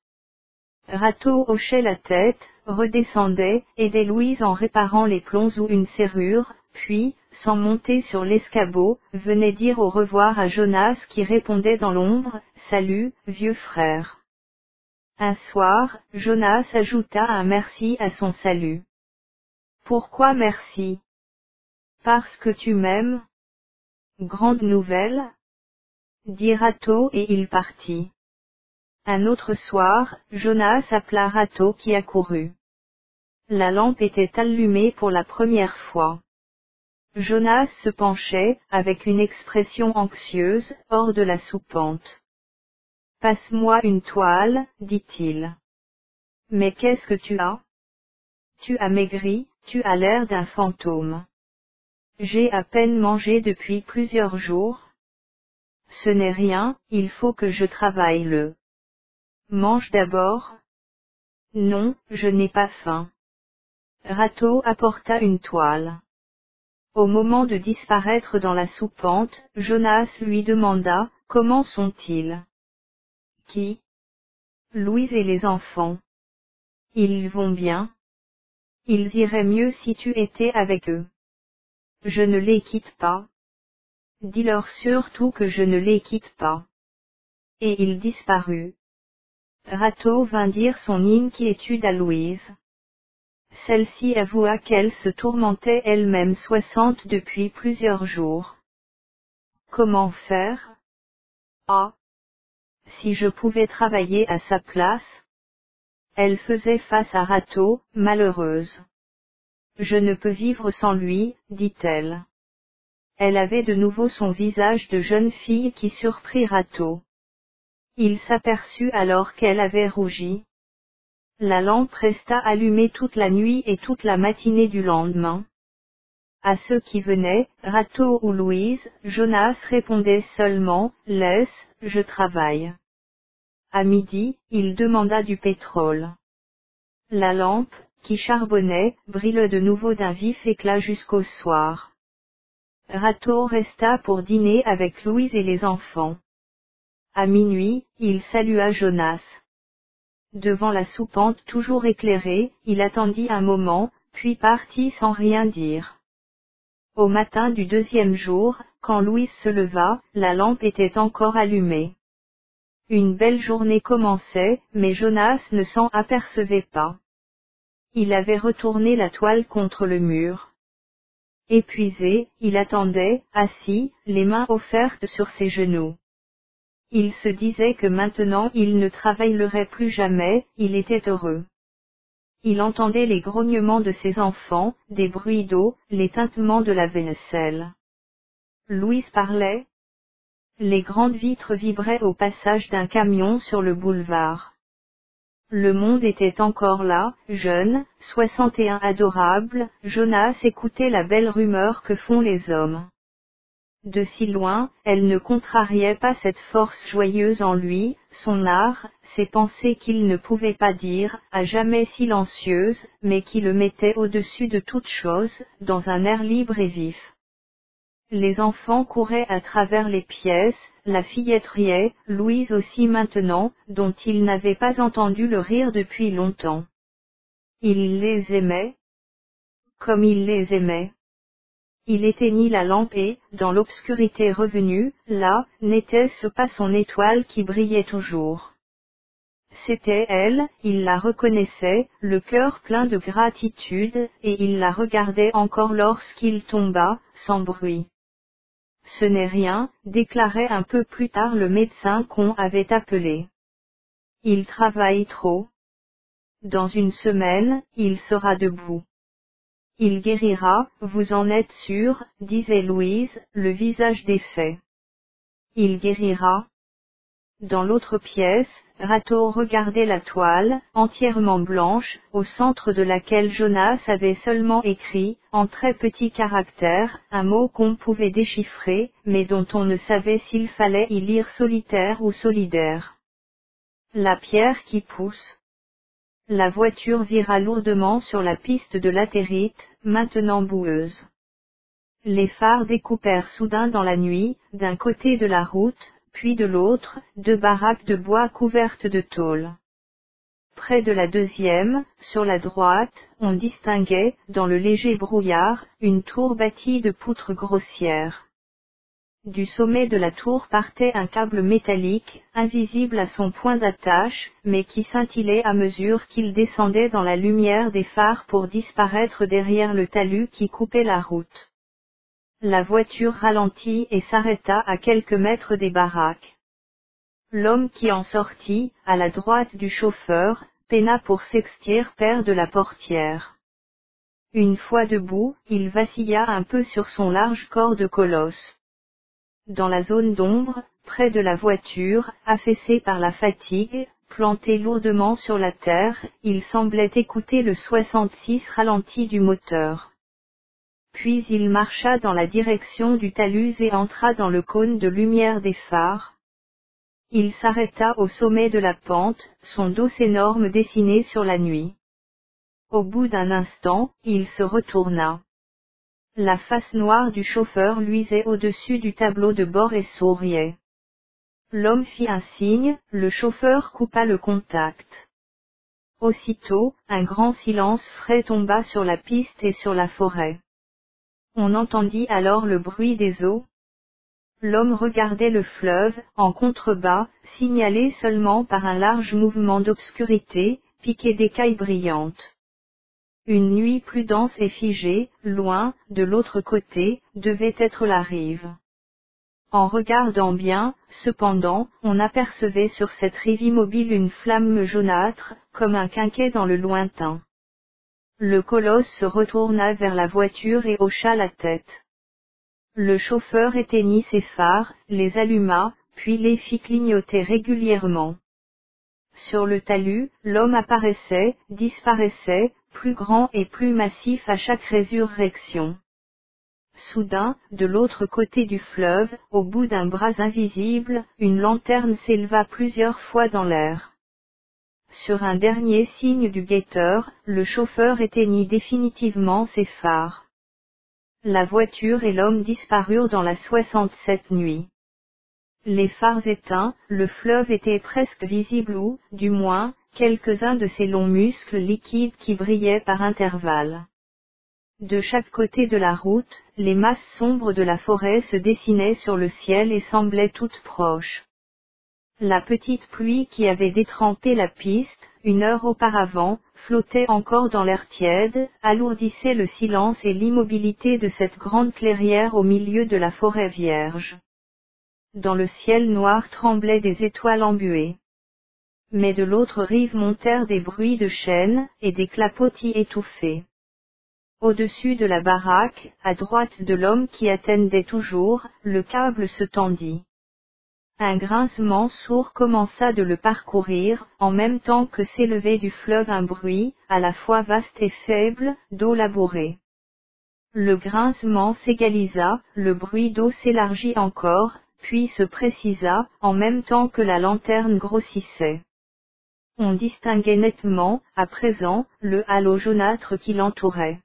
Rato hochait la tête, redescendait, aidait Louise en réparant les plombs ou une serrure, puis, sans monter sur l'escabeau, venait dire au revoir à Jonas qui répondait dans l'ombre, « Salut, vieux frère ». Un soir, Jonas ajouta un merci à son salut. « Pourquoi merci? Parce que tu m'aimes? Grande nouvelle ?» dit Rato et il partit. Un autre soir, Jonas appela Rato qui accourut. La lampe était allumée pour la première fois. Jonas se penchait, avec une expression anxieuse, hors de la soupente. « Passe-moi une toile, dit-il. »« Mais qu'est-ce que tu as? Tu as maigri, tu as l'air d'un fantôme. »« J'ai à peine mangé depuis plusieurs jours. »« Ce n'est rien, il faut que je travaille le. »« Mange d'abord. »« Non, je n'ai pas faim. » Rato apporta une toile. Au moment de disparaître dans la soupente, Jonas lui demanda, « Comment sont-ils? » Qui? Louise et les enfants. Ils vont bien. Ils iraient mieux si tu étais avec eux. Je ne les quitte pas. Dis-leur surtout que je ne les quitte pas. Et il disparut. Rato vint dire son inquiétude à Louise. Celle-ci avoua qu'elle se tourmentait elle-même soixante depuis plusieurs jours. Comment faire? Ah! Si je pouvais travailler à sa place? Elle faisait face à Rato, malheureuse. Je ne peux vivre sans lui, dit-elle. Elle avait de nouveau son visage de jeune fille qui surprit Rato. Il s'aperçut alors qu'elle avait rougi. La lampe resta allumée toute la nuit et toute la matinée du lendemain. À ceux qui venaient, Rato ou Louise, Jonas répondait seulement, « Laisse, je travaille. » À midi, il demanda du pétrole. La lampe, qui charbonnait, brilla de nouveau d'un vif éclat jusqu'au soir. Rato resta pour dîner avec Louise et les enfants. À minuit, il salua Jonas. Devant la soupente toujours éclairée, il attendit un moment, puis partit sans rien dire. Au matin du deuxième jour, quand Louise se leva, la lampe était encore allumée. Une belle journée commençait, mais Jonas ne s'en apercevait pas. Il avait retourné la toile contre le mur. Épuisé, il attendait, assis, les mains offertes sur ses genoux. Il se disait que maintenant il ne travaillerait plus jamais, il était heureux. Il entendait les grognements de ses enfants, des bruits d'eau, les tintements de la vaisselle. Louise parlait. Les grandes vitres vibraient au passage d'un camion sur le boulevard. Le monde était encore là, jeune, soixante et un adorable, Jonas écoutait la belle rumeur que font les hommes. De si loin, elle ne contrariait pas cette force joyeuse en lui, son art, ses pensées qu'il ne pouvait pas dire, à jamais silencieuses, mais qui le mettaient au-dessus de toute chose, dans un air libre et vif. Les enfants couraient à travers les pièces, la fillette riait, Louise aussi maintenant, dont il n'avait pas entendu le rire depuis longtemps. Il les aimait. Comme il les aimait. Il éteignit la lampe et, dans l'obscurité revenue, là, n'était-ce pas son étoile qui brillait toujours. C'était elle, il la reconnaissait, le cœur plein de gratitude, et il la regardait encore lorsqu'il tomba, sans bruit. Ce n'est rien, déclarait un peu plus tard le médecin qu'on avait appelé. Il travaille trop. Dans une semaine, il sera debout. Il guérira, vous en êtes sûr, disait Louise, le visage défait. Il guérira. Dans l'autre pièce, Rato regardait la toile, entièrement blanche, au centre de laquelle Jonas avait seulement écrit, en très petits caractères, un mot qu'on pouvait déchiffrer, mais dont on ne savait s'il fallait y lire solitaire ou solidaire. La pierre qui pousse. La voiture vira lourdement sur la piste de latérite, maintenant boueuse. Les phares découpèrent soudain dans la nuit, d'un côté de la route, puis de l'autre, deux baraques de bois couvertes de tôle. Près de la deuxième, sur la droite, on distinguait, dans le léger brouillard, une tour bâtie de poutres grossières. Du sommet de la tour partait un câble métallique, invisible à son point d'attache, mais qui scintillait à mesure qu'il descendait dans la lumière des phares pour disparaître derrière le talus qui coupait la route. La voiture ralentit et s'arrêta à quelques mètres des baraques. L'homme qui en sortit, à la droite du chauffeur, peina pour s'extirper père de la portière. Une fois debout, il vacilla un peu sur son large corps de colosse. Dans la zone d'ombre, près de la voiture, affaissé par la fatigue, planté lourdement sur la terre, il semblait écouter le soixante-six ralenti du moteur. Puis il marcha dans la direction du talus et entra dans le cône de lumière des phares. Il s'arrêta au sommet de la pente, son dos énorme dessiné sur la nuit. Au bout d'un instant, il se retourna. La face noire du chauffeur luisait au-dessus du tableau de bord et souriait. L'homme fit un signe, le chauffeur coupa le contact. Aussitôt, un grand silence frais tomba sur la piste et sur la forêt. On entendit alors le bruit des eaux. L'homme regardait le fleuve, en contrebas, signalé seulement par un large mouvement d'obscurité, piqué d'écailles brillantes. Une nuit plus dense et figée, loin, de l'autre côté, devait être la rive. En regardant bien, cependant, on apercevait sur cette rive immobile une flamme jaunâtre, comme un quinquet dans le lointain. Le colosse se retourna vers la voiture et hocha la tête. Le chauffeur éteignit ses phares, les alluma, puis les fit clignoter régulièrement. Sur le talus, l'homme apparaissait, disparaissait, plus grand et plus massif à chaque résurrection. Soudain, de l'autre côté du fleuve, au bout d'un bras invisible, une lanterne s'éleva plusieurs fois dans l'air. Sur un dernier signe du guetteur, le chauffeur éteignit définitivement ses phares. La voiture et l'homme disparurent dans la soixante-sept nuit. Les phares éteints, le fleuve était presque visible ou, du moins, quelques-uns de ces longs muscles liquides qui brillaient par intervalles. De chaque côté de la route, les masses sombres de la forêt se dessinaient sur le ciel et semblaient toutes proches. La petite pluie qui avait détrempé la piste, une heure auparavant, flottait encore dans l'air tiède, alourdissait le silence et l'immobilité de cette grande clairière au milieu de la forêt vierge. Dans le ciel noir tremblaient des étoiles embuées. Mais de l'autre rive montèrent des bruits de chaînes, et des clapotis étouffés. Au-dessus de la baraque, à droite de l'homme qui attendait toujours, le câble se tendit. Un grincement sourd commença de le parcourir, en même temps que s'élevait du fleuve un bruit, à la fois vaste et faible, d'eau labourée. Le grincement s'égalisa, le bruit d'eau s'élargit encore, puis se précisa, en même temps que la lanterne grossissait. On distinguait nettement, à présent, le halo jaunâtre qui l'entourait.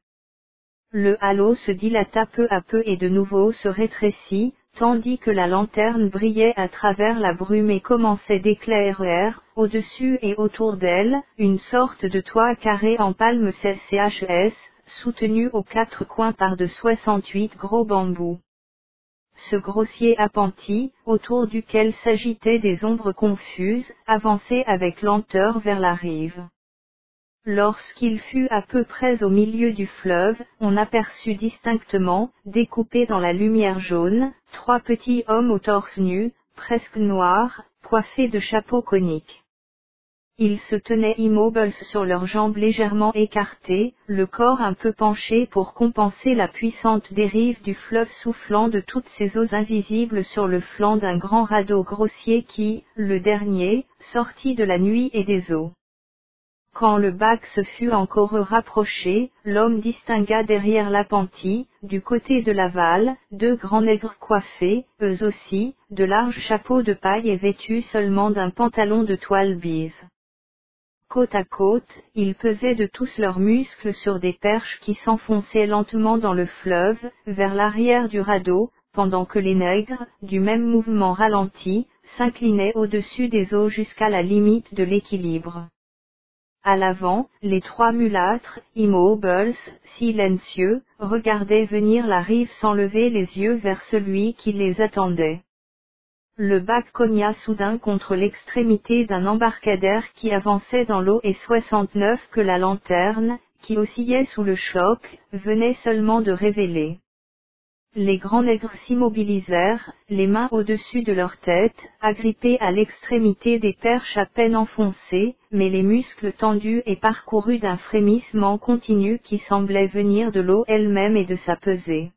Le halo se dilata peu à peu et de nouveau se rétrécit, tandis que la lanterne brillait à travers la brume et commençait d'éclairer, au-dessus et autour d'elle, une sorte de toit carré en palme C C H S, soutenu aux quatre coins par de soixante-huit gros bambous. Ce grossier appentis, autour duquel s'agitaient des ombres confuses, avançait avec lenteur vers la rive. Lorsqu'il fut à peu près au milieu du fleuve, on aperçut distinctement, découpés dans la lumière jaune, trois petits hommes au torse nu, presque noirs, coiffés de chapeaux coniques. Ils se tenaient immobiles sur leurs jambes légèrement écartées, le corps un peu penché pour compenser la puissante dérive du fleuve soufflant de toutes ses eaux invisibles sur le flanc d'un grand radeau grossier qui, le dernier, sortit de la nuit et des eaux. Quand le bac se fut encore rapproché, l'homme distingua derrière l'appentis, du côté de l'aval, deux grands nègres coiffés, eux aussi, de larges chapeaux de paille et vêtus seulement d'un pantalon de toile bise. Côte à côte, ils pesaient de tous leurs muscles sur des perches qui s'enfonçaient lentement dans le fleuve, vers l'arrière du radeau, pendant que les nègres, du même mouvement ralenti, s'inclinaient au-dessus des eaux jusqu'à la limite de l'équilibre. À l'avant, les trois mulâtres, immobiles, silencieux, regardaient venir la rive sans lever les yeux vers celui qui les attendait. Le bac cogna soudain contre l'extrémité d'un embarcadère qui avançait dans l'eau et soixante-neuf que la lanterne, qui oscillait sous le choc, venait seulement de révéler. Les grands nègres s'immobilisèrent, les mains au-dessus de leur tête, agrippés à l'extrémité des perches à peine enfoncées, mais les muscles tendus et parcourus d'un frémissement continu qui semblait venir de l'eau elle-même et de sa pesée.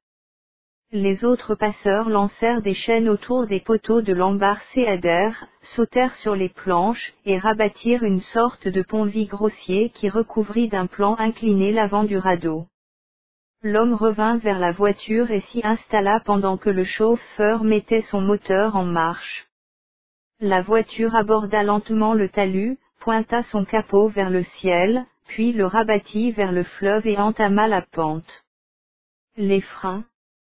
Les autres passeurs lancèrent des chaînes autour des poteaux de l'embarcadère, sautèrent sur les planches, et rabattirent une sorte de pont-levis grossier qui recouvrit d'un plan incliné l'avant du radeau. L'homme revint vers la voiture et s'y installa pendant que le chauffeur mettait son moteur en marche. La voiture aborda lentement le talus, pointa son capot vers le ciel, puis le rabattit vers le fleuve et entama la pente. Les freins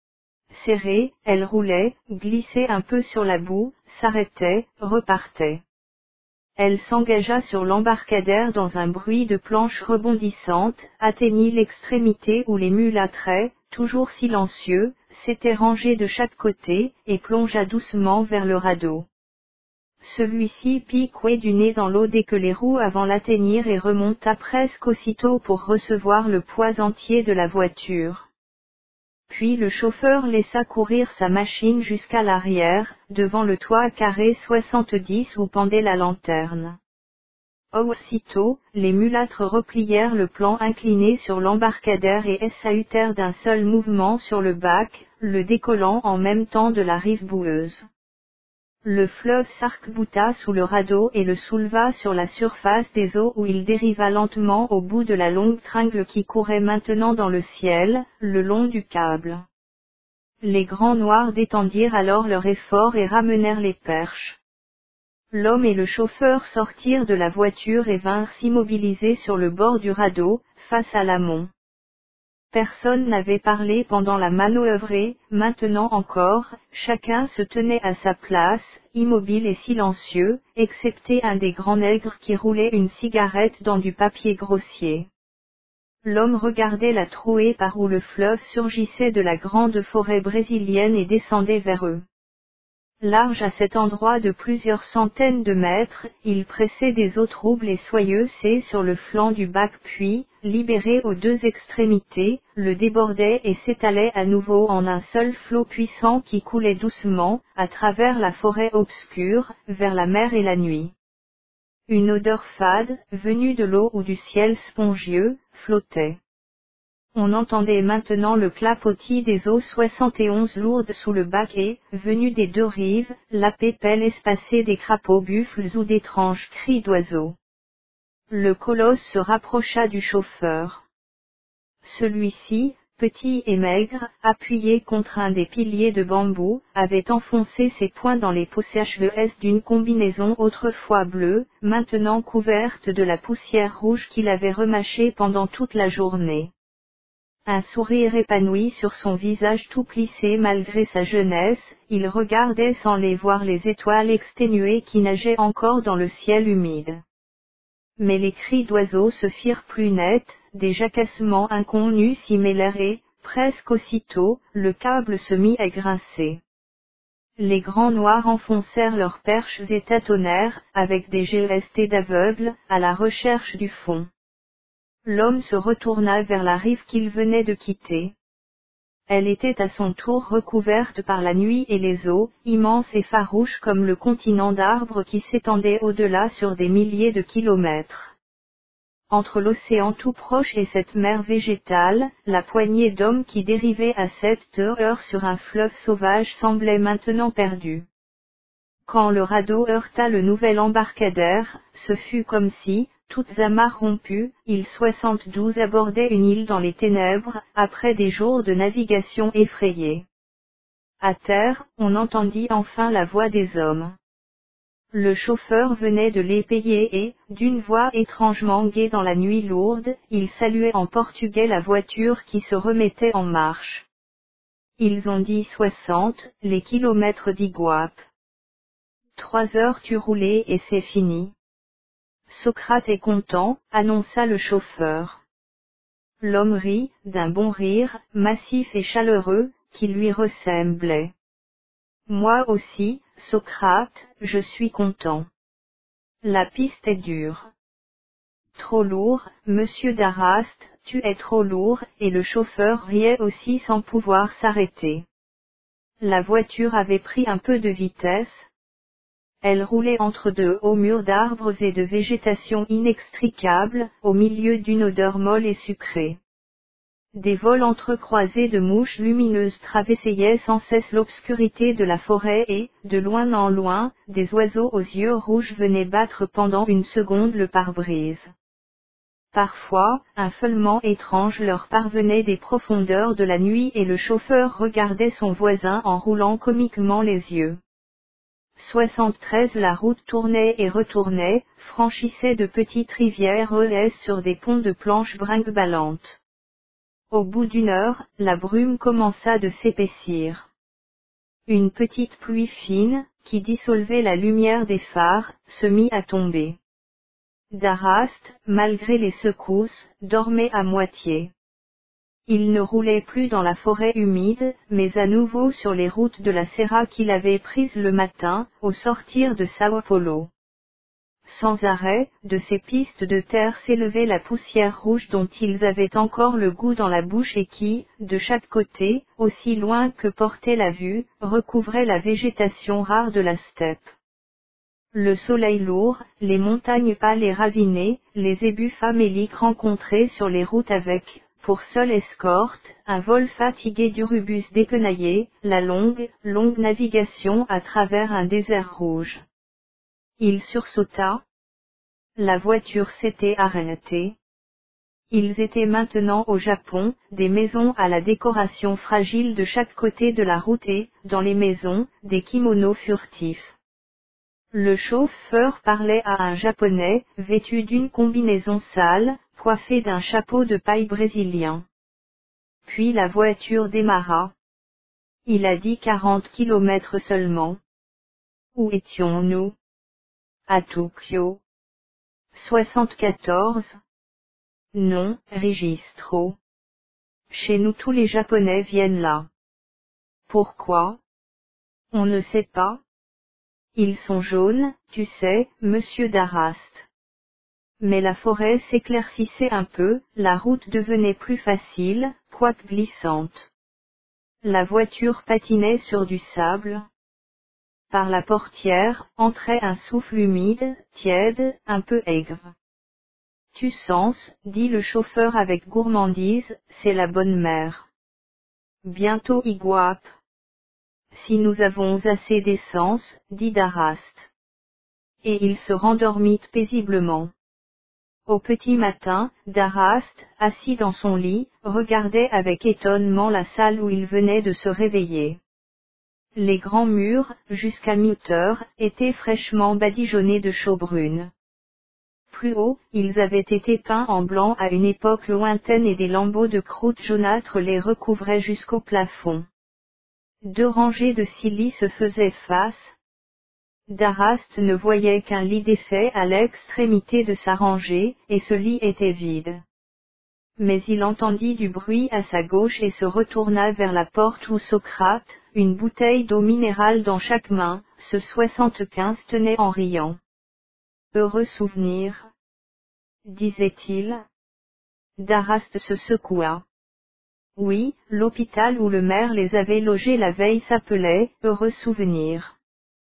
serrés, elle roulait, glissait un peu sur la boue, s'arrêtait, repartait. Elle s'engagea sur l'embarcadère dans un bruit de planches rebondissantes, atteignit l'extrémité où les mulâtres, toujours silencieux, s'étaient rangés de chaque côté, et plongea doucement vers le radeau. Celui-ci piquait du nez dans l'eau dès que les roues avant l'atteignirent et remonta presque aussitôt pour recevoir le poids entier de la voiture. Puis le chauffeur laissa courir sa machine jusqu'à l'arrière, devant le toit carré soixante-dix où pendait la lanterne. Aussitôt, les mulâtres replièrent le plan incliné sur l'embarcadère et essahutèrent d'un seul mouvement sur le bac, le décollant en même temps de la rive boueuse. Le fleuve s'arc-bouta sous le radeau et le souleva sur la surface des eaux où il dériva lentement au bout de la longue tringle qui courait maintenant dans le ciel, le long du câble. Les grands noirs détendirent alors leur effort et ramenèrent les perches. L'homme et le chauffeur sortirent de la voiture et vinrent s'immobiliser sur le bord du radeau, face à l'amont. Personne n'avait parlé pendant la manœuvre et, maintenant encore, chacun se tenait à sa place, immobile et silencieux, excepté un des grands nègres qui roulait une cigarette dans du papier grossier. L'homme regardait la trouée par où le fleuve surgissait de la grande forêt brésilienne et descendait vers eux. Large à cet endroit de plusieurs centaines de mètres, il pressait des eaux troubles et soyeuses et sur le flanc du bac puis, libéré aux deux extrémités, le débordait et s'étalait à nouveau en un seul flot puissant qui coulait doucement, à travers la forêt obscure, vers la mer et la nuit. Une odeur fade, venue de l'eau ou du ciel spongieux, flottait. On entendait maintenant le clapotis des eaux soixante et onze lourdes sous le bac et, venu des deux rives, la pépelle espacée des crapauds buffles ou d'étranges cris d'oiseaux. Le colosse se rapprocha du chauffeur. Celui-ci, petit et maigre, appuyé contre un des piliers de bambou, avait enfoncé ses poings dans les poches d'une combinaison autrefois bleue, maintenant couverte de la poussière rouge qu'il avait remâchée pendant toute la journée. Un sourire épanoui sur son visage tout plissé malgré sa jeunesse, il regardait sans les voir les étoiles exténuées qui nageaient encore dans le ciel humide. Mais les cris d'oiseaux se firent plus nets, des jacassements inconnus s'y mêlèrent et, presque aussitôt, le câble se mit à grincer. Les grands noirs enfoncèrent leurs perches et tâtonnèrent, avec des gestes d'aveugles, à la recherche du fond. L'homme se retourna vers la rive qu'il venait de quitter. Elle était à son tour recouverte par la nuit et les eaux, immenses et farouches comme le continent d'arbres qui s'étendait au-delà sur des milliers de kilomètres. Entre l'océan tout proche et cette mer végétale, la poignée d'hommes qui dérivaient à cette heure sur un fleuve sauvage semblait maintenant perdue. Quand le radeau heurta le nouvel embarcadère, ce fut comme si, toutes amarres rompues, ils soixante-douze abordaient une île dans les ténèbres, après des jours de navigation effrayée. À terre, on entendit enfin la voix des hommes. Le chauffeur venait de les payer et, d'une voix étrangement gaie dans la nuit lourde, il saluait en portugais la voiture qui se remettait en marche. Ils ont dit soixante, les kilomètres d'Iguape. Trois heures tu roulais et c'est fini. Socrate est content, annonça le chauffeur. L'homme rit, d'un bon rire, massif et chaleureux, qui lui ressemblait. Moi aussi, Socrate, je suis content. La piste est dure. Trop lourd, monsieur Daraste, tu es trop lourd, et le chauffeur riait aussi sans pouvoir s'arrêter. La voiture avait pris un peu de vitesse. Elle roulait entre deux hauts murs d'arbres et de végétation inextricable, au milieu d'une odeur molle et sucrée. Des vols entrecroisés de mouches lumineuses traversaient sans cesse l'obscurité de la forêt et, de loin en loin, des oiseaux aux yeux rouges venaient battre pendant une seconde le pare-brise. Parfois, un feulement étrange leur parvenait des profondeurs de la nuit et le chauffeur regardait son voisin en roulant comiquement les yeux. soixante-treize La route tournait et retournait, franchissait de petites rivières heuleuses sur des ponts de planches brinque-ballantes. Au bout d'une heure, la brume commença de s'épaissir. Une petite pluie fine, qui dissolvait la lumière des phares, se mit à tomber. Daraste, malgré les secousses, dormait à moitié. Il ne roulait plus dans la forêt humide, mais à nouveau sur les routes de la Serra qu'il avait prises le matin, au sortir de Sao Paulo. Sans arrêt, de ces pistes de terre s'élevait la poussière rouge dont ils avaient encore le goût dans la bouche et qui, de chaque côté, aussi loin que portait la vue, recouvrait la végétation rare de la steppe. Le soleil lourd, les montagnes pâles et ravinées, les ébus faméliques rencontrés sur les routes avec, pour seule escorte, un vol fatigué d'urubus dépenaillés, la longue, longue navigation à travers un désert rouge. Il sursauta. La voiture s'était arrêtée. Ils étaient maintenant au Japon, des maisons à la décoration fragile de chaque côté de la route et, dans les maisons, des kimonos furtifs. Le chauffeur parlait à un Japonais, vêtu d'une combinaison sale, coiffé d'un chapeau de paille brésilien. Puis la voiture démarra. Il a dit quarante kilomètres seulement. Où étions-nous? À Tokyo. soixante-quatorze. Non, Registro. Chez nous tous les Japonais viennent là. Pourquoi? On ne sait pas. Ils sont jaunes, tu sais, monsieur Daraste. Mais la forêt s'éclaircissait un peu, la route devenait plus facile, quoique glissante. La voiture patinait sur du sable. Par la portière, entrait un souffle humide, tiède, un peu aigre. Tu sens, dit le chauffeur avec gourmandise, c'est la bonne mer. Bientôt Iguape. Si nous avons assez d'essence, dit Daraste. Et il se rendormit paisiblement. Au petit matin, Daraste, assis dans son lit, regardait avec étonnement la salle où il venait de se réveiller. Les grands murs, jusqu'à mi-hauteur, étaient fraîchement badigeonnés de chaux brunes. Plus haut, ils avaient été peints en blanc à une époque lointaine et des lambeaux de croûte jaunâtre les recouvraient jusqu'au plafond. Deux rangées de scillis se faisaient face. Daraste ne voyait qu'un lit défait à l'extrémité de sa rangée, et ce lit était vide. Mais il entendit du bruit à sa gauche et se retourna vers la porte où Socrate, une bouteille d'eau minérale dans chaque main, ce soixante-quinze tenait en riant. Heureux souvenir, disait-il. D'Araste se secoua. Oui, l'hôpital où le maire les avait logés la veille s'appelait « Heureux souvenir ».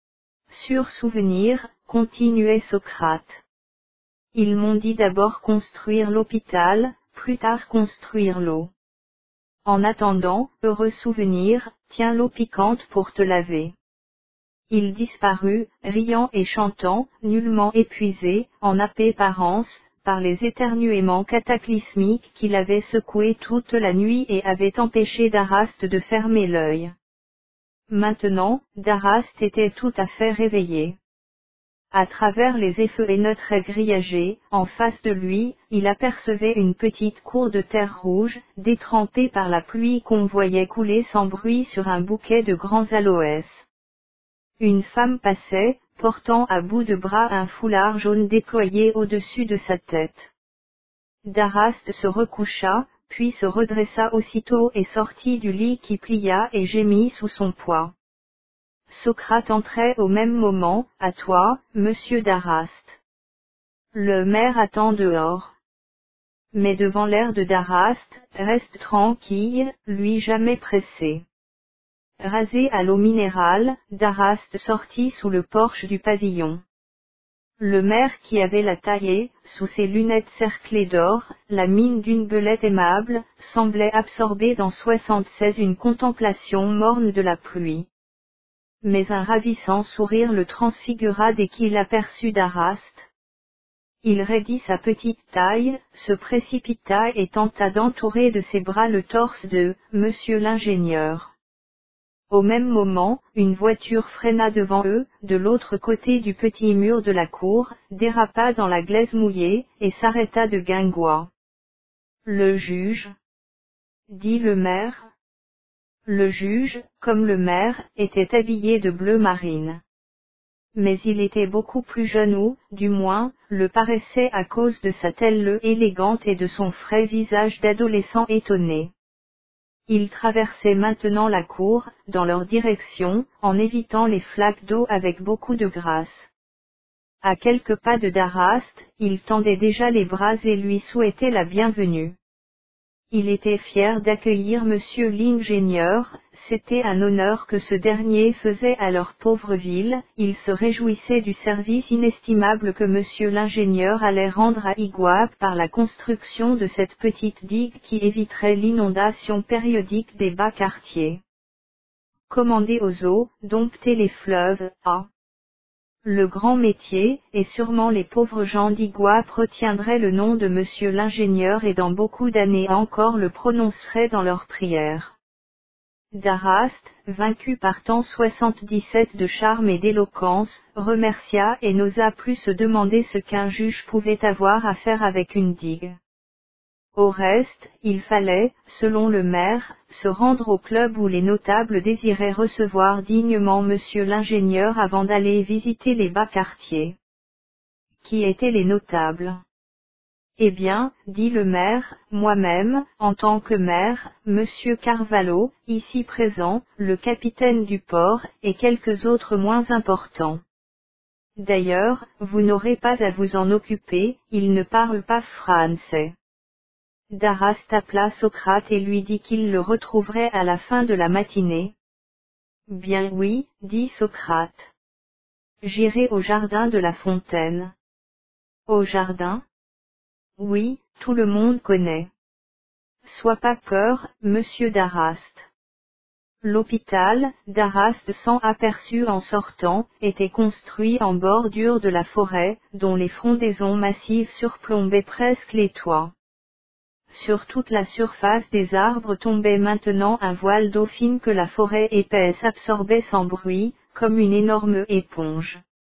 Sur souvenir, continuait Socrate. Ils m'ont dit d'abord construire l'hôpital, plus tard construire l'eau. En attendant, heureux souvenir, tiens l'eau piquante pour te laver. Il disparut, riant et chantant, nullement épuisé, en apparence, par les éternuements cataclysmiques qu'il avait secoués toute la nuit et avaient empêché d'Araste de fermer l'œil. Maintenant, d'Araste était tout à fait réveillé. À travers les effeuillettes grillagées, en face de lui, il apercevait une petite cour de terre rouge, détrempée par la pluie qu'on voyait couler sans bruit sur un bouquet de grands aloès. Une femme passait, portant à bout de bras un foulard jaune déployé au-dessus de sa tête. D'Araste se recoucha, puis se redressa aussitôt et sortit du lit qui plia et gémit sous son poids. Socrate entrait au même moment, à toi, monsieur d'Araste. Le maire attend dehors. Mais devant l'air de d'Araste, reste tranquille, lui jamais pressé. Rasé à l'eau minérale, d'Araste sortit sous le porche du pavillon. Le maire qui avait la taillée, sous ses lunettes cerclées d'or, la mine d'une belette aimable, semblait absorber dans soixante-seize une contemplation morne de la pluie. Mais un ravissant sourire le transfigura dès qu'il aperçut d'Araste. Il raidit sa petite taille, se précipita et tenta d'entourer de ses bras le torse de « Monsieur l'ingénieur ». Au même moment, une voiture freina devant eux, de l'autre côté du petit mur de la cour, dérapa dans la glaise mouillée, et s'arrêta de guingois. « Le juge » dit le maire. Le juge, comme le maire, était habillé de bleu marine. Mais il était beaucoup plus jeune ou, du moins, le paraissait à cause de sa taille élégante et de son frais visage d'adolescent étonné. Ils traversaient maintenant la cour, dans leur direction, en évitant les flaques d'eau avec beaucoup de grâce. À quelques pas de d'Araste, il tendait déjà les bras et lui souhaitait la bienvenue. Il était fier d'accueillir monsieur l'ingénieur, c'était un honneur que ce dernier faisait à leur pauvre ville, il se réjouissait du service inestimable que monsieur l'ingénieur allait rendre à Iguape par la construction de cette petite digue qui éviterait l'inondation périodique des bas quartiers. Commander aux eaux, dompter les fleuves, ah! Le grand métier, et sûrement les pauvres gens d'Iguape retiendraient le nom de monsieur l'ingénieur et dans beaucoup d'années encore le prononceraient dans leurs prières. D'Araste, vaincu par tant soixante-dix-sept de charme et d'éloquence, remercia et n'osa plus se demander ce qu'un juge pouvait avoir à faire avec une digue. Au reste, il fallait, selon le maire, se rendre au club où les notables désiraient recevoir dignement monsieur l'ingénieur avant d'aller visiter les bas quartiers. Qui étaient les notables? Eh bien, dit le maire, moi-même, en tant que maire, monsieur Carvalho, ici présent, le capitaine du port, et quelques autres moins importants. D'ailleurs, vous n'aurez pas à vous en occuper, il ne parle pas français. D'Araste appela Socrate et lui dit qu'il le retrouverait à la fin de la matinée. Bien oui, dit Socrate. J'irai au jardin de la fontaine. Au jardin? Oui, tout le monde connaît. Sois pas peur, monsieur d'Araste. L'hôpital, d'Araste s'en aperçut en sortant, était construit en bordure de la forêt, dont les frondaisons massives surplombaient presque les toits. Sur toute la surface des arbres tombait maintenant un voile d'eau fine que la forêt épaisse absorbait sans bruit, comme une énorme éponge.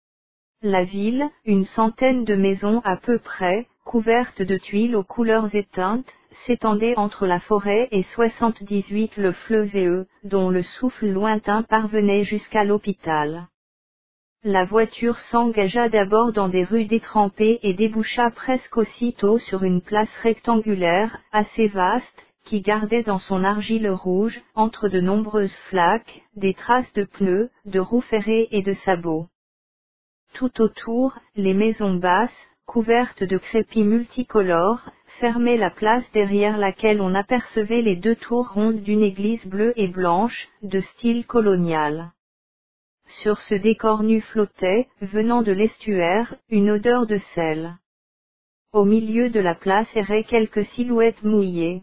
La ville, une centaine de maisons à peu près, couvertes de tuiles aux couleurs éteintes, s'étendait entre la forêt et soixante-dix-huit le fleuve, dont le souffle lointain parvenait jusqu'à l'hôpital. La voiture s'engagea d'abord dans des rues détrempées et déboucha presque aussitôt sur une place rectangulaire, assez vaste, qui gardait dans son argile rouge, entre de nombreuses flaques, des traces de pneus, de roues ferrées et de sabots. Tout autour, les maisons basses, couvertes de crépis multicolores, fermaient la place derrière laquelle on apercevait les deux tours rondes d'une église bleue et blanche, de style colonial. Sur ce décor nu flottait, venant de l'estuaire, une odeur de sel. Au milieu de la place erraient quelques silhouettes mouillées.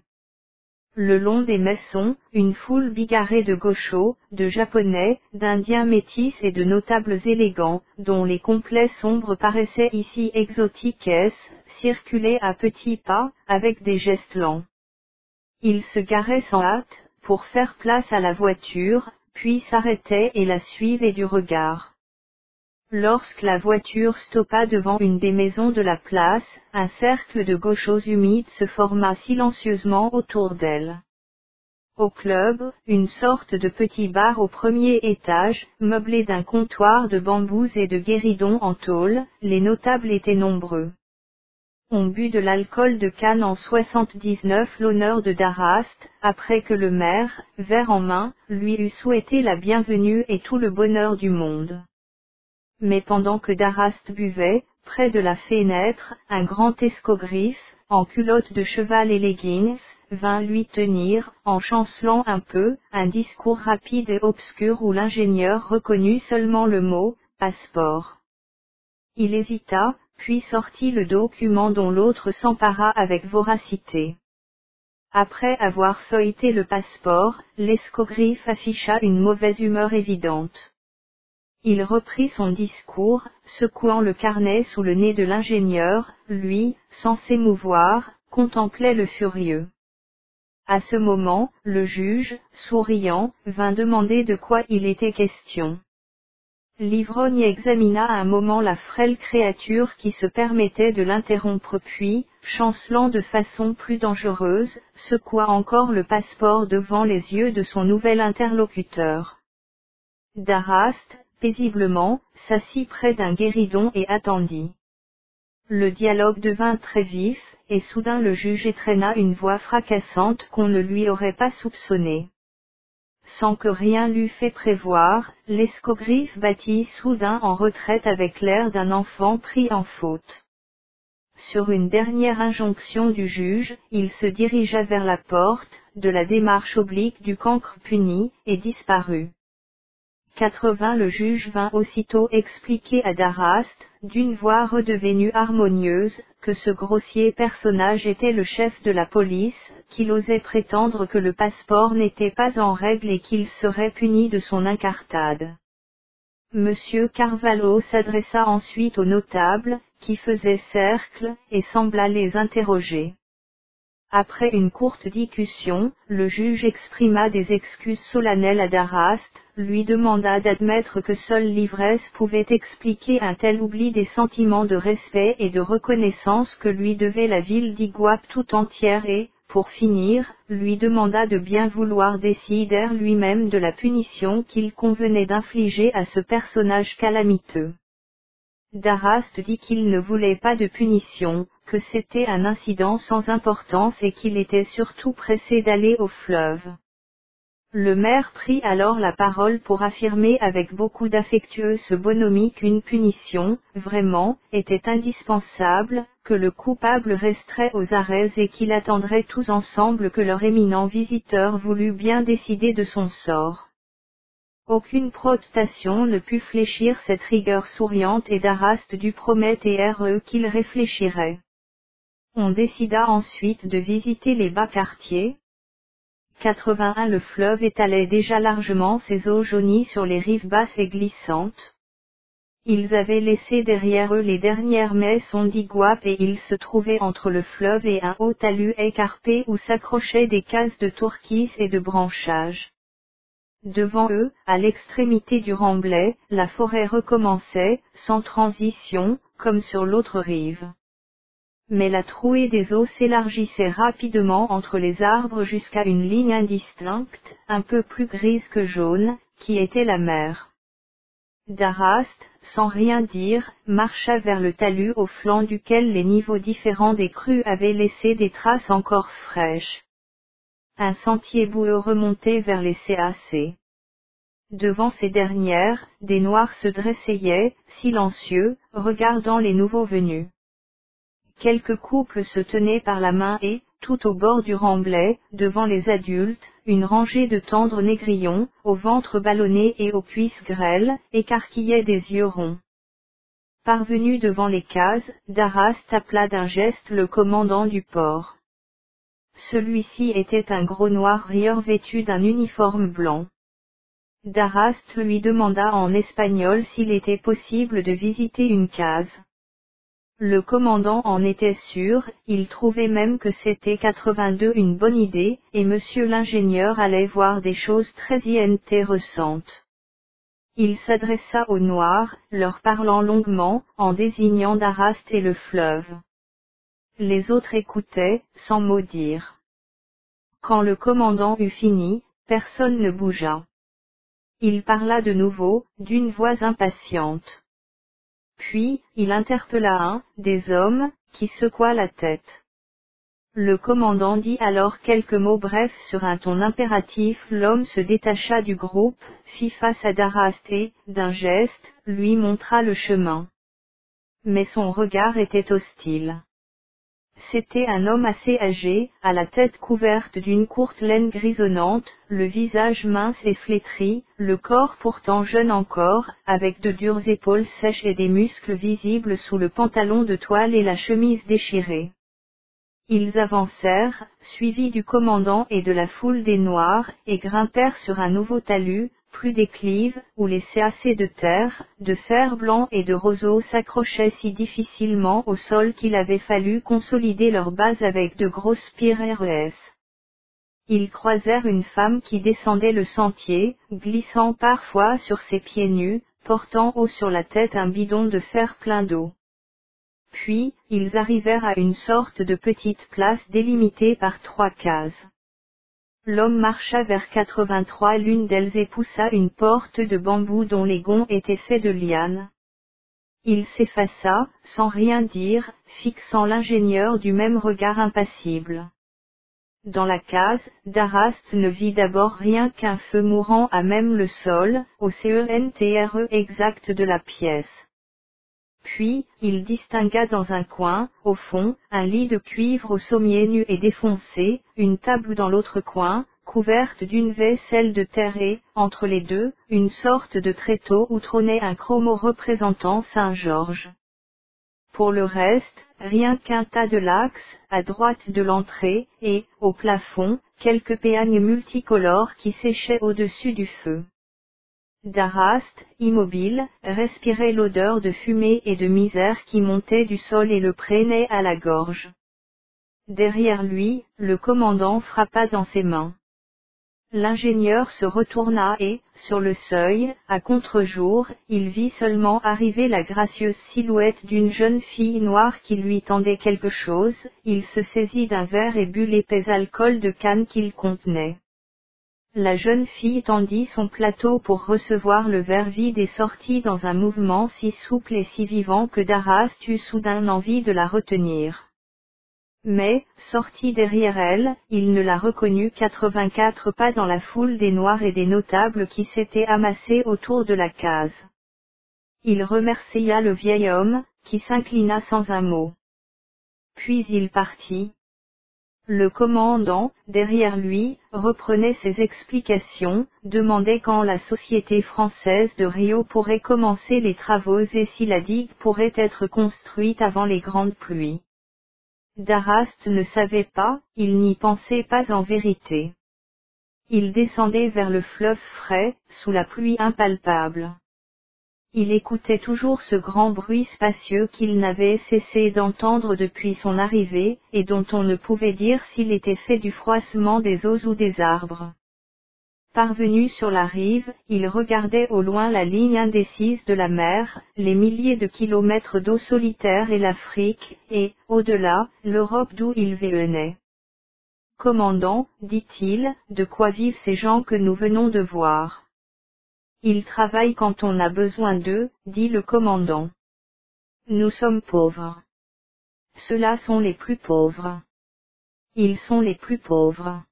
Le long des maisons, une foule bigarrée de gauchos, de japonais, d'indiens métis et de notables élégants, dont les complets sombres paraissaient ici exotiques, circulaient à petits pas, avec des gestes lents. Ils se garaient sans hâte, pour faire place à la voiture, puis s'arrêtaient et la suivaient du regard. Lorsque la voiture stoppa devant une des maisons de la place, un cercle de gauchos humides se forma silencieusement autour d'elle. Au club, une sorte de petit bar au premier étage, meublé d'un comptoir de bambous et de guéridons en tôle, les notables étaient nombreux. On but de l'alcool de canne en soixante-dix-neuf l'honneur de Daraste, après que le maire, verre en main, lui eut souhaité la bienvenue et tout le bonheur du monde. Mais pendant que Daraste buvait, près de la fenêtre, un grand escogriffe, en culotte de cheval et leggings, vint lui tenir, en chancelant un peu, un discours rapide et obscur où l'ingénieur reconnut seulement le mot « passeport ». Il hésita, puis sortit le document dont l'autre s'empara avec voracité. Après avoir feuilleté le passeport, l'escogriffe afficha une mauvaise humeur évidente. Il reprit son discours, secouant le carnet sous le nez de l'ingénieur, lui, sans s'émouvoir, contemplait le furieux. À ce moment, le juge, souriant, vint demander de quoi il était question. L'ivrogne examina un moment la frêle créature qui se permettait de l'interrompre puis, chancelant de façon plus dangereuse, secoua encore le passeport devant les yeux de son nouvel interlocuteur. Daraste, paisiblement, s'assit près d'un guéridon et attendit. Le dialogue devint très vif, et soudain le juge étrenna une voix fracassante qu'on ne lui aurait pas soupçonnée. Sans que rien l'eût fait prévoir, l'escogriffe battit soudain en retraite avec l'air d'un enfant pris en faute. Sur une dernière injonction du juge, il se dirigea vers la porte, de la démarche oblique du cancre puni, et disparut. quatre-vingts Le juge vint aussitôt expliquer à Daraste, d'une voix redevenue harmonieuse, que ce grossier personnage était le chef de la police, qu'il osait prétendre que le passeport n'était pas en règle et qu'il serait puni de son incartade. Monsieur Carvalho s'adressa ensuite aux notables, qui faisaient cercle, et sembla les interroger. Après une courte discussion, le juge exprima des excuses solennelles à Daraste, lui demanda d'admettre que seule l'ivresse pouvait expliquer un tel oubli des sentiments de respect et de reconnaissance que lui devait la ville d'Iguape tout entière et, pour finir, lui demanda de bien vouloir décider lui-même de la punition qu'il convenait d'infliger à ce personnage calamiteux. Daraste dit qu'il ne voulait pas de punition, que c'était un incident sans importance et qu'il était surtout pressé d'aller au fleuve. Le maire prit alors la parole pour affirmer avec beaucoup d'affectueuse bonhomie qu'une punition, vraiment, était indispensable, que le coupable resterait aux arrêts et qu'il attendrait tous ensemble que leur éminent visiteur voulût bien décider de son sort. Aucune protestation ne put fléchir cette rigueur souriante et Daraste dut promettre et heureux qu'il réfléchirait. On décida ensuite de visiter les bas quartiers. quatre-vingt-un Le fleuve étalait déjà largement ses eaux jaunies sur les rives basses et glissantes. Ils avaient laissé derrière eux les dernières maisons d'Iguape et ils se trouvaient entre le fleuve et un haut talus écarpé où s'accrochaient des cases de tourquis et de branchages. Devant eux, à l'extrémité du remblai, la forêt recommençait, sans transition, comme sur l'autre rive. Mais la trouée des eaux s'élargissait rapidement entre les arbres jusqu'à une ligne indistincte, un peu plus grise que jaune, qui était la mer. Daraste, sans rien dire, marcha vers le talus au flanc duquel les niveaux différents des crues avaient laissé des traces encore fraîches. Un sentier boueux remontait vers les C A C. Devant ces dernières, des Noirs se dressaient, silencieux, regardant les nouveaux venus. Quelques couples se tenaient par la main et, tout au bord du remblai, devant les adultes, une rangée de tendres négrillons, au ventre ballonné et aux cuisses grêles, écarquillaient des yeux ronds. Parvenu devant les cases, Daraste appela d'un geste le commandant du port. Celui-ci était un gros noir rieur vêtu d'un uniforme blanc. Daraste lui demanda en espagnol s'il était possible de visiter une case. Le commandant en était sûr, il trouvait même que c'était quatre-vingt-deux une bonne idée, et monsieur l'ingénieur allait voir des choses très intéressantes. Il s'adressa aux Noirs, leur parlant longuement, en désignant Daraste et le fleuve. Les autres écoutaient, sans mot dire. Quand le commandant eut fini, personne ne bougea. Il parla de nouveau, d'une voix impatiente. Puis, il interpella un des hommes, qui secoua la tête. Le commandant dit alors quelques mots brefs sur un ton impératif. L'homme se détacha du groupe, fit face à Daraste et, d'un geste, lui montra le chemin. Mais son regard était hostile. C'était un homme assez âgé, à la tête couverte d'une courte laine grisonnante, le visage mince et flétri, le corps pourtant jeune encore, avec de dures épaules sèches et des muscles visibles sous le pantalon de toile et la chemise déchirée. Ils avancèrent, suivis du commandant et de la foule des Noirs, et grimpèrent sur un nouveau talus, plus déclive, où les C A C de terre, de fer blanc et de roseaux s'accrochaient si difficilement au sol qu'il avait fallu consolider leur base avec de grosses pierres R E S. Ils croisèrent une femme qui descendait le sentier, glissant parfois sur ses pieds nus, portant haut sur la tête un bidon de fer plein d'eau. Puis, ils arrivèrent à une sorte de petite place délimitée par trois cases. L'homme marcha vers quatre-vingt-trois l'une d'elles et poussa une porte de bambou dont les gonds étaient faits de lianes. Il s'effaça, sans rien dire, fixant l'ingénieur du même regard impassible. Dans la case, Daraste ne vit d'abord rien qu'un feu mourant à même le sol, au centre exact de la pièce. Puis, il distingua dans un coin, au fond, un lit de cuivre au sommier nu et défoncé, une table dans l'autre coin, couverte d'une vaisselle de terre et, entre les deux, une sorte de tréteau où trônait un chromo représentant Saint Georges. Pour le reste, rien qu'un tas de lax, à droite de l'entrée, et, au plafond, quelques péagnes multicolores qui séchaient au-dessus du feu. Daraste, immobile, respirait l'odeur de fumée et de misère qui montait du sol et le prenait à la gorge. Derrière lui, le commandant frappa dans ses mains. L'ingénieur se retourna et, sur le seuil, à contre-jour, il vit seulement arriver la gracieuse silhouette d'une jeune fille noire qui lui tendait quelque chose. Il se saisit d'un verre et but l'épais alcool de canne qu'il contenait. La jeune fille tendit son plateau pour recevoir le verre vide et sortit dans un mouvement si souple et si vivant que Daraste eut soudain envie de la retenir. Mais, sorti derrière elle, il ne la reconnut quatre-vingt-quatre pas dans la foule des Noirs et des notables qui s'étaient amassés autour de la case. Il remercia le vieil homme, qui s'inclina sans un mot. Puis il partit. Le commandant, derrière lui, reprenait ses explications, demandait quand la Société française de Rio pourrait commencer les travaux et si la digue pourrait être construite avant les grandes pluies. Daraste ne savait pas, il n'y pensait pas en vérité. Il descendait vers le fleuve frais, sous la pluie impalpable. Il écoutait toujours ce grand bruit spacieux qu'il n'avait cessé d'entendre depuis son arrivée, et dont on ne pouvait dire s'il était fait du froissement des eaux ou des arbres. Parvenu sur la rive, il regardait au loin la ligne indécise de la mer, les milliers de kilomètres d'eau solitaire et l'Afrique, et, au-delà, l'Europe d'où il venait. « Commandant, dit-il, de quoi vivent ces gens que nous venons de voir ? Ils travaillent quand on a besoin d'eux, dit le commandant. Nous sommes pauvres. Ceux-là sont les plus pauvres. Ils sont les plus pauvres.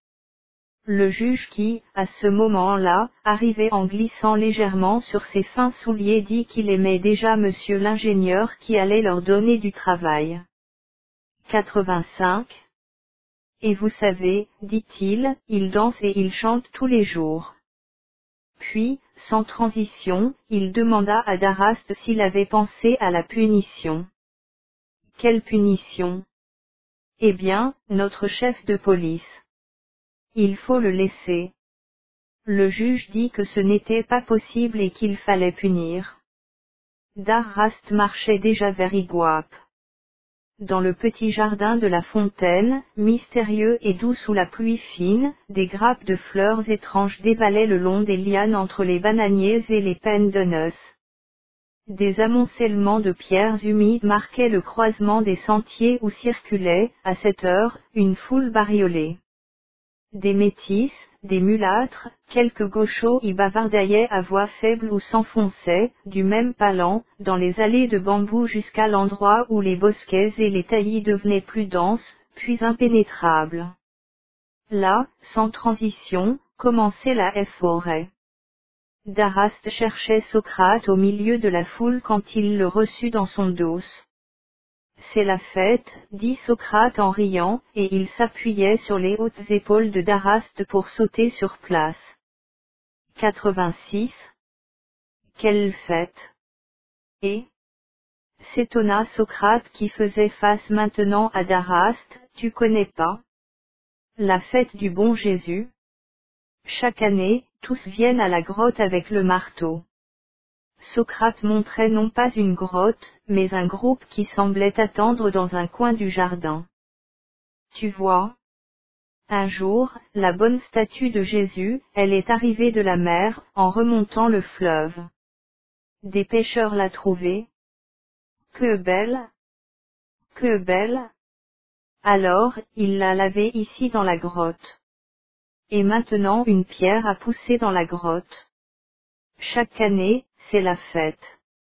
Le juge qui, à ce moment-là, arrivait en glissant légèrement sur ses fins souliers dit qu'il aimait déjà monsieur l'ingénieur qui allait leur donner du travail. quatre-vingt-cinq. Et vous savez, dit-il, il danse et il chante tous les jours. Puis, sans transition, il demanda à Daraste s'il avait pensé à la punition. Quelle punition? Eh bien, notre chef de police. Il faut le laisser. Le juge dit que ce n'était pas possible et qu'il fallait punir. Daraste marchait déjà vers Iguape. Dans le petit jardin de la fontaine, mystérieux et doux sous la pluie fine, des grappes de fleurs étranges dévalaient le long des lianes entre les bananiers et les pendenus. Des amoncellements de pierres humides marquaient le croisement des sentiers où circulait, à cette heure, une foule bariolée. Des métis, des mulâtres, quelques gauchos y bavardaillaient à voix faible ou s'enfonçaient, du même palan, dans les allées de bambou jusqu'à l'endroit où les bosquets et les taillis devenaient plus denses, puis impénétrables. Là, sans transition, commençait la forêt. Daraste cherchait Socrate au milieu de la foule quand il le reçut dans son dos. C'est la fête, dit Socrate en riant, et il s'appuyait sur les hautes épaules de Daraste pour sauter sur place. quatre-vingt-six. Quelle fête! Et? S'étonna Socrate qui faisait face maintenant à Daraste, tu connais pas? La fête du bon Jésus? Chaque année, tous viennent à la grotte avec le marteau. Socrate montrait non pas une grotte, mais un groupe qui semblait attendre dans un coin du jardin. Tu vois? Un jour, la bonne statue de Jésus, elle est arrivée de la mer, en remontant le fleuve. Des pêcheurs l'a trouvée. Que belle! Que belle! Alors, il l'a lavée ici dans la grotte. Et maintenant une pierre a poussé dans la grotte. Chaque année, c'est la fête.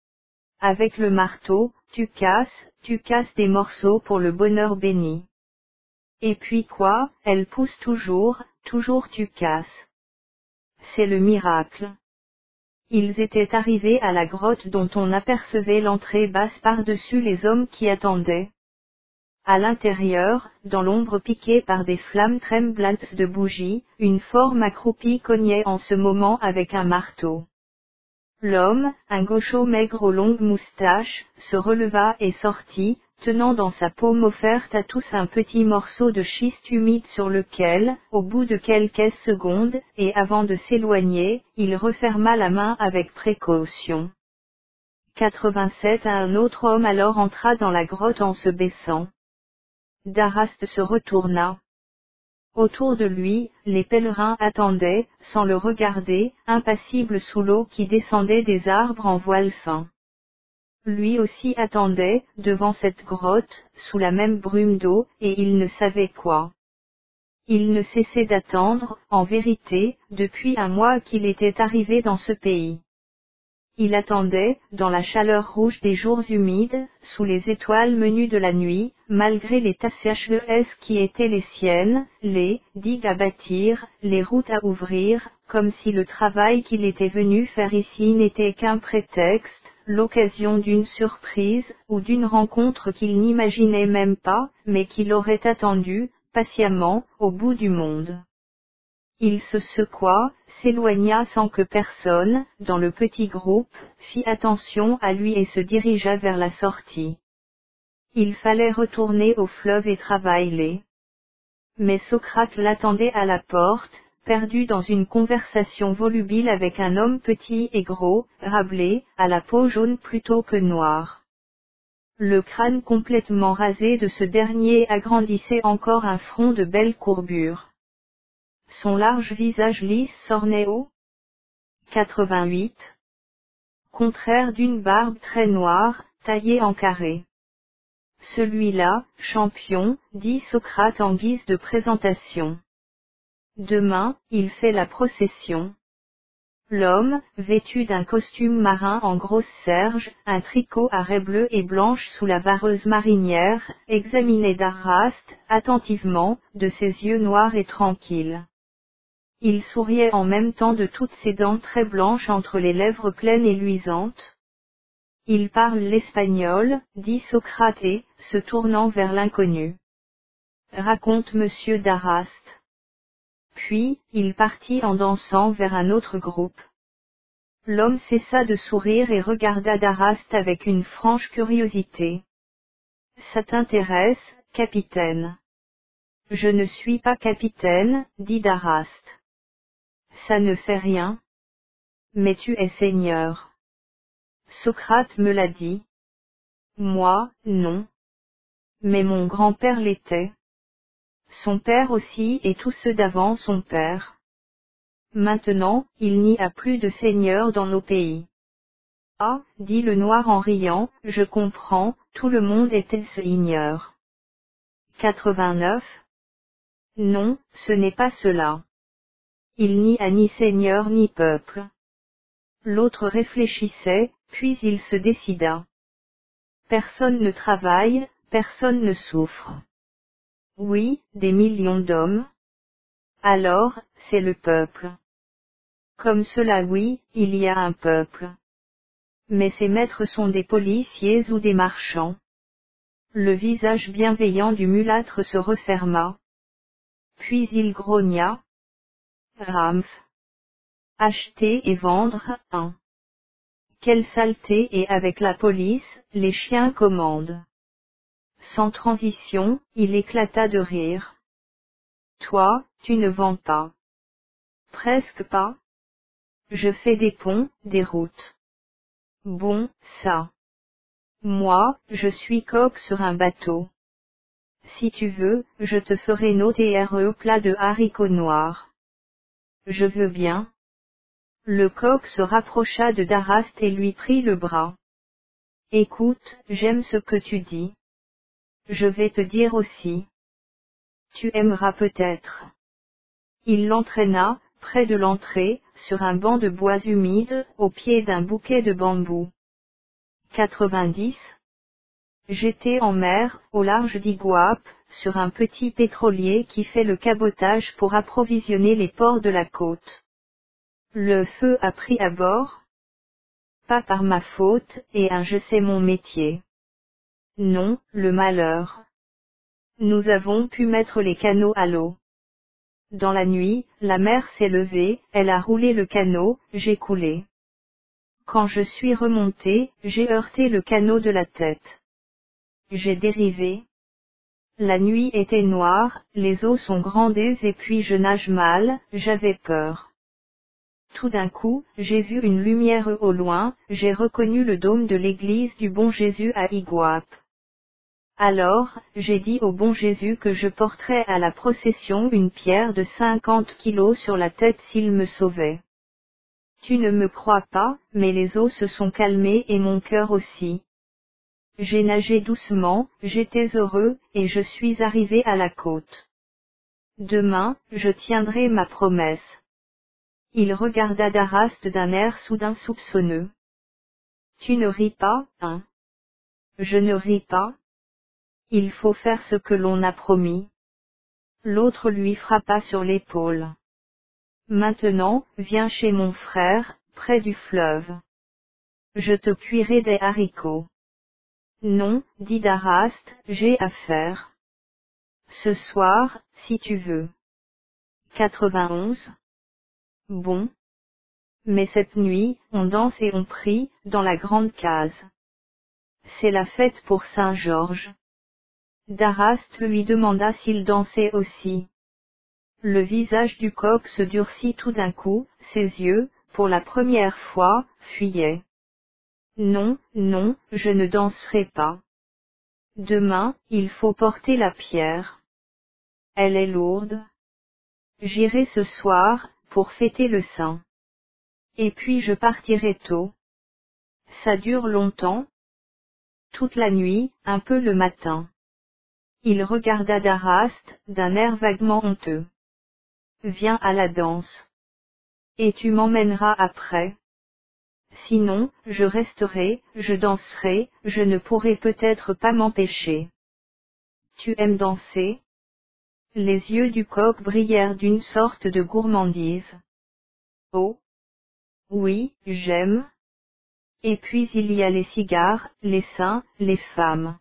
Avec le marteau, tu casses, tu casses des morceaux pour le bonheur béni. Et puis quoi, elle pousse toujours, toujours tu casses. C'est le miracle. Ils étaient arrivés à la grotte dont on apercevait l'entrée basse par-dessus les hommes qui attendaient. À l'intérieur, dans l'ombre piquée par des flammes tremblantes de bougies, une forme accroupie cognait en ce moment avec un marteau. L'homme, un gaucho maigre aux longues moustaches, se releva et sortit, tenant dans sa paume offerte à tous un petit morceau de schiste humide sur lequel, au bout de quelques secondes, et avant de s'éloigner, il referma la main avec précaution. quatre-vingt-sept Un autre homme alors entra dans la grotte en se baissant. Daraste se retourna. Autour de lui, les pèlerins attendaient, sans le regarder, impassibles sous l'eau qui descendait des arbres en voile fin. Lui aussi attendait, devant cette grotte, sous la même brume d'eau, et il ne savait quoi. Il ne cessait d'attendre, en vérité, depuis un mois qu'il était arrivé dans ce pays. Il attendait, dans la chaleur rouge des jours humides, sous les étoiles menues de la nuit, malgré les tâches qui étaient les siennes, les digues à bâtir, les routes à ouvrir, comme si le travail qu'il était venu faire ici n'était qu'un prétexte, l'occasion d'une surprise, ou d'une rencontre qu'il n'imaginait même pas, mais qu'il aurait attendue, patiemment, au bout du monde. Il se secoua, s'éloigna sans que personne, dans le petit groupe, fit attention à lui et se dirigea vers la sortie. Il fallait retourner au fleuve et travailler. Mais Socrate l'attendait à la porte, perdu dans une conversation volubile avec un homme petit et gros, Rabelais, à la peau jaune plutôt que noire. Le crâne complètement rasé de ce dernier agrandissait encore un front de belle courbure. Son large visage lisse s'ornait au quatre-vingt-huit. Contraire d'une barbe très noire, taillée en carré. Celui-là, champion, dit Socrate en guise de présentation. Demain, il fait la procession. L'homme, vêtu d'un costume marin en grosse serge, un tricot à raies bleues et blanches sous la vareuse marinière, examinait Daraste, attentivement, de ses yeux noirs et tranquilles. Il souriait en même temps de toutes ses dents très blanches entre les lèvres pleines et luisantes. Il parle l'espagnol, dit Socrate, se tournant vers l'inconnu. Raconte monsieur Daraste. Puis, il partit en dansant vers un autre groupe. L'homme cessa de sourire et regarda Daraste avec une franche curiosité. Ça t'intéresse, capitaine? Je ne suis pas capitaine, dit Daraste. Ça ne fait rien. Mais tu es seigneur. Socrate me l'a dit. Moi, non. Mais mon grand-père l'était. Son père aussi et tous ceux d'avant son père. Maintenant, il n'y a plus de seigneurs dans nos pays. Ah, dit le noir en riant, je comprends, tout le monde était-ce ignore. quatre-vingt-neuf. Non, ce n'est pas cela. Il n'y a ni seigneur ni peuple. L'autre réfléchissait, puis il se décida. Personne ne travaille, personne ne souffre. Oui, des millions d'hommes. Alors, c'est le peuple. Comme cela oui, il y a un peuple. Mais ces maîtres sont des policiers ou des marchands. Le visage bienveillant du mulâtre se referma. Puis il grogna. Ramph. Acheter et vendre, hein. Quelle saleté, et avec la police, les chiens commandent. Sans transition, il éclata de rire. Toi, tu ne vends pas. Presque pas. Je fais des ponts, des routes. Bon, ça. Moi, je suis coq sur un bateau. Si tu veux, je te ferai noter un plat de haricots noirs. Je veux bien. Le coq se rapprocha de Daraste et lui prit le bras. Écoute, j'aime ce que tu dis. Je vais te dire aussi. Tu aimeras peut-être. Il l'entraîna, près de l'entrée, sur un banc de bois humide, au pied d'un bouquet de bambous. quatre-vingt-dix. J'étais en mer, au large d'Iguape, sur un petit pétrolier qui fait le cabotage pour approvisionner les ports de la côte. Le feu a pris à bord? Pas par ma faute, et un je sais mon métier. Non, le malheur. Nous avons pu mettre les canots à l'eau. Dans la nuit, la mer s'est levée, elle a roulé le canot, j'ai coulé. Quand je suis remonté, j'ai heurté le canot de la tête. J'ai dérivé. La nuit était noire, les eaux sont grandées et puis je nage mal, j'avais peur. Tout d'un coup, j'ai vu une lumière au loin, j'ai reconnu le dôme de l'église du Bon Jésus à Iguape. Alors, j'ai dit au Bon Jésus que je porterais à la procession une pierre de cinquante kilos sur la tête s'il me sauvait. Tu ne me crois pas, mais les eaux se sont calmées et mon cœur aussi. J'ai nagé doucement, j'étais heureux, et je suis arrivé à la côte. Demain, je tiendrai ma promesse. Il regarda Daraste d'un air soudain soupçonneux. Tu ne ris pas, hein? Je ne ris pas. Il faut faire ce que l'on a promis. L'autre lui frappa sur l'épaule. Maintenant, viens chez mon frère, près du fleuve. Je te cuirai des haricots. Non, dit Daraste, j'ai affaire. Ce soir, si tu veux. quatre-vingt-onze. Bon. Mais cette nuit, on danse et on prie, dans la grande case. C'est la fête pour Saint-Georges. Daraste lui demanda s'il dansait aussi. Le visage du coq se durcit tout d'un coup, ses yeux, pour la première fois, fuyaient. Non, non, je ne danserai pas. Demain, il faut porter la pierre. Elle est lourde. J'irai ce soir, pour fêter le saint. Et puis je partirai tôt. Ça dure longtemps? Toute la nuit, un peu le matin. Il regarda Daraste, d'un air vaguement honteux. Viens à la danse. Et tu m'emmèneras après. Sinon, je resterai, je danserai, je ne pourrai peut-être pas m'empêcher. Tu aimes danser? Les yeux du coq brillèrent d'une sorte de gourmandise. Oh! Oui, j'aime. Et puis il y a les cigares, les seins, les femmes.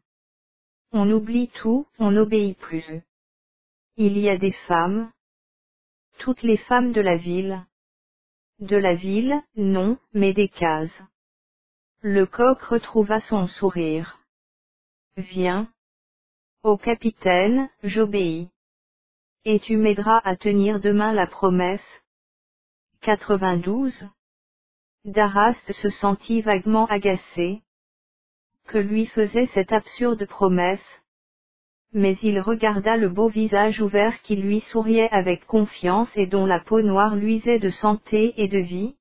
On oublie tout, on n'obéit plus. Il y a des femmes. Toutes les femmes de la ville. De la ville, non, mais des cases. Le coq retrouva son sourire. Viens. Ô capitaine, j'obéis. Et tu m'aideras à tenir demain la promesse. quatre-vingt-douze. Daraste se sentit vaguement agacé. Que lui faisait cette absurde promesse? Mais il regarda le beau visage ouvert qui lui souriait avec confiance et dont la peau noire luisait de santé et de vie.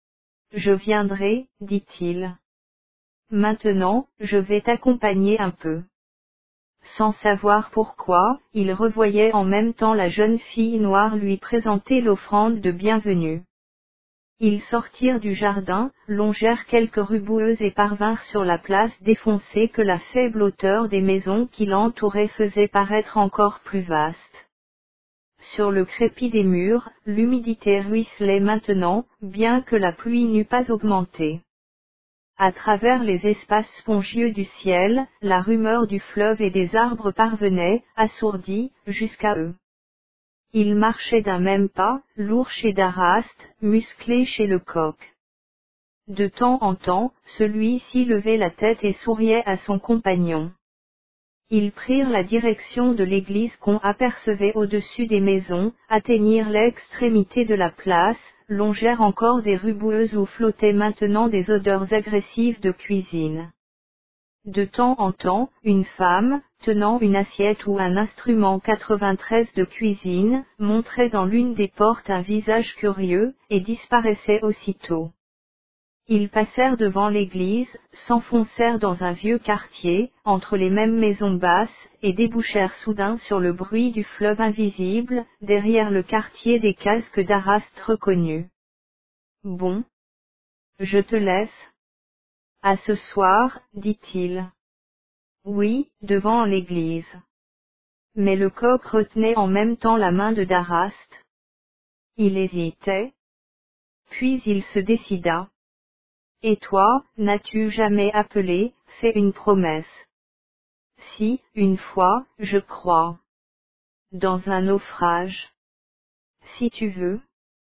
Je viendrai, dit-il. Maintenant, je vais t'accompagner un peu. Sans savoir pourquoi, il revoyait en même temps la jeune fille noire lui présenter l'offrande de bienvenue. Ils sortirent du jardin, longèrent quelques rues boueuses et parvinrent sur la place défoncée que la faible hauteur des maisons qui l'entouraient faisait paraître encore plus vaste. Sur le crépi des murs, l'humidité ruisselait maintenant, bien que la pluie n'eût pas augmenté. À travers les espaces spongieux du ciel, la rumeur du fleuve et des arbres parvenait, assourdie, jusqu'à eux. Il marchait d'un même pas, lourd chez Daraste, musclé chez le coq. De temps en temps, celui-ci levait la tête et souriait à son compagnon. Ils prirent la direction de l'église qu'on apercevait au-dessus des maisons, atteignirent l'extrémité de la place, longèrent encore des rues boueuses où flottaient maintenant des odeurs agressives de cuisine. De temps en temps, une femme, tenant une assiette ou un instrument quatre-vingt-treize de cuisine, montrait dans l'une des portes un visage curieux, et disparaissait aussitôt. Ils passèrent devant l'église, s'enfoncèrent dans un vieux quartier, entre les mêmes maisons basses, et débouchèrent soudain sur le bruit du fleuve invisible, derrière le quartier des cases que Daraste reconnut. Bon. Je te laisse. À ce soir, dit-il. Oui, devant l'église. Mais le coq retenait en même temps la main de Daraste. Il hésitait. Puis il se décida. Et toi, n'as-tu jamais appelé, fait une promesse? Si, une fois, je crois. Dans un naufrage. Si tu veux.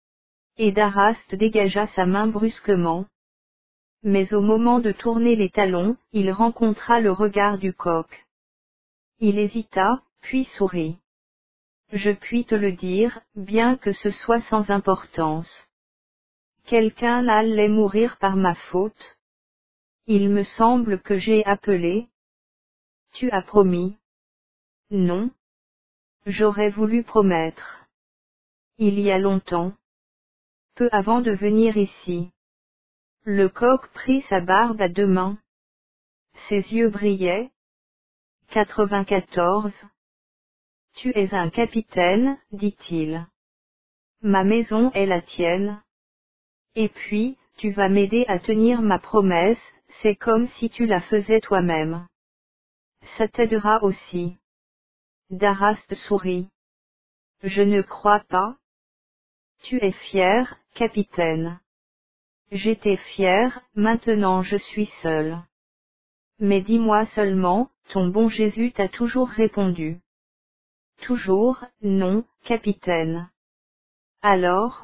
Et Daraste dégagea sa main brusquement. Mais au moment de tourner les talons, il rencontra le regard du coq. Il hésita, puis sourit. Je puis te le dire, bien que ce soit sans importance. Quelqu'un allait mourir par ma faute. Il me semble que j'ai appelé. Tu as promis. Non. J'aurais voulu promettre. Il y a longtemps. Peu avant de venir ici. Le coq prit sa barbe à deux mains. Ses yeux brillaient. quatre-vingt-quatorze. Tu es un capitaine, dit-il. Ma maison est la tienne. Et puis, tu vas m'aider à tenir ma promesse, c'est comme si tu la faisais toi-même. Ça t'aidera aussi. Daraste sourit. Je ne crois pas. Tu es fier, capitaine. J'étais fier, maintenant je suis seul. Mais dis-moi seulement, ton bon Jésus t'a toujours répondu. Toujours, non, capitaine. Alors?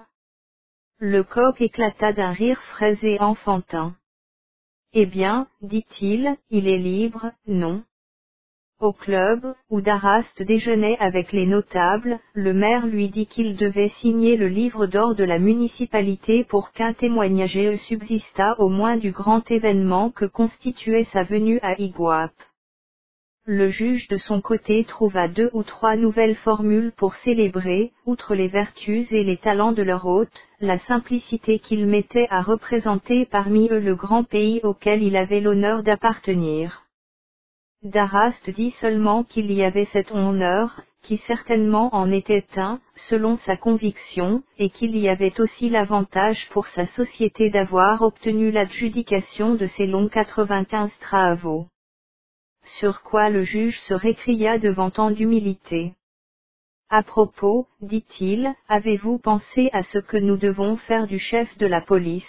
Le coq éclata d'un rire frais et enfantin. Eh bien, dit-il, il est libre, non? Au club, où Daraste déjeunait avec les notables, le maire lui dit qu'il devait signer le livre d'or de la municipalité pour qu'un témoignage subsistât au moins du grand événement que constituait sa venue à Iguape. Le juge de son côté trouva deux ou trois nouvelles formules pour célébrer, outre les vertus et les talents de leur hôte, la simplicité qu'il mettait à représenter parmi eux le grand pays auquel il avait l'honneur d'appartenir. Daraste dit seulement qu'il y avait cet honneur, qui certainement en était un, selon sa conviction, et qu'il y avait aussi l'avantage pour sa société d'avoir obtenu l'adjudication de ces longs quatre-vingt-quinze travaux. Sur quoi le juge se récria devant tant d'humilité. À propos, dit-il, avez-vous pensé à ce que nous devons faire du chef de la police?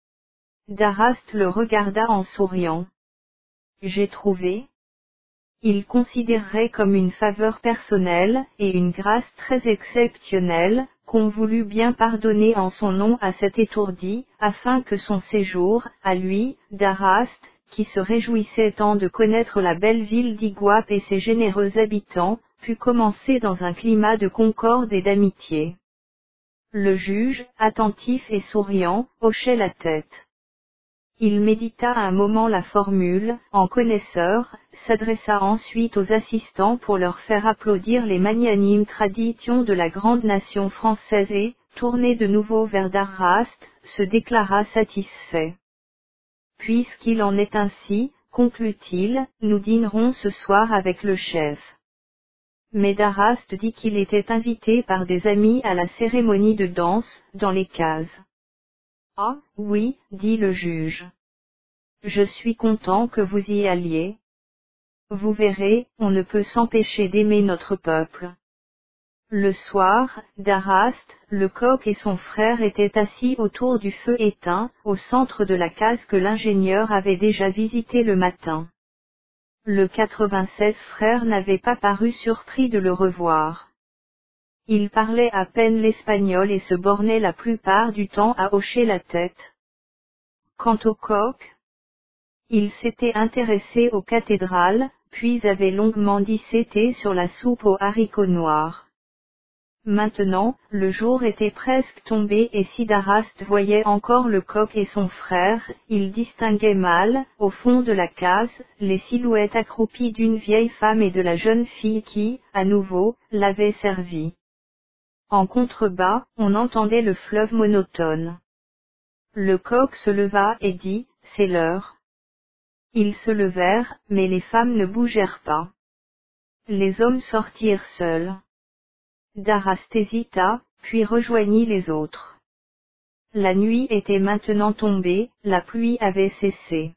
Daraste le regarda en souriant. J'ai trouvé. Il considérerait comme une faveur personnelle, et une grâce très exceptionnelle, qu'on voulut bien pardonner en son nom à cet étourdi, afin que son séjour, à lui, Daraste, qui se réjouissait tant de connaître la belle ville d'Iguape et ses généreux habitants, pût commencer dans un climat de concorde et d'amitié. Le juge, attentif et souriant, hochait la tête. Il médita un moment la formule, en connaisseur, s'adressa ensuite aux assistants pour leur faire applaudir les magnanimes traditions de la grande nation française et, tourné de nouveau vers Daraste, se déclara satisfait. Puisqu'il en est ainsi, conclut-il, nous dînerons ce soir avec le chef. Mais Daraste dit qu'il était invité par des amis à la cérémonie de danse, dans les cases. Ah, oui, dit le juge. Je suis content que vous y alliez. Vous verrez, on ne peut s'empêcher d'aimer notre peuple. Le soir, Daraste, le coq et son frère étaient assis autour du feu éteint, au centre de la case que l'ingénieur avait déjà visitée le matin. Le quatre-vingt-seize frère n'avait pas paru surpris de le revoir. Il parlait à peine l'espagnol et se bornait la plupart du temps à hocher la tête. Quant au coq, il s'était intéressé aux cathédrales, puis avait longuement dissété sur la soupe aux haricots noirs. Maintenant, le jour était presque tombé et si Daraste voyait encore le coq et son frère, il distinguait mal, au fond de la case, les silhouettes accroupies d'une vieille femme et de la jeune fille qui, à nouveau, l'avait servi. En contrebas, on entendait le fleuve monotone. Le coq se leva et dit, c'est l'heure. Ils se levèrent, mais les femmes ne bougèrent pas. Les hommes sortirent seuls. Daraste hésita, puis rejoignit les autres. La nuit était maintenant tombée, la pluie avait cessé.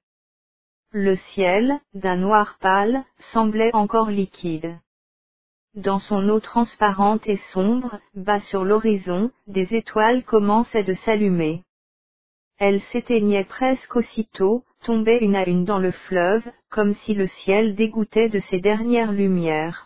Le ciel, d'un noir pâle, semblait encore liquide. Dans son eau transparente et sombre, bas sur l'horizon, des étoiles commençaient de s'allumer. Elles s'éteignaient presque aussitôt, tombaient une à une dans le fleuve, comme si le ciel dégoûtait de ses dernières lumières.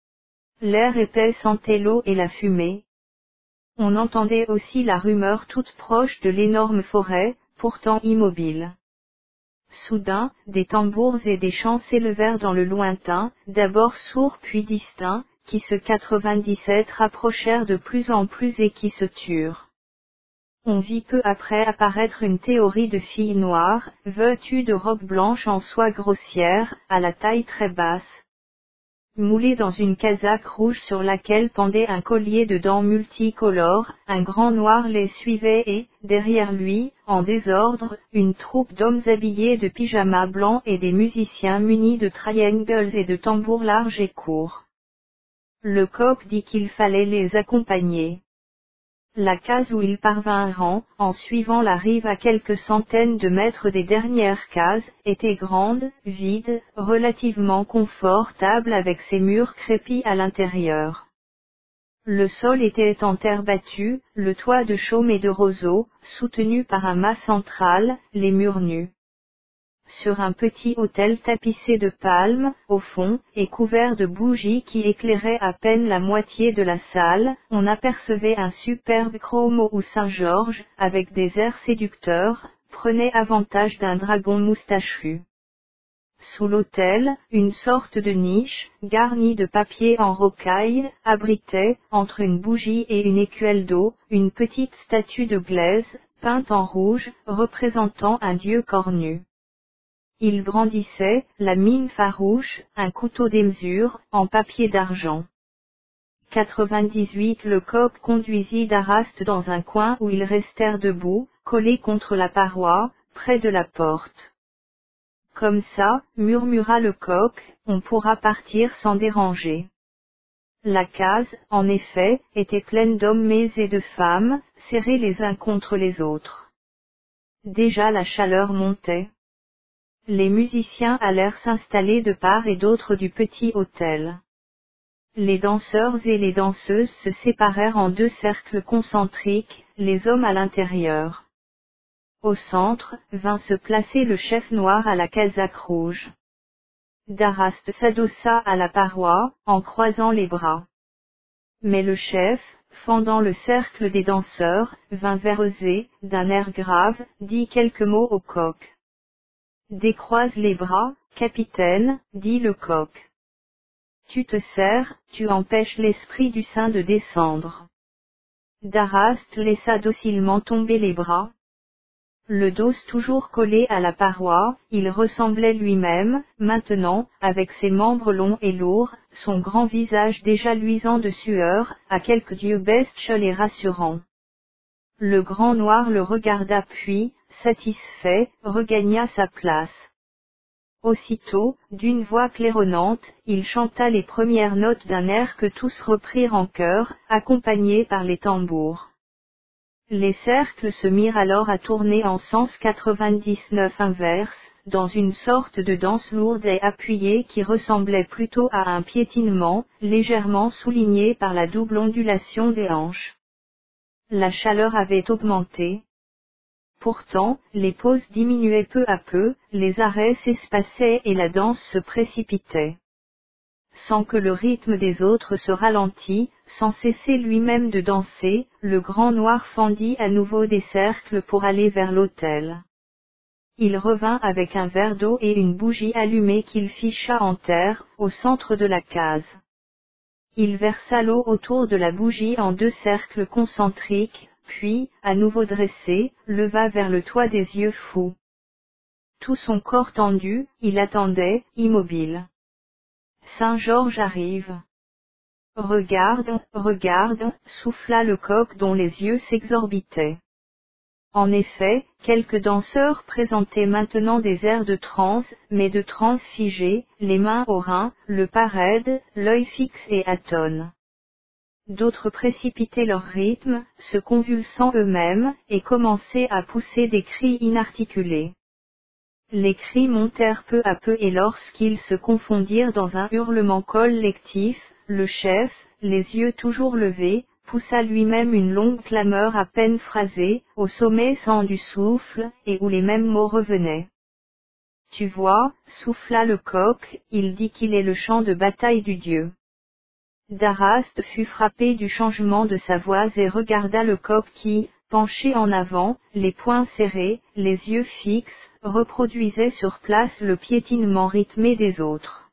L'air épais sentait l'eau et la fumée. On entendait aussi la rumeur toute proche de l'énorme forêt, pourtant immobile. Soudain, des tambours et des chants s'élevèrent dans le lointain, d'abord sourds puis distincts, qui se quatre-vingt-dix-sept rapprochèrent de plus en plus et qui se turent. On vit peu après apparaître une théorie de fille noire, vêtue de robe blanche en soie grossière, à la taille très basse, moulé dans une casaque rouge sur laquelle pendait un collier de dents multicolores, un grand noir les suivait et, derrière lui, en désordre, une troupe d'hommes habillés de pyjamas blancs et des musiciens munis de triangles et de tambours larges et courts. Le coq dit qu'il fallait les accompagner. La case où ils parvinrent, en suivant la rive à quelques centaines de mètres des dernières cases, était grande, vide, relativement confortable avec ses murs crépis à l'intérieur. Le sol était en terre battue, le toit de chaume et de roseaux, soutenu par un mât central, les murs nus. Sur un petit autel tapissé de palmes, au fond, et couvert de bougies qui éclairaient à peine la moitié de la salle, on apercevait un superbe chromo ou Saint-Georges, avec des airs séducteurs, prenait avantage d'un dragon moustachu. Sous l'autel, une sorte de niche, garnie de papier en rocaille, abritait, entre une bougie et une écuelle d'eau, une petite statue de glaise, peinte en rouge, représentant un dieu cornu. Il brandissait, la mine farouche, un couteau démesure, en papier d'argent. quatre-vingt-dix-huit Le coq conduisit Daraste dans un coin où ils restèrent debout, collés contre la paroi, près de la porte. Comme ça, murmura le coq, on pourra partir sans déranger. La case, en effet, était pleine d'hommes et de femmes, serrés les uns contre les autres. Déjà la chaleur montait. Les musiciens allèrent s'installer de part et d'autre du petit autel. Les danseurs et les danseuses se séparèrent en deux cercles concentriques, les hommes à l'intérieur. Au centre, vint se placer le chef noir à la casaque rouge. Daraste s'adossa à la paroi, en croisant les bras. Mais le chef, fendant le cercle des danseurs, vint vers eux et, d'un air grave, dit quelques mots au coq. « Décroise les bras, capitaine, dit le coq. Tu te serres, tu empêches l'esprit du saint de descendre. » Daraste laissa docilement tomber les bras. Le dos toujours collé à la paroi, il ressemblait lui-même, maintenant, avec ses membres longs et lourds, son grand visage déjà luisant de sueur, à quelque dieu bestial et rassurant. Le grand noir le regarda puis, satisfait, regagna sa place. Aussitôt, d'une voix claironnante, il chanta les premières notes d'un air que tous reprirent en chœur, accompagnés par les tambours. Les cercles se mirent alors à tourner en sens quatre-vingt-dix-neuf inverse, dans une sorte de danse lourde et appuyée qui ressemblait plutôt à un piétinement, légèrement souligné par la double ondulation des hanches. La chaleur avait augmenté. Pourtant, les pauses diminuaient peu à peu, les arrêts s'espaçaient et la danse se précipitait. Sans que le rythme des autres se ralentît, sans cesser lui-même de danser, le grand noir fendit à nouveau des cercles pour aller vers l'autel. Il revint avec un verre d'eau et une bougie allumée qu'il ficha en terre, au centre de la case. Il versa l'eau autour de la bougie en deux cercles concentriques, puis, à nouveau dressé, leva vers le toit des yeux fous. Tout son corps tendu, il attendait, immobile. Saint Georges arrive. Regarde, regarde, souffla le coq dont les yeux s'exorbitaient. En effet, quelques danseurs présentaient maintenant des airs de transe, mais de transe figée, les mains aux reins, le pas raide, l'œil fixe et atone. D'autres précipitaient leur rythme, se convulsant eux-mêmes, et commençaient à pousser des cris inarticulés. Les cris montèrent peu à peu et lorsqu'ils se confondirent dans un hurlement collectif, le chef, les yeux toujours levés, poussa lui-même une longue clameur à peine phrasée, au sommet sans du souffle, et où les mêmes mots revenaient. Tu vois, souffla le coq, il dit qu'il est le champ de bataille du dieu. Daraste fut frappé du changement de sa voix et regarda le coq qui, penché en avant, les poings serrés, les yeux fixes, reproduisait sur place le piétinement rythmé des autres.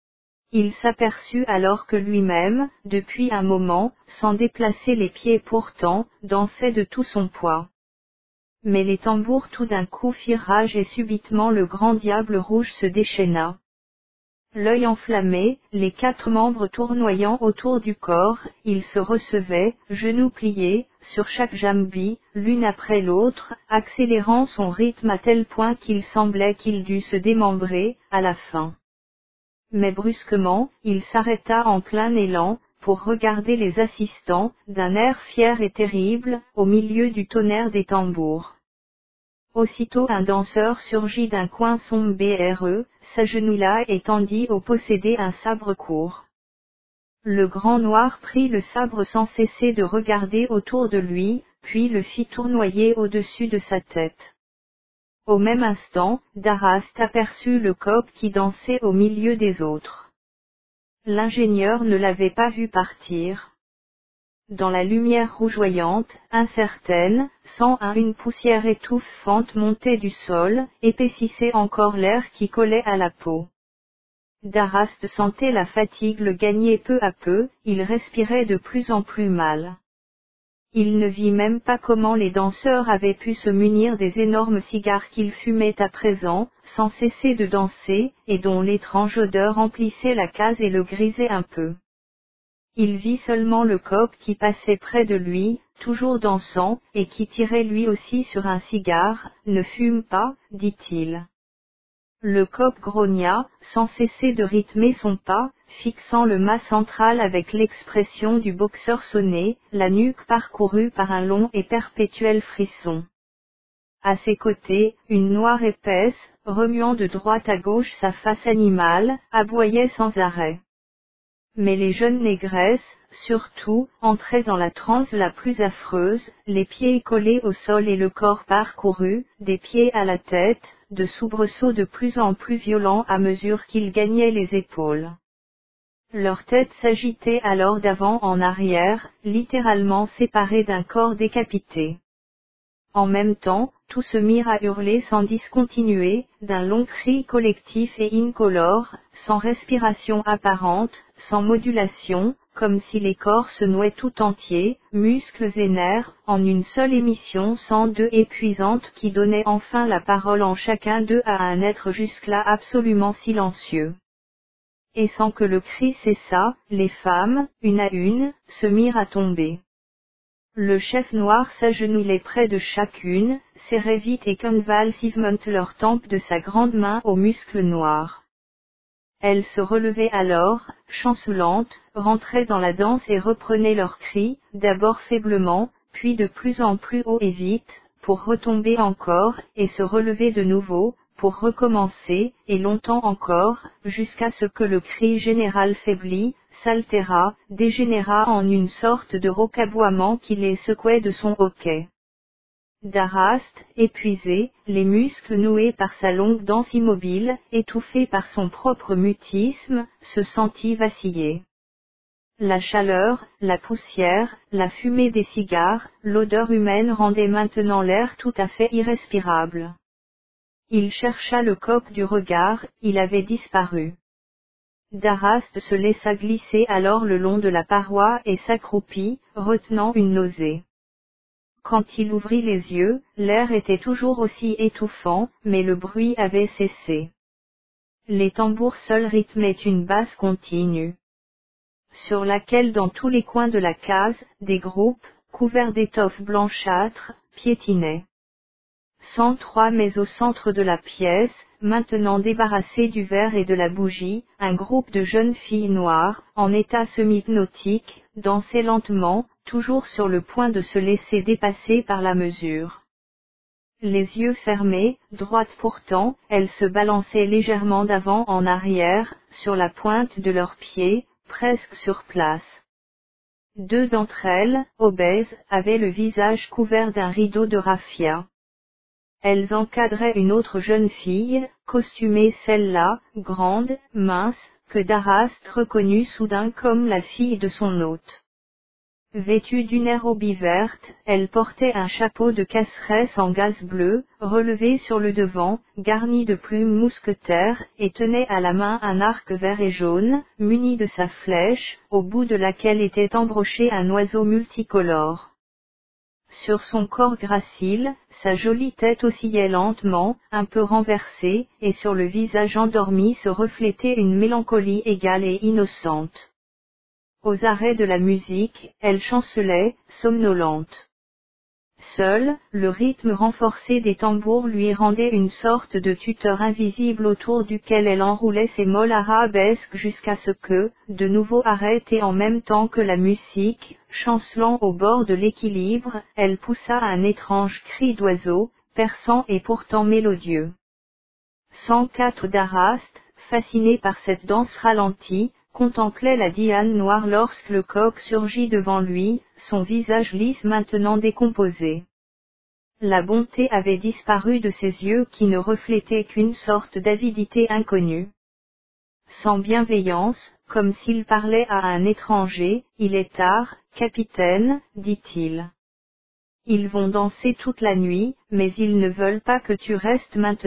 Il s'aperçut alors que lui-même, depuis un moment, sans déplacer les pieds pourtant, dansait de tout son poids. Mais les tambours tout d'un coup firent rage et subitement le grand diable rouge se déchaîna. L'œil enflammé, les quatre membres tournoyant autour du corps, il se recevait, genoux pliés, sur chaque jambe, l'une après l'autre, accélérant son rythme à tel point qu'il semblait qu'il dût se démembrer, à la fin. Mais brusquement, il s'arrêta en plein élan, pour regarder les assistants, d'un air fier et terrible, au milieu du tonnerre des tambours. Aussitôt un danseur surgit d'un coin sombre, s'agenouilla et tendit au possédé un sabre court. Le grand noir prit le sabre sans cesser de regarder autour de lui, puis le fit tournoyer au-dessus de sa tête. Au même instant, Daraste aperçut le coq qui dansait au milieu des autres. L'ingénieur ne l'avait pas vu partir. Dans la lumière rougeoyante, incertaine, sans un une poussière étouffante montait du sol, épaississait encore l'air qui collait à la peau. Daraste sentait la fatigue le gagner peu à peu, il respirait de plus en plus mal. Il ne vit même pas comment les danseurs avaient pu se munir des énormes cigares qu'ils fumaient à présent, sans cesser de danser, et dont l'étrange odeur emplissait la case et le grisait un peu. Il vit seulement le coq qui passait près de lui, toujours dansant, et qui tirait lui aussi sur un cigare. « Ne fume pas, dit-il. Le coq grogna, sans cesser de rythmer son pas, fixant le mât central avec l'expression du boxeur sonné, la nuque parcourue par un long et perpétuel frisson. À ses côtés, une noire épaisse, remuant de droite à gauche sa face animale, aboyait sans arrêt. Mais les jeunes négresses, surtout, entraient dans la transe la plus affreuse, les pieds collés au sol et le corps parcouru, des pieds à la tête, de soubresauts de plus en plus violents à mesure qu'ils gagnaient les épaules. Leur tête s'agitait alors d'avant en arrière, littéralement séparée d'un corps décapité. En même temps, tous se mirent à hurler sans discontinuer, d'un long cri collectif et incolore, sans respiration apparente, sans modulation, comme si les corps se nouaient tout entiers, muscles et nerfs, en une seule émission sans deux épuisante qui donnait enfin la parole en chacun d'eux à un être jusque-là absolument silencieux. Et sans que le cri cessât, les femmes, une à une, se mirent à tomber. Le chef noir s'agenouillait près de chacune, serrait vite et convulsivement leurs tempes de sa grande main aux muscles noirs. Elles se relevaient alors, chancelantes, rentraient dans la danse et reprenaient leurs cris, d'abord faiblement, puis de plus en plus haut et vite, pour retomber encore, et se relever de nouveau, pour recommencer, et longtemps encore, jusqu'à ce que le cri général faiblit, s'altéra, dégénéra en une sorte de rauque aboiement qui les secouait de son hoquet. D'Araste, épuisé, les muscles noués par sa longue danse immobile, étouffé par son propre mutisme, se sentit vaciller. La chaleur, la poussière, la fumée des cigares, l'odeur humaine rendaient maintenant l'air tout à fait irrespirable. Il chercha le coq du regard, il avait disparu. D'Araste se laissa glisser alors le long de la paroi et s'accroupit, retenant une nausée. Quand il ouvrit les yeux, l'air était toujours aussi étouffant, mais le bruit avait cessé. Les tambours seuls rythmaient une basse continue, sur laquelle dans tous les coins de la case, des groupes, couverts d'étoffes blanchâtres, piétinaient. cent trois mais au centre de la pièce, maintenant débarrassé du verre et de la bougie, un groupe de jeunes filles noires, en état semi-hypnotique, dansait lentement, toujours sur le point de se laisser dépasser par la mesure. Les yeux fermés, droites pourtant, elles se balançaient légèrement d'avant en arrière, sur la pointe de leurs pieds, presque sur place. Deux d'entre elles, obèses, avaient le visage couvert d'un rideau de raffia. Elles encadraient une autre jeune fille, costumée celle-là, grande, mince, que D'Araste reconnut soudain comme la fille de son hôte. Vêtue d'une aérobie verte, elle portait un chapeau de casseresse en gaze bleu, relevé sur le devant, garni de plumes mousquetaires, et tenait à la main un arc vert et jaune, muni de sa flèche, au bout de laquelle était embroché un oiseau multicolore. Sur son corps gracile, sa jolie tête oscillait lentement, un peu renversée, et sur le visage endormi se reflétait une mélancolie égale et innocente. Aux arrêts de la musique, elle chancelait, somnolente. Seul, le rythme renforcé des tambours lui rendait une sorte de tuteur invisible autour duquel elle enroulait ses molles arabesques jusqu'à ce que, de nouveau arrêtée en même temps que la musique, chancelant au bord de l'équilibre, elle poussa un étrange cri d'oiseau, perçant et pourtant mélodieux. cent quatre D'Araste, fasciné par cette danse ralentie, contemplait la diane noire lorsque le coq surgit devant lui, son visage lisse maintenant décomposé. La bonté avait disparu de ses yeux qui ne reflétaient qu'une sorte d'avidité inconnue. Sans bienveillance, comme s'il parlait à un étranger, « Il est tard, capitaine, dit-il. Ils vont danser toute la nuit, mais ils ne veulent pas que tu restes maintenant. »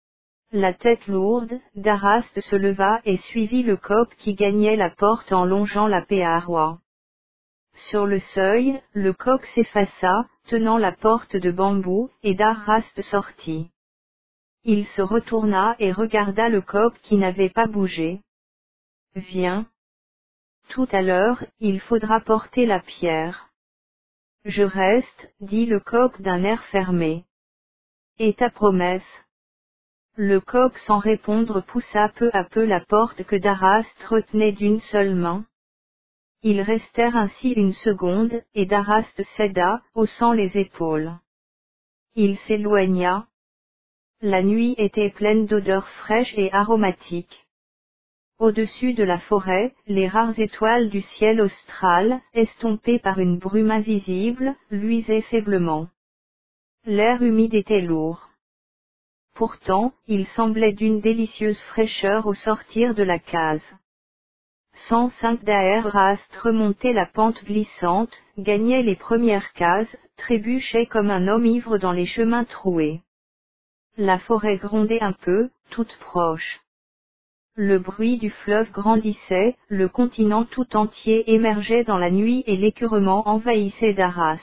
La tête lourde, D'Araste se leva et suivit le coq qui gagnait la porte en longeant la paroi. Sur le seuil, le coq s'effaça, tenant la porte de bambou, et D'Araste sortit. Il se retourna et regarda le coq qui n'avait pas bougé. « Viens. Tout à l'heure, il faudra porter la pierre. »« Je reste, dit le coq d'un air fermé. »« Et ta promesse ? Le coq sans répondre poussa peu à peu la porte que Daraste retenait d'une seule main. Ils restèrent ainsi une seconde, et Daraste céda, haussant les épaules. Il s'éloigna. La nuit était pleine d'odeurs fraîches et aromatiques. Au-dessus de la forêt, les rares étoiles du ciel austral, estompées par une brume invisible, luisaient faiblement. L'air humide était lourd. Pourtant, il semblait d'une délicieuse fraîcheur au sortir de la case. cent cinq Daraste remontait la pente glissante, gagnait les premières cases, trébuchait comme un homme ivre dans les chemins troués. La forêt grondait un peu, toute proche. Le bruit du fleuve grandissait, le continent tout entier émergeait dans la nuit et l'écœurement envahissait Daraste.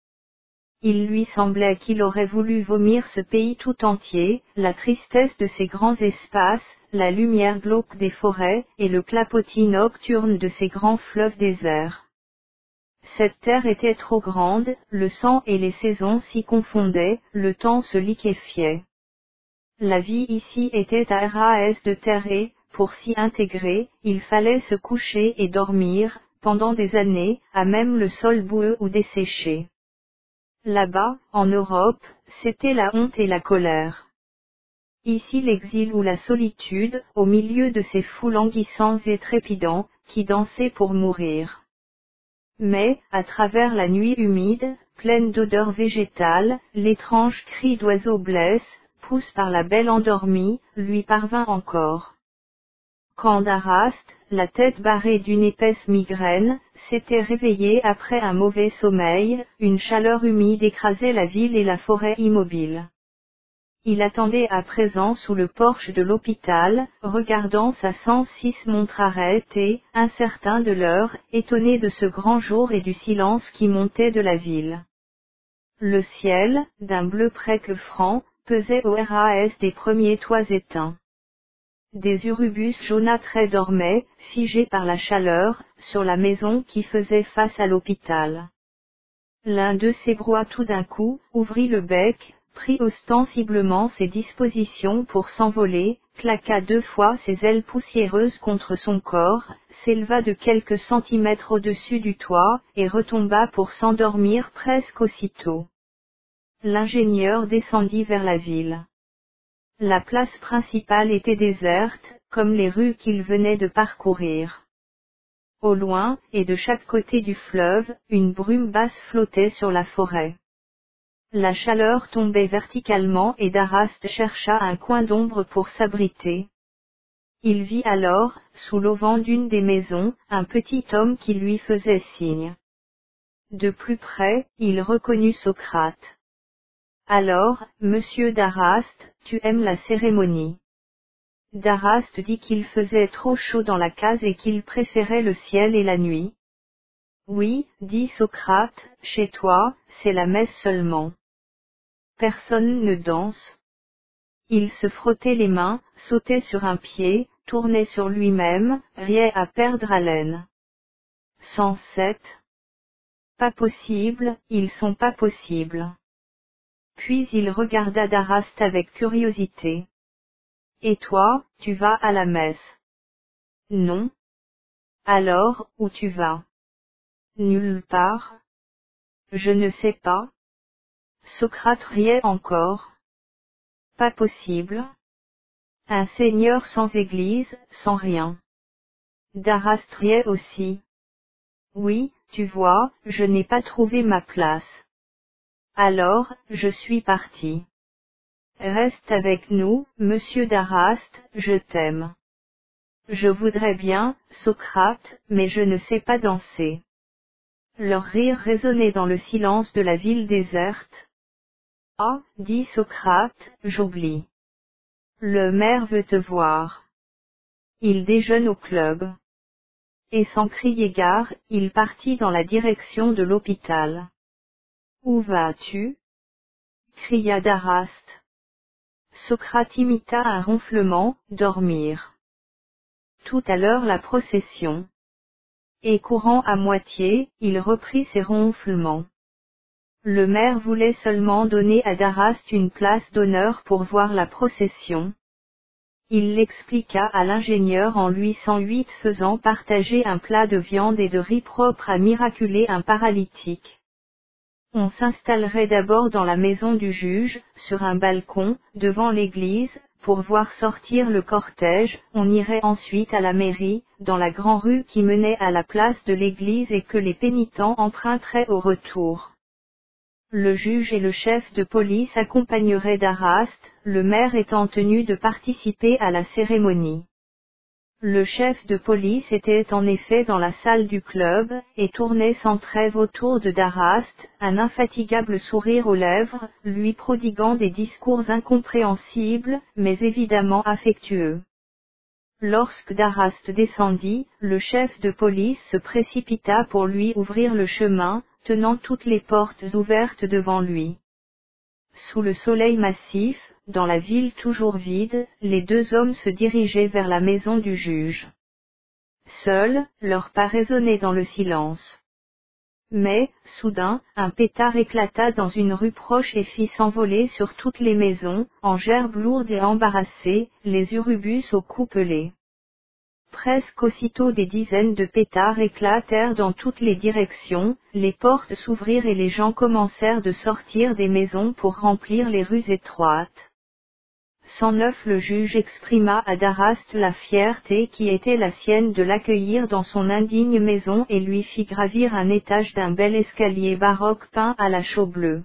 Il lui semblait qu'il aurait voulu vomir ce pays tout entier, la tristesse de ces grands espaces, la lumière glauque des forêts, et le clapotis nocturne de ces grands fleuves déserts. Cette terre était trop grande, le sang et les saisons s'y confondaient, le temps se liquéfiait. La vie ici était à ras de terre et, pour s'y intégrer, il fallait se coucher et dormir, pendant des années, à même le sol boueux ou desséché. Là-bas, en Europe, c'était la honte et la colère. Ici l'exil ou la solitude, au milieu de ces fous languissants et trépidants, qui dansaient pour mourir. Mais, à travers la nuit humide, pleine d'odeurs végétales, l'étrange cri d'oiseau blesse, pousse par la belle endormie, lui parvint encore. Quand Daraste, la tête barrée d'une épaisse migraine, s'était réveillé après un mauvais sommeil, une chaleur humide écrasait la ville et la forêt immobile. Il attendait à présent sous le porche de l'hôpital, regardant sa cent six montre arrêtée, incertain de l'heure, étonné de ce grand jour et du silence qui montait de la ville. Le ciel, d'un bleu presque franc, pesait au ras des premiers toits éteints. Des urubus jaunâtrés dormaient, figés par la chaleur, sur la maison qui faisait face à l'hôpital. L'un d'eux s'ébroua tout d'un coup, ouvrit le bec, prit ostensiblement ses dispositions pour s'envoler, claqua deux fois ses ailes poussiéreuses contre son corps, s'éleva de quelques centimètres au-dessus du toit, et retomba pour s'endormir presque aussitôt. L'ingénieur descendit vers la ville. La place principale était déserte, comme les rues qu'il venait de parcourir. Au loin, et de chaque côté du fleuve, une brume basse flottait sur la forêt. La chaleur tombait verticalement et Daraste chercha un coin d'ombre pour s'abriter. Il vit alors, sous l'auvent d'une des maisons, un petit homme qui lui faisait signe. De plus près, il reconnut Socrate. Alors, monsieur Daraste, tu aimes la cérémonie. Daraste dit qu'il faisait trop chaud dans la case et qu'il préférait le ciel et la nuit. Oui, dit Socrate, chez toi, c'est la messe seulement. Personne ne danse. Il se frottait les mains, sautait sur un pied, tournait sur lui-même, riait à perdre haleine. cent sept. Pas possible, ils sont pas possibles. Puis il regarda Daraste avec curiosité. Et toi, tu vas à la messe? Non. Alors, où tu vas? Nulle part. Je ne sais pas. Socrate riait encore. Pas possible. Un seigneur sans église, sans rien. Daraste riait aussi. Oui, tu vois, je n'ai pas trouvé ma place. Alors, je suis parti. Reste avec nous, monsieur Daraste, je t'aime. Je voudrais bien, Socrate, mais je ne sais pas danser. Leur rire résonnait dans le silence de la ville déserte. Ah, dit Socrate, j'oublie. Le maire veut te voir. Il déjeune au club. Et sans crier gare, il partit dans la direction de l'hôpital. Où vas-tu? Cria Daraste. Socrate imita un ronflement, dormir. Tout à l'heure la procession. Et courant à moitié, il reprit ses ronflements. Le maire voulait seulement donner à Daraste une place d'honneur pour voir la procession. Il l'expliqua à l'ingénieur en lui cent huit faisant partager un plat de viande et de riz propre à miraculer un paralytique. On s'installerait d'abord dans la maison du juge, sur un balcon, devant l'église, pour voir sortir le cortège. On irait ensuite à la mairie, dans la grande rue qui menait à la place de l'église et que les pénitents emprunteraient au retour. Le juge et le chef de police accompagneraient Daraste, le maire étant tenu de participer à la cérémonie. Le chef de police était en effet dans la salle du club, et tournait sans trêve autour de Daraste, un infatigable sourire aux lèvres, lui prodiguant des discours incompréhensibles, mais évidemment affectueux. Lorsque Daraste descendit, le chef de police se précipita pour lui ouvrir le chemin, tenant toutes les portes ouvertes devant lui. Sous le soleil massif, dans la ville toujours vide, les deux hommes se dirigeaient vers la maison du juge. Seuls, leurs pas résonnaient dans le silence. Mais, soudain, un pétard éclata dans une rue proche et fit s'envoler sur toutes les maisons, en gerbes lourdes et embarrassées, les urubus aux coups pelés. Presque aussitôt des dizaines de pétards éclatèrent dans toutes les directions, les portes s'ouvrirent et les gens commencèrent de sortir des maisons pour remplir les rues étroites. cent neuf Le juge exprima à Daraste la fierté qui était la sienne de l'accueillir dans son indigne maison et lui fit gravir un étage d'un bel escalier baroque peint à la chaux bleue.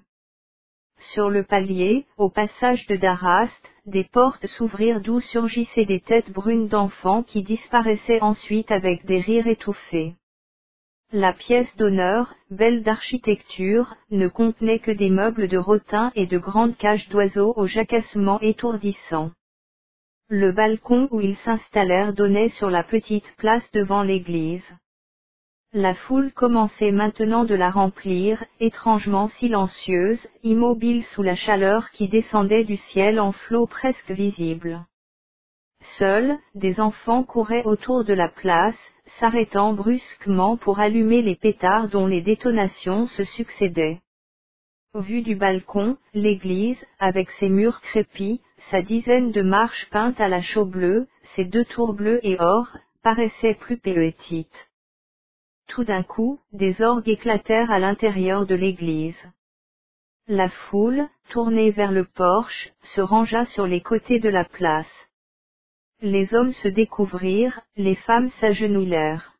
Sur le palier, au passage de Daraste, des portes s'ouvrirent d'où surgissaient des têtes brunes d'enfants qui disparaissaient ensuite avec des rires étouffés. La pièce d'honneur, belle d'architecture, ne contenait que des meubles de rotin et de grandes cages d'oiseaux au jacassement étourdissant. Le balcon où ils s'installèrent donnait sur la petite place devant l'église. La foule commençait maintenant de la remplir, étrangement silencieuse, immobile sous la chaleur qui descendait du ciel en flots presque visibles. Seuls, des enfants couraient autour de la place, s'arrêtant brusquement pour allumer les pétards dont les détonations se succédaient. Vue du balcon, l'église, avec ses murs crépis, sa dizaine de marches peintes à la chaux bleue, ses deux tours bleues et or, paraissait plus petite. Tout d'un coup, des orgues éclatèrent à l'intérieur de l'église. La foule, tournée vers le porche, se rangea sur les côtés de la place. Les hommes se découvrirent, les femmes s'agenouillèrent.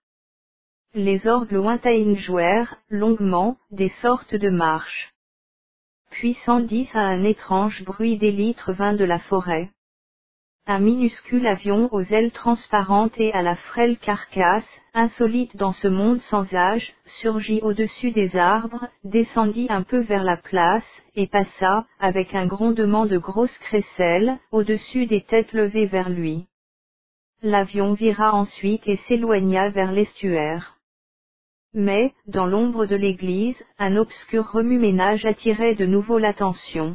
Les orgues lointains jouèrent, longuement, des sortes de marches. Puis cent dix à un étrange bruit d'élytres vint de la forêt. Un minuscule avion aux ailes transparentes et à la frêle carcasse, insolite dans ce monde sans âge, surgit au-dessus des arbres, descendit un peu vers la place, et passa, avec un grondement de grosses crécelles, au-dessus des têtes levées vers lui. L'avion vira ensuite et s'éloigna vers l'estuaire. Mais, dans l'ombre de l'église, un obscur remue-ménage attirait de nouveau l'attention.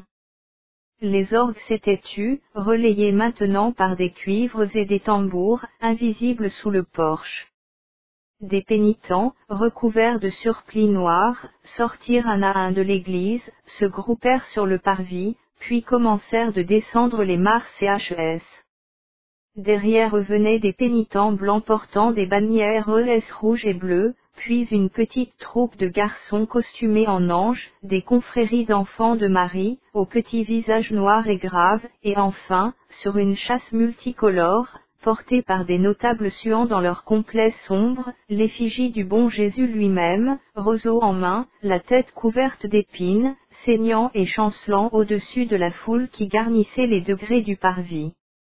Les orgues s'étaient tus, relayés maintenant par des cuivres et des tambours, invisibles sous le porche. Des pénitents, recouverts de surplis noirs, sortirent un à un de l'église, se groupèrent sur le parvis, puis commencèrent de descendre les marches C H S. Derrière eux venaient des pénitents blancs portant des bannières E S rouges et bleues, puis une petite troupe de garçons costumés en anges, des confréries d'enfants de Marie, aux petits visages noirs et graves, et enfin, sur une chasse multicolore, portée par des notables suants dans leur complet sombre, l'effigie du bon Jésus lui-même, roseau en main, la tête couverte d'épines, saignant et chancelant au-dessus de la foule qui garnissait les degrés du parvis.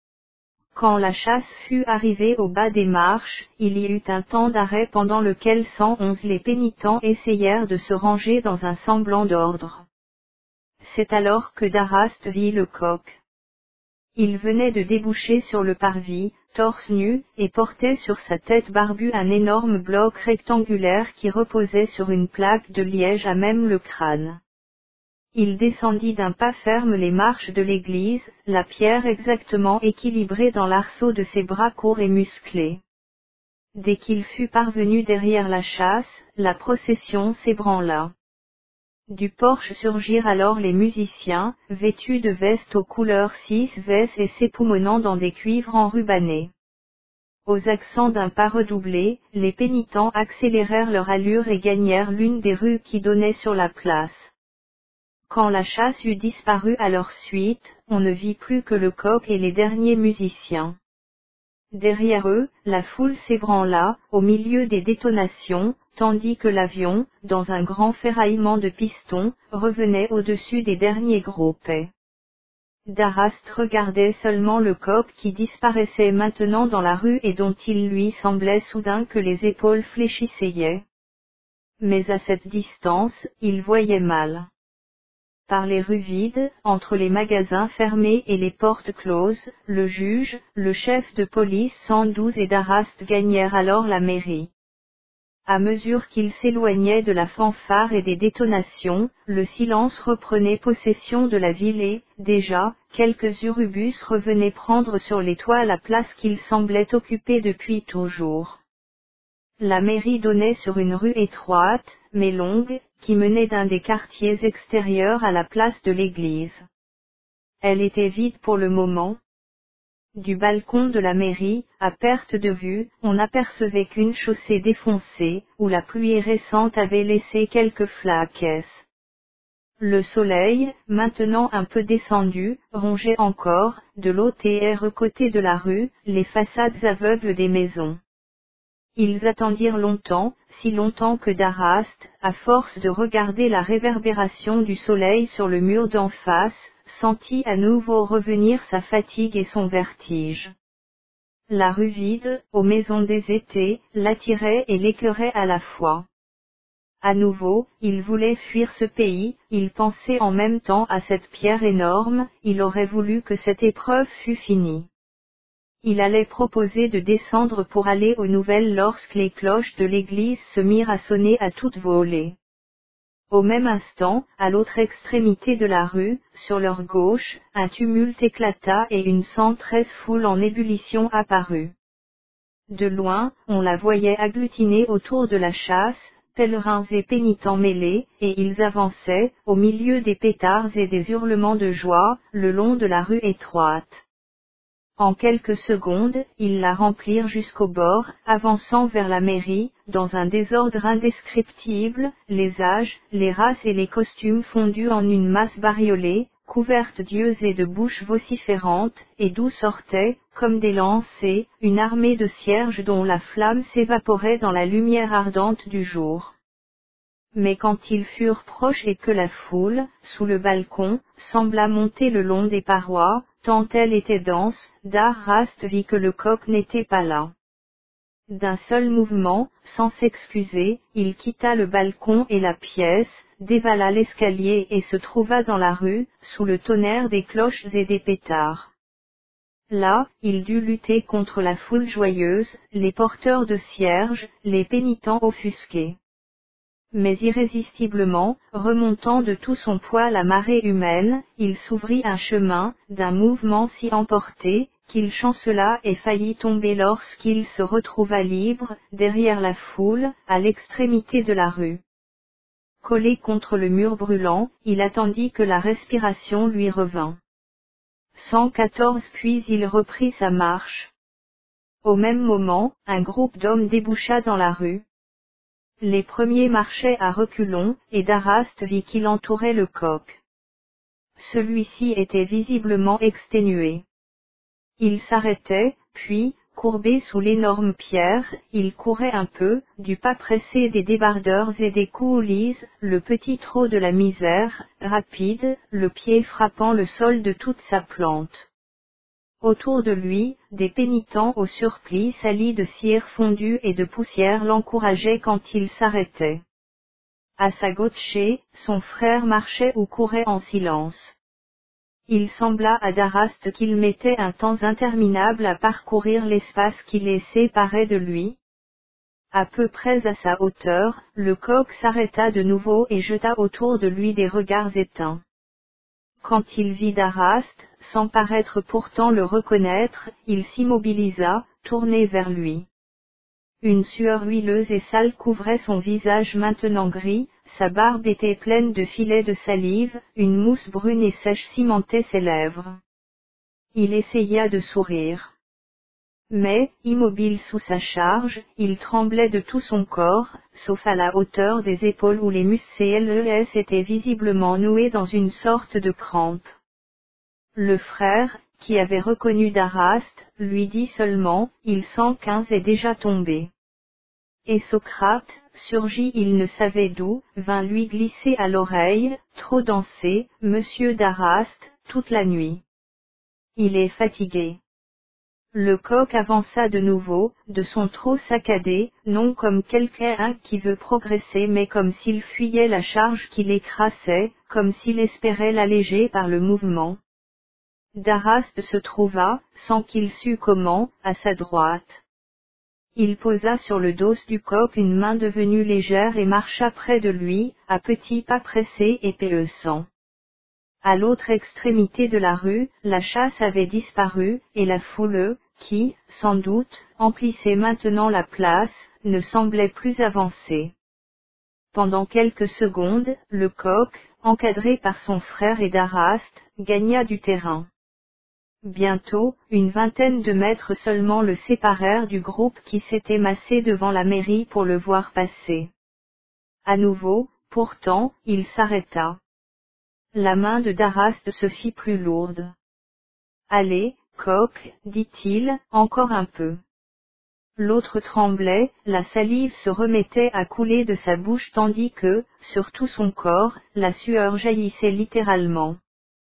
Quand la chasse fut arrivée au bas des marches, il y eut un temps d'arrêt pendant lequel cent onze les pénitents essayèrent de se ranger dans un semblant d'ordre. C'est alors que Daraste vit le coq. Il venait de déboucher sur le parvis, torse nu, et portait sur sa tête barbue un énorme bloc rectangulaire qui reposait sur une plaque de liège à même le crâne. Il descendit d'un pas ferme les marches de l'église, la pierre exactement équilibrée dans l'arceau de ses bras courts et musclés. Dès qu'il fut parvenu derrière la chasse, la procession s'ébranla. Du porche surgirent alors les musiciens, vêtus de vestes aux couleurs six vestes et s'époumonant dans des cuivres enrubannés. Aux accents d'un pas redoublé, les pénitents accélérèrent leur allure et gagnèrent l'une des rues qui donnaient sur la place. Quand la chasse eut disparu à leur suite, on ne vit plus que le coq et les derniers musiciens. Derrière eux, la foule s'ébranla, au milieu des détonations, tandis que l'avion, dans un grand ferraillement de pistons, revenait au-dessus des derniers groupes. Daraste regardait seulement le coq qui disparaissait maintenant dans la rue et dont il lui semblait soudain que les épaules fléchissaient. Mais à cette distance, il voyait mal. Par les rues vides, entre les magasins fermés et les portes closes, le juge, le chef de police cent douze et Daraste gagnèrent alors la mairie. À mesure qu'ils s'éloignaient de la fanfare et des détonations, le silence reprenait possession de la ville et, déjà, quelques urubus revenaient prendre sur les toits la place qu'ils semblaient occuper depuis toujours. La mairie donnait sur une rue étroite, mais longue, qui menait d'un des quartiers extérieurs à la place de l'église. Elle était vide pour le moment. Du balcon de la mairie, à perte de vue, on n'apercevait qu'une chaussée défoncée, où la pluie récente avait laissé quelques flaques. Le soleil, maintenant un peu descendu, rongeait encore, de l'autre côté de la rue, les façades aveugles des maisons. Ils attendirent longtemps, si longtemps que Daraste, à force de regarder la réverbération du soleil sur le mur d'en face, sentit à nouveau revenir sa fatigue et son vertige. La rue vide, aux maisons déshéritées, l'attirait et l'écœurait à la fois. À nouveau, il voulait fuir ce pays, il pensait en même temps à cette pierre énorme, il aurait voulu que cette épreuve fût finie. Il allait proposer de descendre pour aller aux nouvelles lorsque les cloches de l'église se mirent à sonner à toute volée. Au même instant, à l'autre extrémité de la rue, sur leur gauche, un tumulte éclata et une cent treize foule en ébullition apparut. De loin, on la voyait agglutinée autour de la chasse, pèlerins et pénitents mêlés, et ils avançaient, au milieu des pétards et des hurlements de joie, le long de la rue étroite. En quelques secondes, ils la remplirent jusqu'au bord, avançant vers la mairie, dans un désordre indescriptible, les âges, les races et les costumes fondus en une masse bariolée, couverte d'yeux et de bouches vociférantes, et d'où sortait, comme des lancers, une armée de cierges dont la flamme s'évaporait dans la lumière ardente du jour. Mais quand ils furent proches et que la foule, sous le balcon, sembla monter le long des parois, tant elle était dense, Daraste vit que le coq n'était pas là. D'un seul mouvement, sans s'excuser, il quitta le balcon et la pièce, dévala l'escalier et se trouva dans la rue, sous le tonnerre des cloches et des pétards. Là, il dut lutter contre la foule joyeuse, les porteurs de cierges, les pénitents offusqués. Mais irrésistiblement, remontant de tout son poids la marée humaine, il s'ouvrit un chemin, d'un mouvement si emporté, qu'il chancela et faillit tomber lorsqu'il se retrouva libre, derrière la foule, à l'extrémité de la rue. Collé contre le mur brûlant, il attendit que la respiration lui revint. cent quatorze Puis il reprit sa marche. Au même moment, un groupe d'hommes déboucha dans la rue. Les premiers marchaient à reculons, et Daraste vit qu'il entourait le coq. Celui-ci était visiblement exténué. Il s'arrêtait, puis, courbé sous l'énorme pierre, il courait un peu, du pas pressé des débardeurs et des coulisses, le petit trot de la misère, rapide, le pied frappant le sol de toute sa plante. Autour de lui, des pénitents au surplis salis de cire fondue et de poussière l'encourageaient quand il s'arrêtait. À sa gauche, son frère marchait ou courait en silence. Il sembla à Daraste qu'il mettait un temps interminable à parcourir l'espace qui les séparait de lui. À peu près à sa hauteur, le coq s'arrêta de nouveau et jeta autour de lui des regards éteints. Quand il vit Daraste, sans paraître pourtant le reconnaître, il s'immobilisa, tourné vers lui. Une sueur huileuse et sale couvrait son visage maintenant gris, sa barbe était pleine de filets de salive, une mousse brune et sèche cimentait ses lèvres. Il essaya de sourire. Mais, immobile sous sa charge, il tremblait de tout son corps, sauf à la hauteur des épaules où les muscles étaient visiblement noués dans une sorte de crampe. Le frère, qui avait reconnu Daraste, lui dit seulement, « Il cent quinze est déjà tombé. » Et Socrate, surgi il ne savait d'où, vint lui glisser à l'oreille, « Trop dansé, monsieur Daraste, toute la nuit. Il est fatigué. » Le coq avança de nouveau, de son trot saccadé, non comme quelqu'un qui veut progresser mais comme s'il fuyait la charge qui l'écrasait, comme s'il espérait l'alléger par le mouvement. Daraste se trouva, sans qu'il sût comment, à sa droite. Il posa sur le dos du coq une main devenue légère et marcha près de lui, à petits pas pressés et péessants. À l'autre extrémité de la rue, la chasse avait disparu, et la foule, qui, sans doute, emplissait maintenant la place, ne semblait plus avancer. Pendant quelques secondes, le coq, encadré par son frère et Daraste, gagna du terrain. Bientôt, une vingtaine de mètres seulement le séparèrent du groupe qui s'était massé devant la mairie pour le voir passer. À nouveau, pourtant, il s'arrêta. La main de Daraste se fit plus lourde. « Allez, coq, dit-il, encore un peu. » L'autre tremblait, la salive se remettait à couler de sa bouche tandis que, sur tout son corps, la sueur jaillissait littéralement.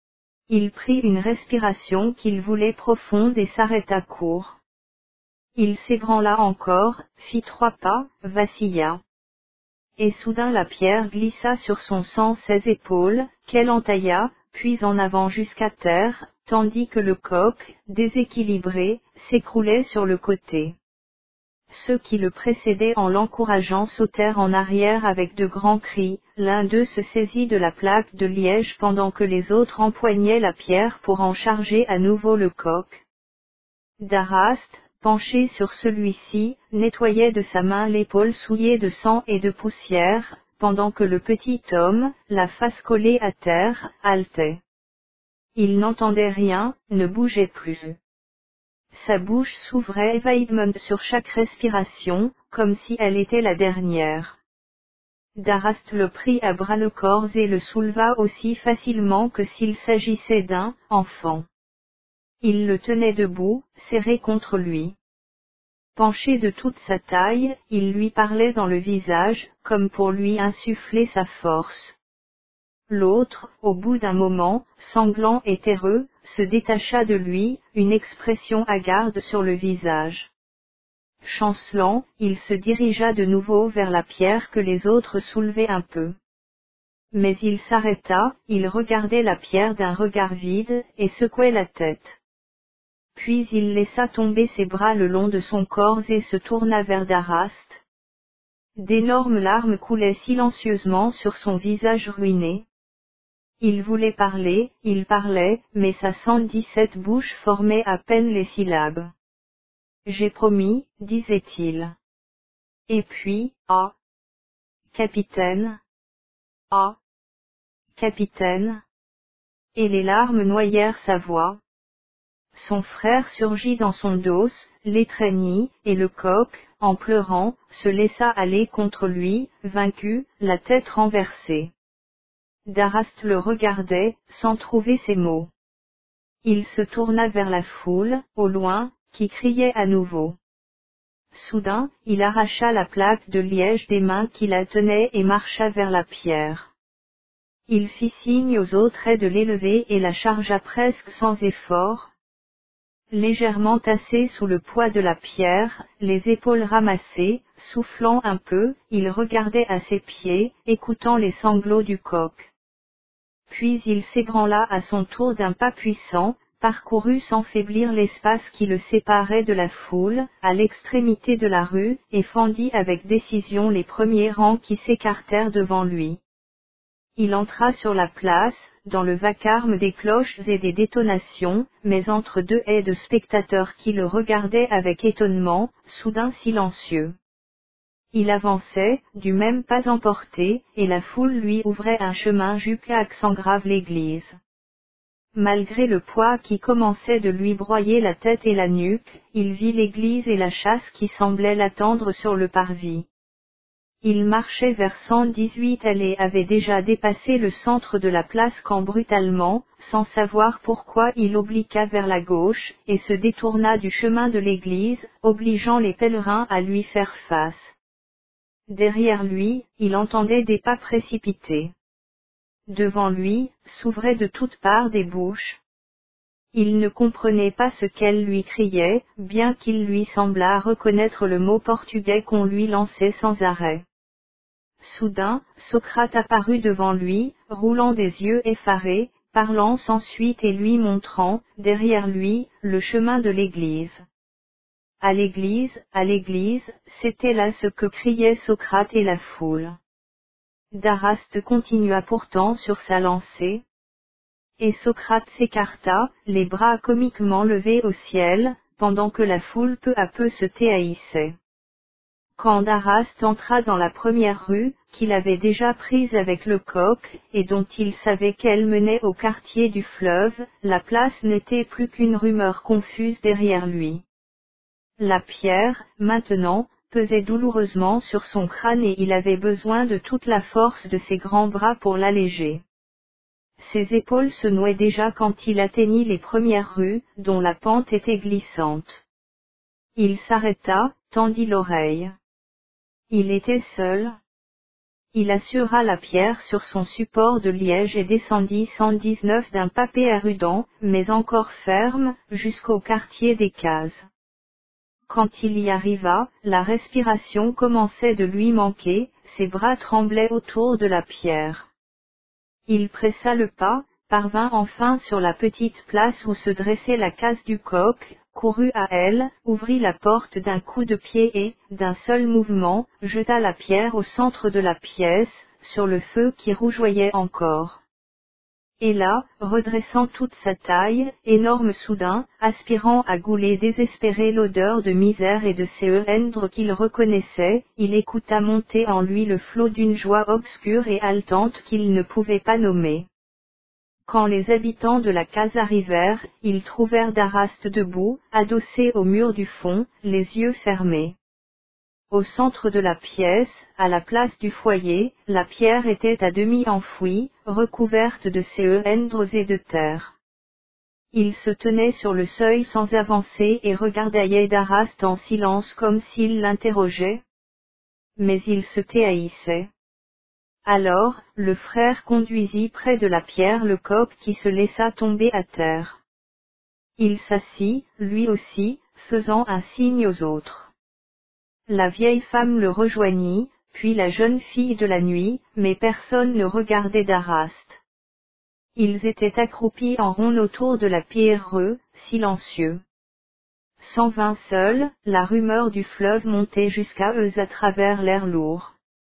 Il prit une respiration qu'il voulait profonde et s'arrêta court. Il s'ébranla encore, fit trois pas, vacilla. Et soudain la pierre glissa sur son sang ses épaules, qu'elle entailla, puis en avant jusqu'à terre, tandis que le coq, déséquilibré, s'écroulait sur le côté. Ceux qui le précédaient en l'encourageant sautèrent en arrière avec de grands cris, l'un d'eux se saisit de la plaque de liège pendant que les autres empoignaient la pierre pour en charger à nouveau le coq. Daraste, penché sur celui-ci, nettoyait de sa main l'épaule souillée de sang et de poussière, pendant que le petit homme, la face collée à terre, haletait. Il n'entendait rien, ne bougeait plus. Sa bouche s'ouvrait évidemment sur chaque respiration, comme si elle était la dernière. Daraste le prit à bras-le-corps et le souleva aussi facilement que s'il s'agissait d'un enfant. Il le tenait debout, serré contre lui. Penché de toute sa taille, il lui parlait dans le visage, comme pour lui insuffler sa force. L'autre, au bout d'un moment, sanglant et terreux, se détacha de lui, une expression hagarde sur le visage. Chancelant, il se dirigea de nouveau vers la pierre que les autres soulevaient un peu. Mais il s'arrêta, il regardait la pierre d'un regard vide, et secouait la tête. Puis il laissa tomber ses bras le long de son corps et se tourna vers Daraste. D'énormes larmes coulaient silencieusement sur son visage ruiné. Il voulait parler, il parlait, mais sa cent dix-sept bouche formait à peine les syllabes. « J'ai promis, disait-il. Et puis, ah, capitaine. Ah, capitaine. » Et les larmes noyèrent sa voix. Son frère surgit dans son dos, l'étreignit, et le coq, en pleurant, se laissa aller contre lui, vaincu, la tête renversée. Daraste le regardait, sans trouver ses mots. Il se tourna vers la foule, au loin, qui criait à nouveau. Soudain, il arracha la plaque de liège des mains qui la tenaient et marcha vers la pierre. Il fit signe aux autres de l'élever et la chargea presque sans effort. Légèrement tassé sous le poids de la pierre, les épaules ramassées, soufflant un peu, il regardait à ses pieds, écoutant les sanglots du coq. Puis il s'ébranla à son tour d'un pas puissant, parcourut sans faiblir l'espace qui le séparait de la foule, à l'extrémité de la rue, et fendit avec décision les premiers rangs qui s'écartèrent devant lui. Il entra sur la place, dans le vacarme des cloches et des détonations, mais entre deux haies de spectateurs qui le regardaient avec étonnement, soudain silencieux. Il avançait, du même pas emporté, et la foule lui ouvrait un chemin jusqu'à Axengrave l'église. Malgré le poids qui commençait de lui broyer la tête et la nuque, il vit l'église et la chasse qui semblaient l'attendre sur le parvis. Il marchait vers cent dix-huit allées et avait déjà dépassé le centre de la place quand brutalement, sans savoir pourquoi, il obliqua vers la gauche, et se détourna du chemin de l'église, obligeant les pèlerins à lui faire face. Derrière lui, il entendait des pas précipités. Devant lui, s'ouvraient de toutes parts des bouches. Il ne comprenait pas ce qu'elles lui criaient, bien qu'il lui semblât reconnaître le mot portugais qu'on lui lançait sans arrêt. Soudain, Socrate apparut devant lui, roulant des yeux effarés, parlant sans suite et lui montrant, derrière lui, le chemin de l'église. À l'église, à l'église, c'était là ce que criaient Socrate et la foule. D'Araste continua pourtant sur sa lancée. Et Socrate s'écarta, les bras comiquement levés au ciel, pendant que la foule peu à peu se déhaillissait. Quand D'Araste entra dans la première rue, qu'il avait déjà prise avec le coq, et dont il savait qu'elle menait au quartier du fleuve, la place n'était plus qu'une rumeur confuse derrière lui. La pierre, maintenant, pesait douloureusement sur son crâne et il avait besoin de toute la force de ses grands bras pour l'alléger. Ses épaules se nouaient déjà quand il atteignit les premières rues, dont la pente était glissante. Il s'arrêta, tendit l'oreille. Il était seul. Il assura la pierre sur son support de liège et descendit cent dix-neuf d'un pas prudent, mais encore ferme, jusqu'au quartier des Cases. Quand il y arriva, la respiration commençait de lui manquer, ses bras tremblaient autour de la pierre. Il pressa le pas, parvint enfin sur la petite place où se dressait la case du coq, courut à elle, ouvrit la porte d'un coup de pied et, d'un seul mouvement, jeta la pierre au centre de la pièce, sur le feu qui rougeoyait encore. Et là, redressant toute sa taille, énorme soudain, aspirant à gouler désespéré l'odeur de misère et de séendre qu'il reconnaissait, il écouta monter en lui le flot d'une joie obscure et haletante qu'il ne pouvait pas nommer. Quand les habitants de la case arrivèrent, ils trouvèrent D'Araste debout, adossé au mur du fond, les yeux fermés. Au centre de la pièce, à la place du foyer, la pierre était à demi enfouie, recouverte de cendres et de terre. Il se tenait sur le seuil sans avancer et regardait D'Araste en silence comme s'il l'interrogeait. Mais il se déhaillissait. Alors, le frère conduisit près de la pierre le coq qui se laissa tomber à terre. Il s'assit, lui aussi, faisant un signe aux autres. La vieille femme le rejoignit, puis la jeune fille de la nuit, mais personne ne regardait D'Araste. Ils étaient accroupis en rond autour de la pierre, silencieux. Cent vingt seuls, la rumeur du fleuve montait jusqu'à eux à travers l'air lourd.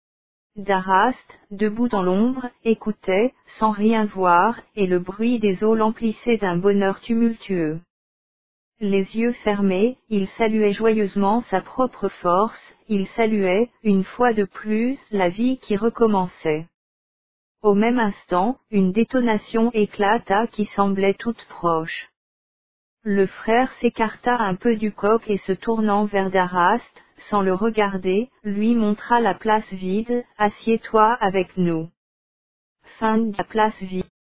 D'Araste, debout dans l'ombre, écoutait, sans rien voir, et le bruit des eaux l'emplissait d'un bonheur tumultueux. Les yeux fermés, il saluait joyeusement sa propre force, il saluait, une fois de plus, la vie qui recommençait. Au même instant, une détonation éclata qui semblait toute proche. Le frère s'écarta un peu du coq et se tournant vers D'Araste, sans le regarder, lui montra la place vide, « Assieds-toi avec nous. » Fin de la place vide.